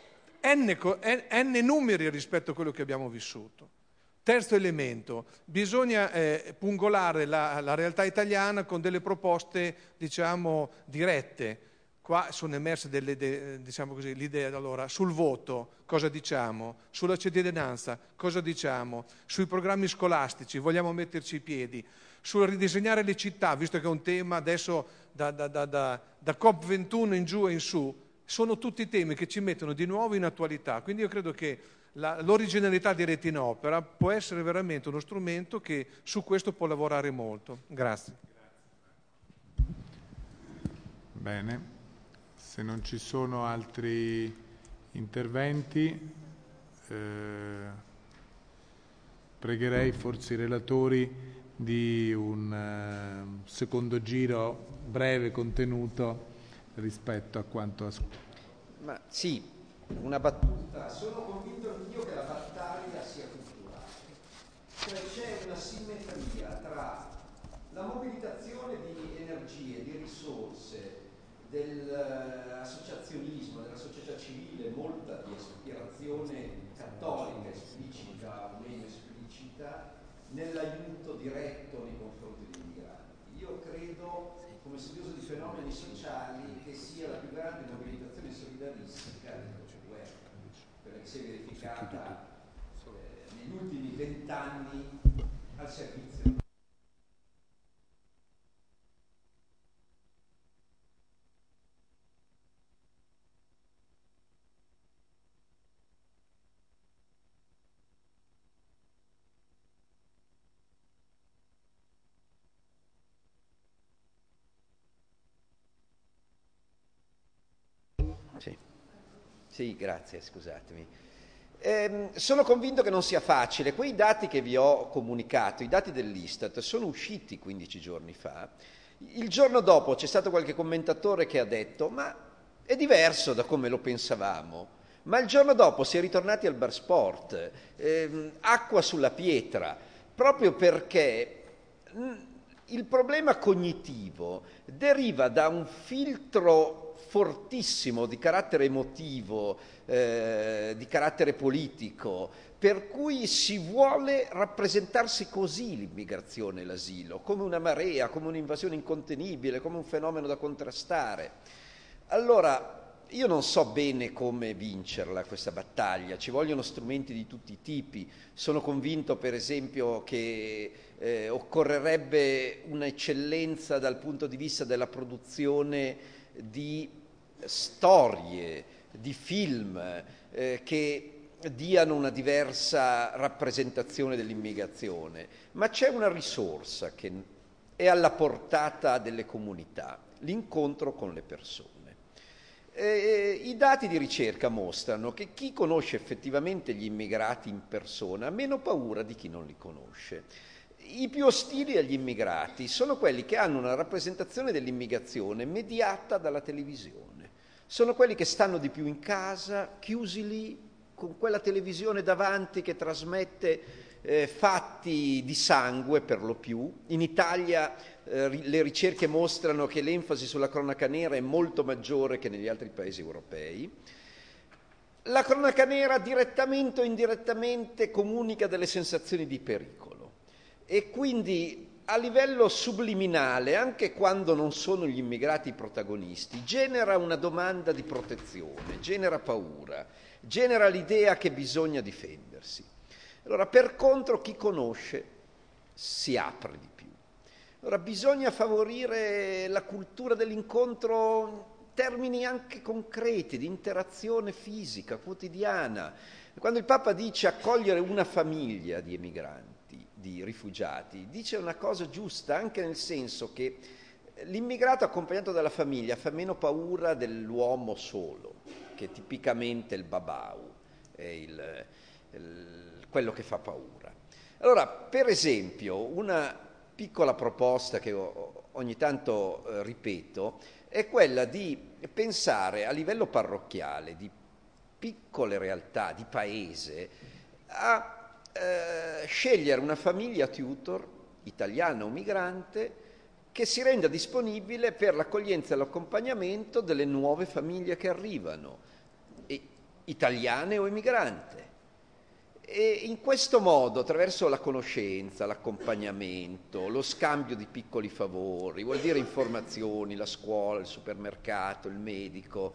n numeri rispetto a quello che abbiamo vissuto. Terzo elemento, bisogna pungolare la realtà italiana con delle proposte, diciamo, dirette. Qua sono emerse diciamo così, l'idea, allora, sul voto, cosa diciamo? Sulla cittadinanza, cosa diciamo? Sui programmi scolastici, vogliamo metterci i piedi? Sul ridisegnare le città, visto che è un tema adesso da COP21 in giù e in su, sono tutti temi che ci mettono di nuovo in attualità. Quindi io credo che l'originalità di Retinopera può essere veramente uno strumento che su questo può lavorare molto. Grazie. Bene, se non ci sono altri interventi, pregherei forse i relatori di un secondo giro breve, contenuto rispetto a quanto Ma sì, una battuta. Sono convinto anch'io che la battaglia sia culturale. Cioè c'è una simmetria tra la mobilitazione di energie, di risorse, dell'associazionismo, della società civile, molta di ispirazione cattolica esplicita o meno esplicita, nell'aiuto diretto nei confronti dei migranti. Io credo, come studioso di fenomeni sociali, che sia la più grande mobilitazione solidaristica del dopoguerra, quella che si è verificata negli ultimi 20 anni al servizio. Sì, grazie, scusatemi. Sono convinto che non sia facile. Quei dati che vi ho comunicato, i dati dell'Istat, sono usciti 15 giorni fa. Il giorno dopo c'è stato qualche commentatore che ha detto ma è diverso da come lo pensavamo. Ma il giorno dopo si è ritornati al bar sport, acqua sulla pietra, proprio perché il problema cognitivo deriva da un filtro fortissimo di carattere emotivo, di carattere politico, per cui si vuole rappresentarsi così l'immigrazione e l'asilo, come una marea, come un'invasione incontenibile, come un fenomeno da contrastare. Allora, io non so bene come vincerla questa battaglia, ci vogliono strumenti di tutti i tipi. Sono convinto per esempio che occorrerebbe un'eccellenza dal punto di vista della produzione di storie, di film che diano una diversa rappresentazione dell'immigrazione, ma c'è una risorsa che è alla portata delle comunità, l'incontro con le persone. I dati di ricerca mostrano che chi conosce effettivamente gli immigrati in persona ha meno paura di chi non li conosce. I più ostili agli immigrati sono quelli che hanno una rappresentazione dell'immigrazione mediata dalla televisione. Sono quelli che stanno di più in casa, chiusi lì, con quella televisione davanti che trasmette fatti di sangue per lo più. In Italia le ricerche mostrano che l'enfasi sulla cronaca nera è molto maggiore che negli altri paesi europei. La cronaca nera direttamente o indirettamente comunica delle sensazioni di pericolo e quindi a livello subliminale, anche quando non sono gli immigrati i protagonisti, genera una domanda di protezione, genera paura, genera l'idea che bisogna difendersi. Allora, per contro, chi conosce si apre di più. Allora, bisogna favorire la cultura dell'incontro in termini anche concreti, di interazione fisica, quotidiana. Quando il Papa dice accogliere una famiglia di emigranti, di rifugiati, dice una cosa giusta, anche nel senso che l'immigrato accompagnato dalla famiglia fa meno paura dell'uomo solo, che è tipicamente il babau, è quello che fa paura. Allora, per esempio, una piccola proposta che ogni tanto ripeto è quella di pensare a livello parrocchiale, di piccole realtà, di paese, a scegliere una famiglia tutor, italiana o migrante, che si renda disponibile per l'accoglienza e l'accompagnamento delle nuove famiglie che arrivano, italiane o emigrante. E in questo modo, attraverso la conoscenza, l'accompagnamento, lo scambio di piccoli favori, vuol dire informazioni, la scuola, il supermercato, il medico,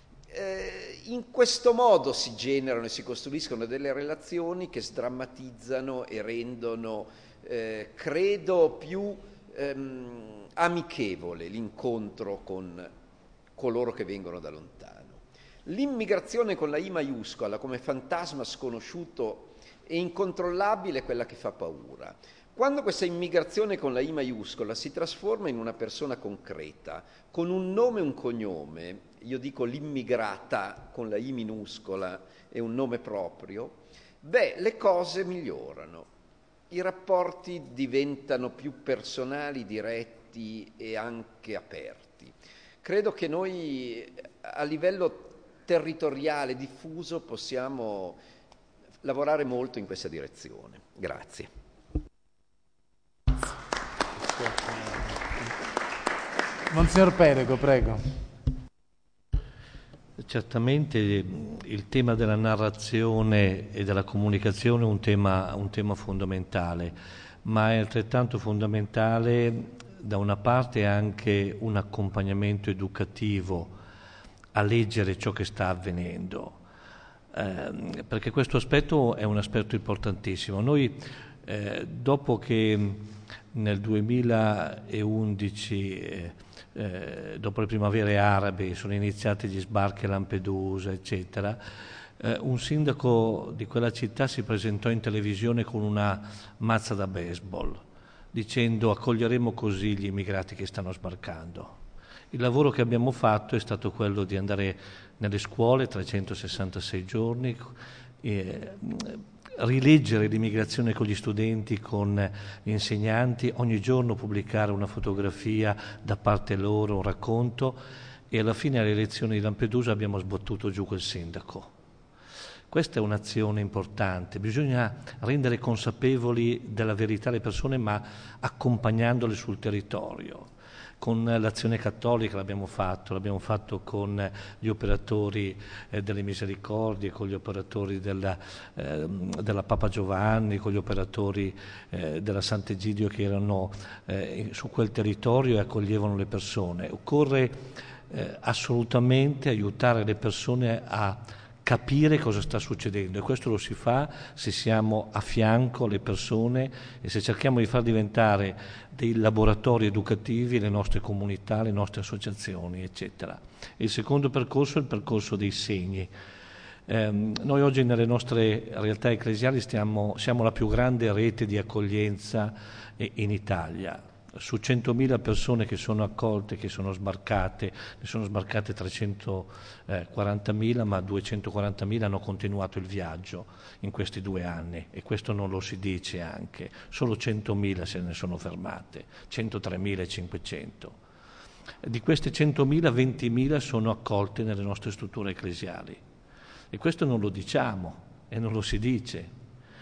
in questo modo si generano e si costruiscono delle relazioni che sdrammatizzano e rendono, credo, più amichevole l'incontro con coloro che vengono da lontano. L'immigrazione con la I maiuscola come fantasma sconosciuto e incontrollabile è quella che fa paura. Quando questa immigrazione con la I maiuscola si trasforma in una persona concreta, con un nome e un cognome, io dico l'immigrata con la I minuscola e un nome proprio, le cose migliorano. I rapporti diventano più personali, diretti e anche aperti. Credo che noi a livello territoriale, diffuso, possiamo lavorare molto in questa direzione. Grazie. Monsignor Perego, prego. Certamente il tema della narrazione e della comunicazione è un tema fondamentale, ma è altrettanto fondamentale da una parte anche un accompagnamento educativo a leggere ciò che sta avvenendo, perché questo aspetto è un aspetto importantissimo. Noi dopo che nel 2011 dopo le primavere arabe sono iniziati gli sbarchi a Lampedusa eccetera, un sindaco di quella città si presentò in televisione con una mazza da baseball dicendo accoglieremo così gli immigrati che stanno sbarcando. Il lavoro che abbiamo fatto è stato quello di andare nelle scuole 366 giorni, rileggere l'immigrazione con gli studenti, con gli insegnanti, ogni giorno pubblicare una fotografia da parte loro, un racconto, e alla fine alle elezioni di Lampedusa abbiamo sbattuto giù quel sindaco. Questa è un'azione importante, bisogna rendere consapevoli della verità le persone ma accompagnandole sul territorio. con l'Azione Cattolica l'abbiamo fatto con gli operatori delle Misericordie, con gli operatori della Papa Giovanni, con gli operatori della Sant'Egidio che erano su quel territorio e accoglievano le persone. Occorre assolutamente aiutare le persone a capire cosa sta succedendo, e questo lo si fa se siamo a fianco alle persone e se cerchiamo di far diventare dei laboratori educativi le nostre comunità, le nostre associazioni, eccetera. Il secondo percorso è il percorso dei segni. Noi oggi nelle nostre realtà ecclesiali siamo la più grande rete di accoglienza in Italia. Su 100.000 persone che sono accolte, che sono sbarcate, ne sono sbarcate 340.000, ma 240.000 hanno continuato il viaggio in questi 2 anni, e questo non lo si dice anche. Solo 100.000 se ne sono fermate, 103.500. Di queste 100.000, 20.000 sono accolte nelle nostre strutture ecclesiali, e questo non lo diciamo e non lo si dice.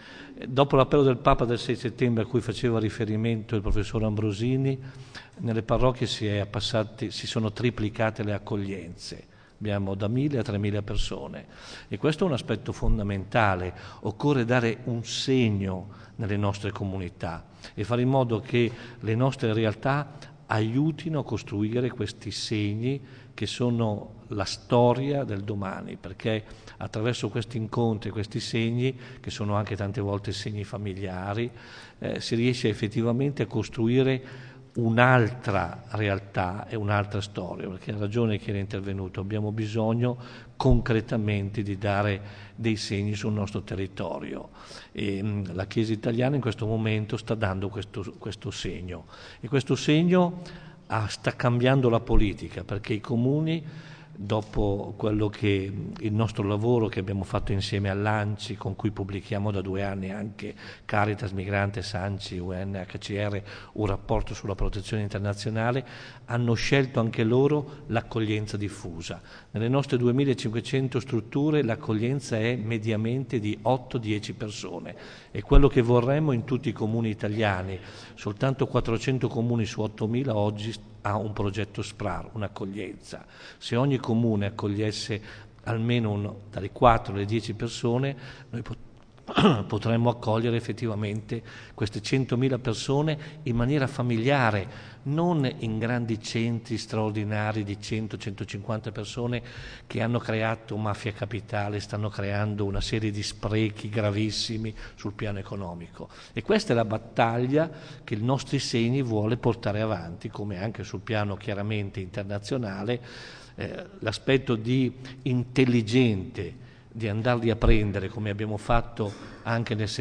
Dopo l'appello del Papa del 6 settembre a cui faceva riferimento il professor Ambrosini, nelle parrocchie si sono triplicate le accoglienze. Abbiamo da 1.000 a 3.000 persone, e questo è un aspetto fondamentale. Occorre dare un segno nelle nostre comunità e fare in modo che le nostre realtà aiutino a costruire questi segni che sono la storia del domani, perché attraverso questi incontri, questi segni, che sono anche tante volte segni familiari, si riesce effettivamente a costruire un'altra realtà e un'altra storia, perché ha ragione chi era intervenuto, abbiamo bisogno concretamente di dare dei segni sul nostro territorio, e la Chiesa italiana in questo momento sta dando questo segno, e questo segno sta cambiando la politica, perché i comuni, dopo quello che il nostro lavoro che abbiamo fatto insieme all'ANCI, con cui pubblichiamo da 2 anni anche Caritas, Migrantes, ANCI, UNHCR, un rapporto sulla protezione internazionale, hanno scelto anche loro l'accoglienza diffusa. Nelle nostre 2.500 strutture l'accoglienza è mediamente di 8-10 persone, e quello che vorremmo in tutti i comuni italiani. Soltanto 400 comuni su 8.000 oggi ha un progetto SPRAR, un'accoglienza. Se ogni comune accogliesse almeno dalle 4 alle 10 persone, noi potremmo accogliere effettivamente queste 100.000 persone in maniera familiare, non in grandi centri straordinari di 100-150 persone che hanno creato mafia capitale, stanno creando una serie di sprechi gravissimi sul piano economico. E questa è la battaglia che il nostri segni vuole portare avanti, come anche sul piano chiaramente internazionale, l'aspetto di intelligente, di andarli a prendere, come abbiamo fatto anche nel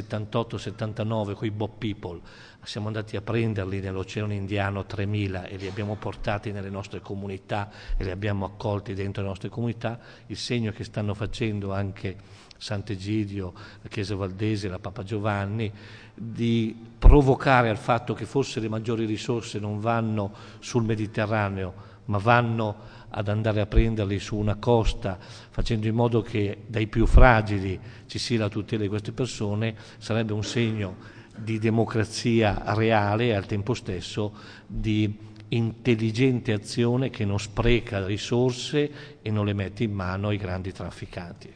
78-79 con i Boat People. Siamo andati a prenderli nell'Oceano Indiano 3.000 e li abbiamo portati nelle nostre comunità e li abbiamo accolti dentro le nostre comunità. Il segno che stanno facendo anche Sant'Egidio, la Chiesa Valdese, la Papa Giovanni, di provocare al fatto che forse le maggiori risorse non vanno sul Mediterraneo, ma vanno ad andare a prenderli su una costa, facendo in modo che dai più fragili ci sia la tutela di queste persone, sarebbe un segno di democrazia reale e al tempo stesso di intelligente azione che non spreca risorse e non le mette in mano ai grandi trafficanti.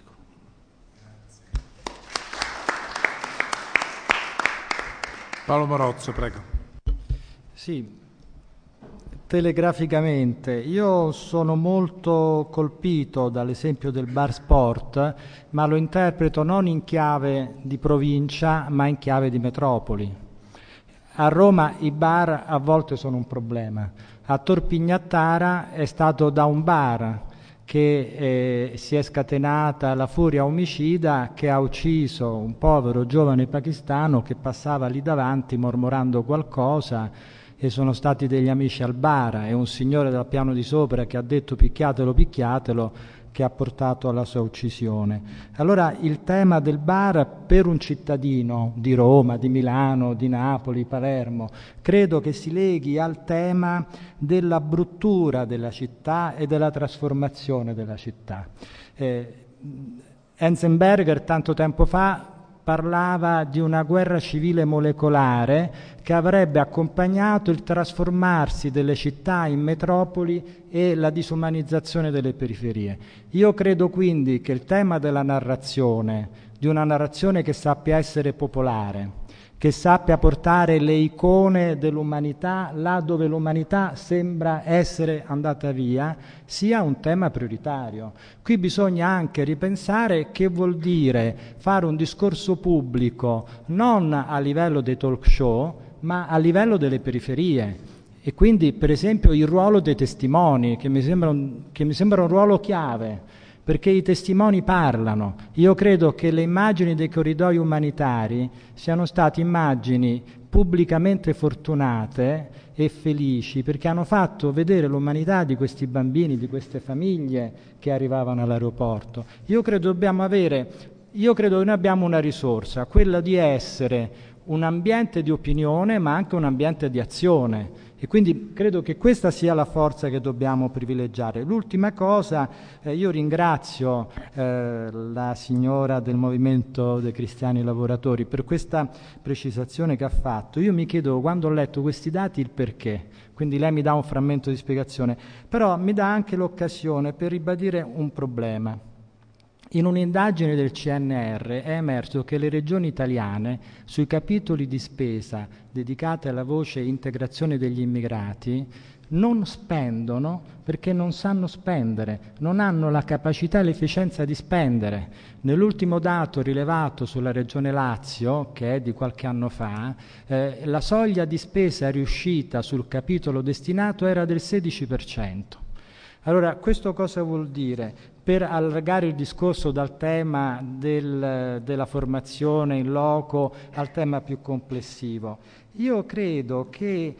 Paolo Morozzo, prego. Sì. Telegraficamente, io sono molto colpito dall'esempio del bar sport, ma lo interpreto non in chiave di provincia, ma in chiave di metropoli. A Roma i bar a volte sono un problema. A Tor Pignattara è stato da un bar che si è scatenata la furia omicida che ha ucciso un povero giovane pakistano che passava lì davanti mormorando qualcosa, e sono stati degli amici al bar e un signore dal piano di sopra che ha detto picchiatelo, picchiatelo, che ha portato alla sua uccisione. Allora il tema del bar per un cittadino di Roma, di Milano, di Napoli, Palermo, credo che si leghi al tema della bruttura della città e della trasformazione della città. Enzensberger tanto tempo fa parlava di una guerra civile molecolare che avrebbe accompagnato il trasformarsi delle città in metropoli e la disumanizzazione delle periferie. Io credo quindi che il tema della narrazione, di una narrazione che sappia essere popolare, che sappia portare le icone dell'umanità là dove l'umanità sembra essere andata via, sia un tema prioritario. Qui bisogna anche ripensare che vuol dire fare un discorso pubblico non a livello dei talk show, ma a livello delle periferie. E quindi, per esempio, il ruolo dei testimoni, che mi sembra un ruolo chiave, perché i testimoni parlano. Io credo che le immagini dei corridoi umanitari siano state immagini pubblicamente fortunate e felici, perché hanno fatto vedere l'umanità di questi bambini, di queste famiglie che arrivavano all'aeroporto. Io credo che noi abbiamo una risorsa, quella di essere un ambiente di opinione, ma anche un ambiente di azione. E quindi credo che questa sia la forza che dobbiamo privilegiare. L'ultima cosa, io ringrazio la signora del Movimento dei Cristiani Lavoratori per questa precisazione che ha fatto. Io mi chiedo, quando ho letto questi dati, il perché. Quindi lei mi dà un frammento di spiegazione, però mi dà anche l'occasione per ribadire un problema. In un'indagine del CNR è emerso che le regioni italiane sui capitoli di spesa dedicati alla voce integrazione degli immigrati non spendono perché non sanno spendere, non hanno la capacità e l'efficienza di spendere. Nell'ultimo dato rilevato sulla regione Lazio, che è di qualche anno fa, la soglia di spesa riuscita sul capitolo destinato era del 16%. Allora, questo cosa vuol dire? Per allargare il discorso dal tema della formazione in loco al tema più complessivo, io credo che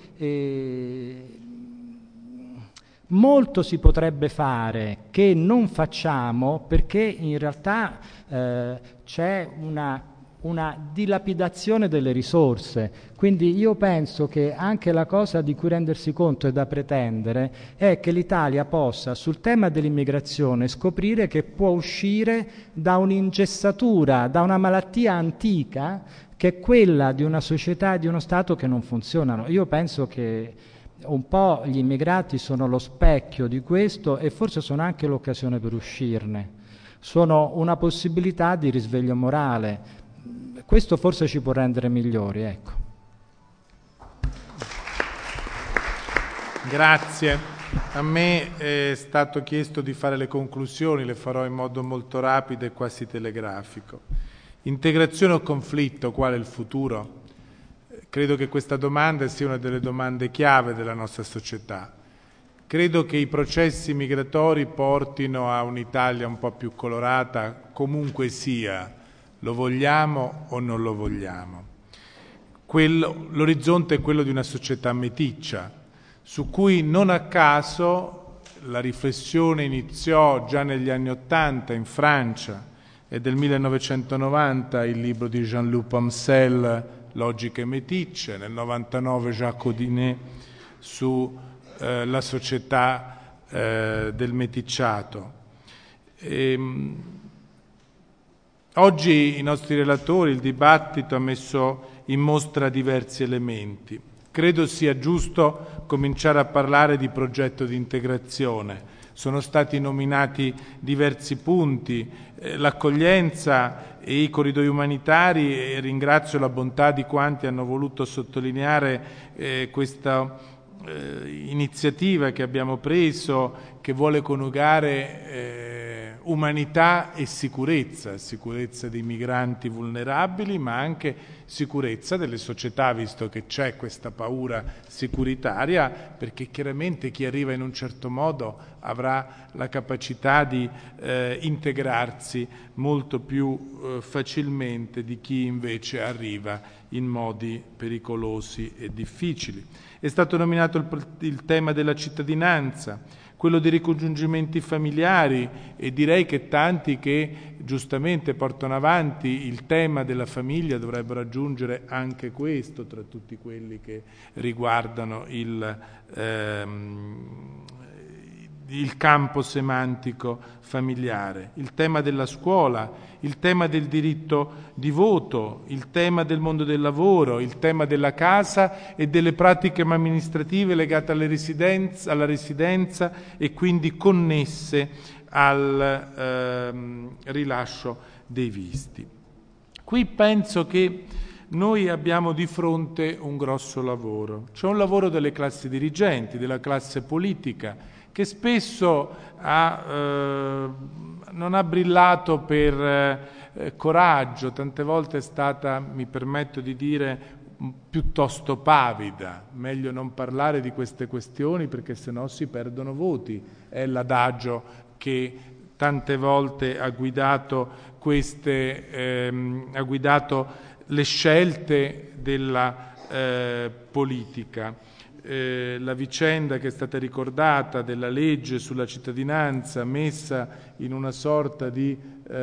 molto si potrebbe fare che non facciamo, perché in realtà c'è una dilapidazione delle risorse. Quindi io penso che anche la cosa di cui rendersi conto e da pretendere è che l'Italia possa, sul tema dell'immigrazione, scoprire che può uscire da un'ingessatura, da una malattia antica che è quella di una società e di uno Stato che non funzionano. Io penso che un po' gli immigrati sono lo specchio di questo e forse sono anche l'occasione per uscirne. Sono una possibilità di risveglio morale. Questo forse ci può rendere migliori, ecco. Grazie. A me è stato chiesto di fare le conclusioni, le farò in modo molto rapido e quasi telegrafico. Integrazione o conflitto, qual è il futuro? Credo che questa domanda sia una delle domande chiave della nostra società. Credo che i processi migratori portino a un'Italia un po' più colorata, comunque sia, lo vogliamo o non lo vogliamo. L'orizzonte è quello di una società meticcia, su cui non a caso la riflessione iniziò già negli anni '80 in Francia. È del 1990 il libro di Jean-Luc Pomcel, Logiche meticce, nel 99 Jacques Audinet su la società del meticciato. Oggi i nostri relatori, il dibattito ha messo in mostra diversi elementi. Credo sia giusto cominciare a parlare di progetto di integrazione. Sono stati nominati diversi punti, l'accoglienza e i corridoi umanitari, e ringrazio la bontà di quanti hanno voluto sottolineare questa iniziativa che abbiamo preso, che vuole coniugare umanità e sicurezza dei migranti vulnerabili, ma anche sicurezza delle società, visto che c'è questa paura sicuritaria, perché chiaramente chi arriva in un certo modo avrà la capacità di integrarsi molto più facilmente di chi invece arriva in modi pericolosi e difficili. È stato nominato il tema della cittadinanza, quello dei ricongiungimenti familiari, e direi che tanti che giustamente portano avanti il tema della famiglia dovrebbero aggiungere anche questo tra tutti quelli che riguardano il campo semantico familiare, il tema della scuola, il tema del diritto di voto, il tema del mondo del lavoro, il tema della casa e delle pratiche amministrative legate alla residenza e quindi connesse al rilascio dei visti. Qui penso che noi abbiamo di fronte un grosso lavoro. C'è un lavoro delle classi dirigenti, della classe politica, che spesso non ha brillato per coraggio, tante volte è stata, mi permetto di dire, piuttosto pavida. Meglio non parlare di queste questioni perché sennò si perdono voti. È l'adagio che tante volte ha guidato le scelte della politica. La vicenda che è stata ricordata della legge sulla cittadinanza messa in una sorta di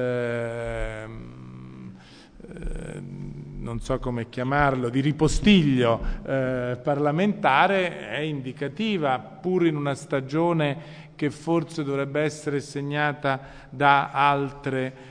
non so come chiamarlo, di ripostiglio parlamentare è indicativa, pur in una stagione che forse dovrebbe essere segnata da altre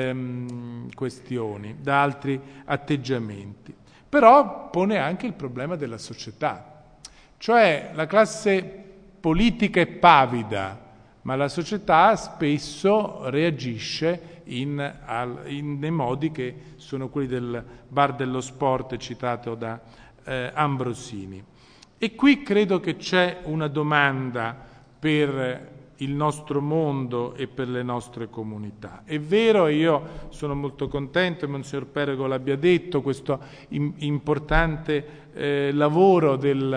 questioni, da altri atteggiamenti. Però pone anche il problema della società, cioè la classe politica è pavida, ma la società spesso reagisce nei modi che sono quelli del bar dello sport citato da Ambrosini. E qui credo che c'è una domanda per il nostro mondo e per le nostre comunità. È vero, io sono molto contento che Monsignor Perego l'abbia detto, questo importante lavoro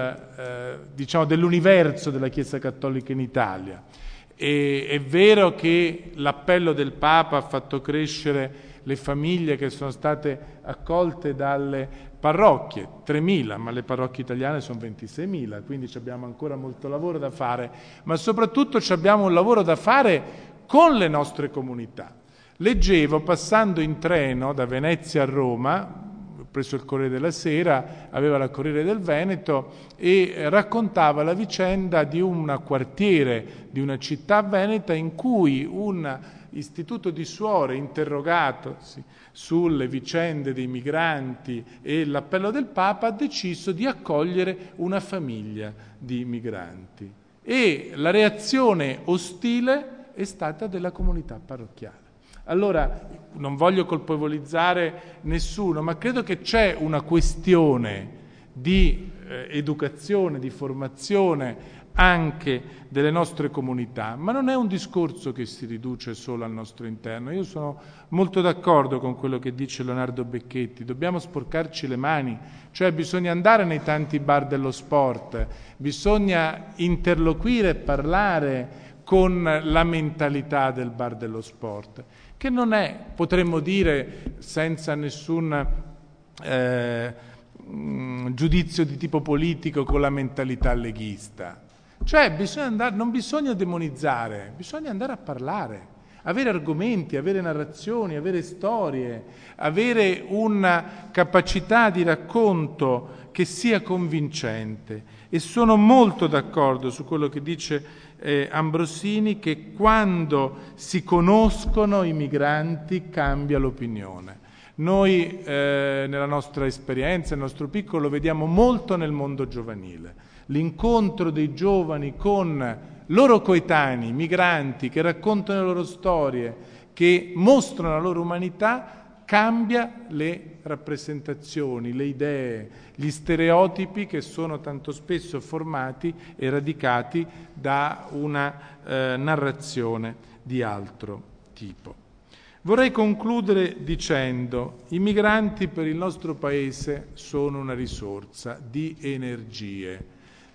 dell'universo della Chiesa Cattolica in Italia. E è vero che l'appello del Papa ha fatto crescere le famiglie che sono state accolte dalle parrocchie, 3.000, ma le parrocchie italiane sono 26.000, quindi abbiamo ancora molto lavoro da fare, ma soprattutto abbiamo un lavoro da fare con le nostre comunità. Leggevo, passando in treno da Venezia a Roma, ho preso il Corriere della Sera, aveva la Corriere del Veneto e raccontava la vicenda di un quartiere di una città veneta in cui un istituto di suore interrogatosi sulle vicende dei migranti e l'appello del Papa ha deciso di accogliere una famiglia di migranti e la reazione ostile è stata della comunità parrocchiale. Allora, non voglio colpevolizzare nessuno, ma credo che c'è una questione di educazione, di formazione anche delle nostre comunità, ma non è un discorso che si riduce solo al nostro interno. Io sono molto d'accordo con quello che dice Leonardo Becchetti, dobbiamo sporcarci le mani, cioè bisogna andare nei tanti bar dello sport, bisogna interloquire e parlare con la mentalità del bar dello sport, che non è, potremmo dire senza nessun giudizio di tipo politico, con la mentalità leghista. Cioè non bisogna demonizzare, bisogna andare a parlare, avere argomenti, avere narrazioni, avere storie, avere una capacità di racconto che sia convincente. E sono molto d'accordo su quello che dice Ambrosini, che quando si conoscono i migranti cambia l'opinione. Noi nella nostra esperienza, nel nostro piccolo, lo vediamo molto nel mondo giovanile. L'incontro dei giovani con loro coetanei, migranti, che raccontano le loro storie, che mostrano la loro umanità, cambia le rappresentazioni, le idee, gli stereotipi che sono tanto spesso formati e radicati da una narrazione di altro tipo. Vorrei concludere dicendo: i migranti per il nostro Paese sono una risorsa di energie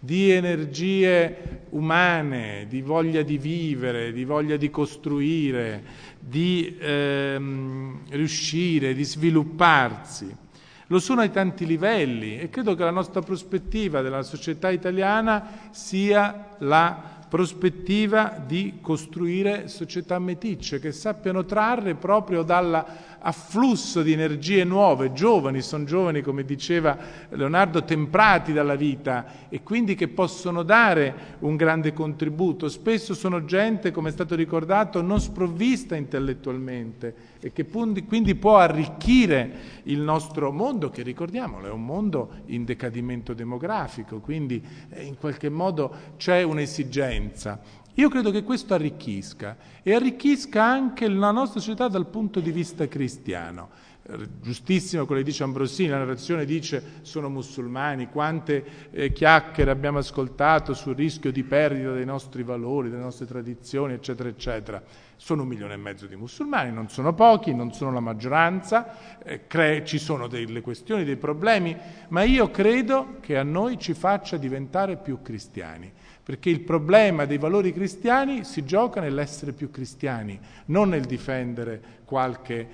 umane, di voglia di vivere, di voglia di costruire, di riuscire, di svilupparsi. Lo sono ai tanti livelli e credo che la nostra prospettiva della società italiana sia la prospettiva di costruire società meticce che sappiano trarre proprio dall'afflusso di energie nuove, giovani, sono giovani, come diceva Leonardo, temprati dalla vita e quindi che possono dare un grande contributo. Spesso sono gente, come è stato ricordato, non sprovvista intellettualmente e che quindi può arricchire il nostro mondo, che ricordiamolo è un mondo in decadimento demografico, quindi in qualche modo c'è un'esigenza. Io credo che questo arricchisca e arricchisca anche la nostra società dal punto di vista cristiano. Giustissimo quello che dice Ambrosini, la narrazione dice sono musulmani, quante chiacchiere abbiamo ascoltato sul rischio di perdita dei nostri valori, delle nostre tradizioni, eccetera, eccetera. Sono 1,5 milioni di musulmani, non sono pochi, non sono la maggioranza, ci sono delle questioni, dei problemi, ma io credo che a noi ci faccia diventare più cristiani, perché il problema dei valori cristiani si gioca nell'essere più cristiani, non nel difendere qualche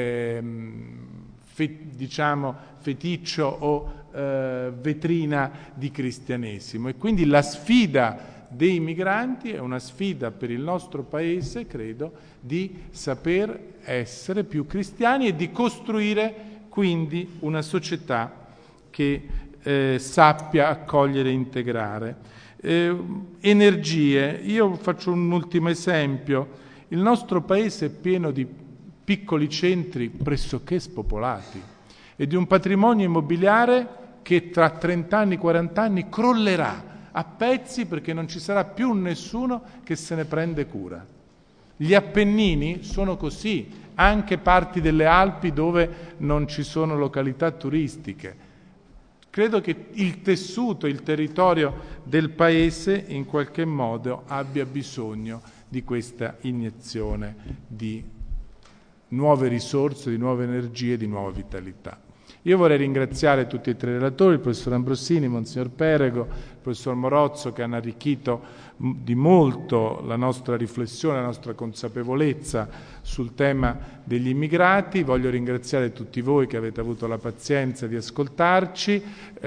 feticcio o vetrina di cristianesimo. E quindi la sfida dei migranti è una sfida per il nostro Paese, credo, di saper essere più cristiani e di costruire quindi una società che sappia accogliere e integrare. Energie, io faccio un ultimo esempio, il nostro Paese è pieno di piccoli centri pressoché spopolati e di un patrimonio immobiliare che tra 30 anni, 40 anni crollerà a pezzi perché non ci sarà più nessuno che se ne prende cura. Gli Appennini sono così, anche parti delle Alpi dove non ci sono località turistiche. Credo che il tessuto, il territorio del Paese in qualche modo abbia bisogno di questa iniezione di nuove risorse, di nuove energie, di nuova vitalità. Io vorrei ringraziare tutti e tre i relatori, il professor Ambrosini, Monsignor Perego, il professor Morozzo, che hanno arricchito di molto la nostra riflessione, la nostra consapevolezza sul tema degli immigrati. Voglio ringraziare tutti voi che avete avuto la pazienza di ascoltarci,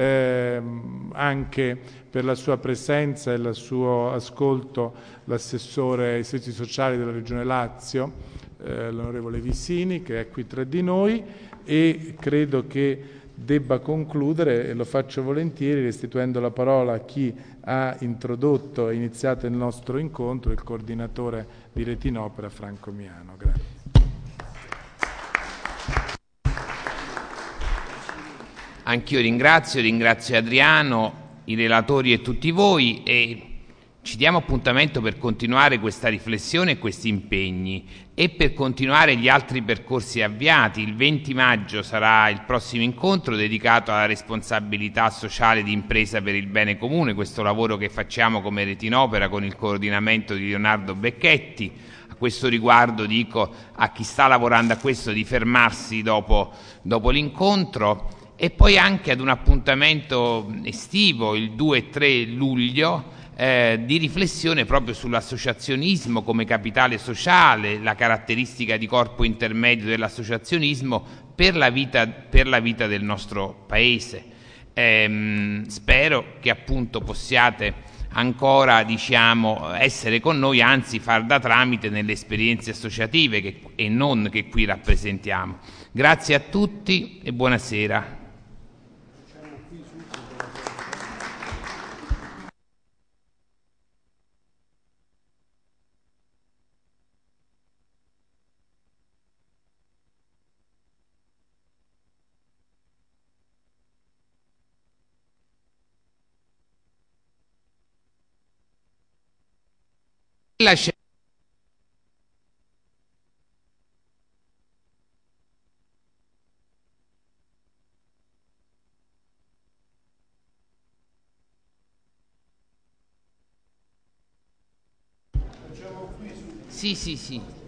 anche per la sua presenza e il suo ascolto l'assessore ai servizi sociali della Regione Lazio, l'onorevole Visini, che è qui tra di noi, e credo che debba concludere, e lo faccio volentieri, restituendo la parola a chi ha introdotto e iniziato il nostro incontro, il coordinatore di Reti in Opera, Franco Miano. Grazie. Anch'io ringrazio Adriano, i relatori e tutti voi, e ci diamo appuntamento per continuare questa riflessione e questi impegni e per continuare gli altri percorsi avviati. Il 20 maggio sarà il prossimo incontro dedicato alla responsabilità sociale di impresa per il bene comune, questo lavoro che facciamo come Reti in Opera con il coordinamento di Leonardo Becchetti. A questo riguardo dico a chi sta lavorando a questo di fermarsi dopo l'incontro, e poi anche ad un appuntamento estivo il 2 e 3 luglio di riflessione proprio sull'associazionismo come capitale sociale, la caratteristica di corpo intermedio dell'associazionismo per la vita del nostro Paese. Spero che appunto possiate ancora essere con noi, anzi far da tramite nelle esperienze associative e non che qui rappresentiamo. Grazie a tutti e buonasera. Sì.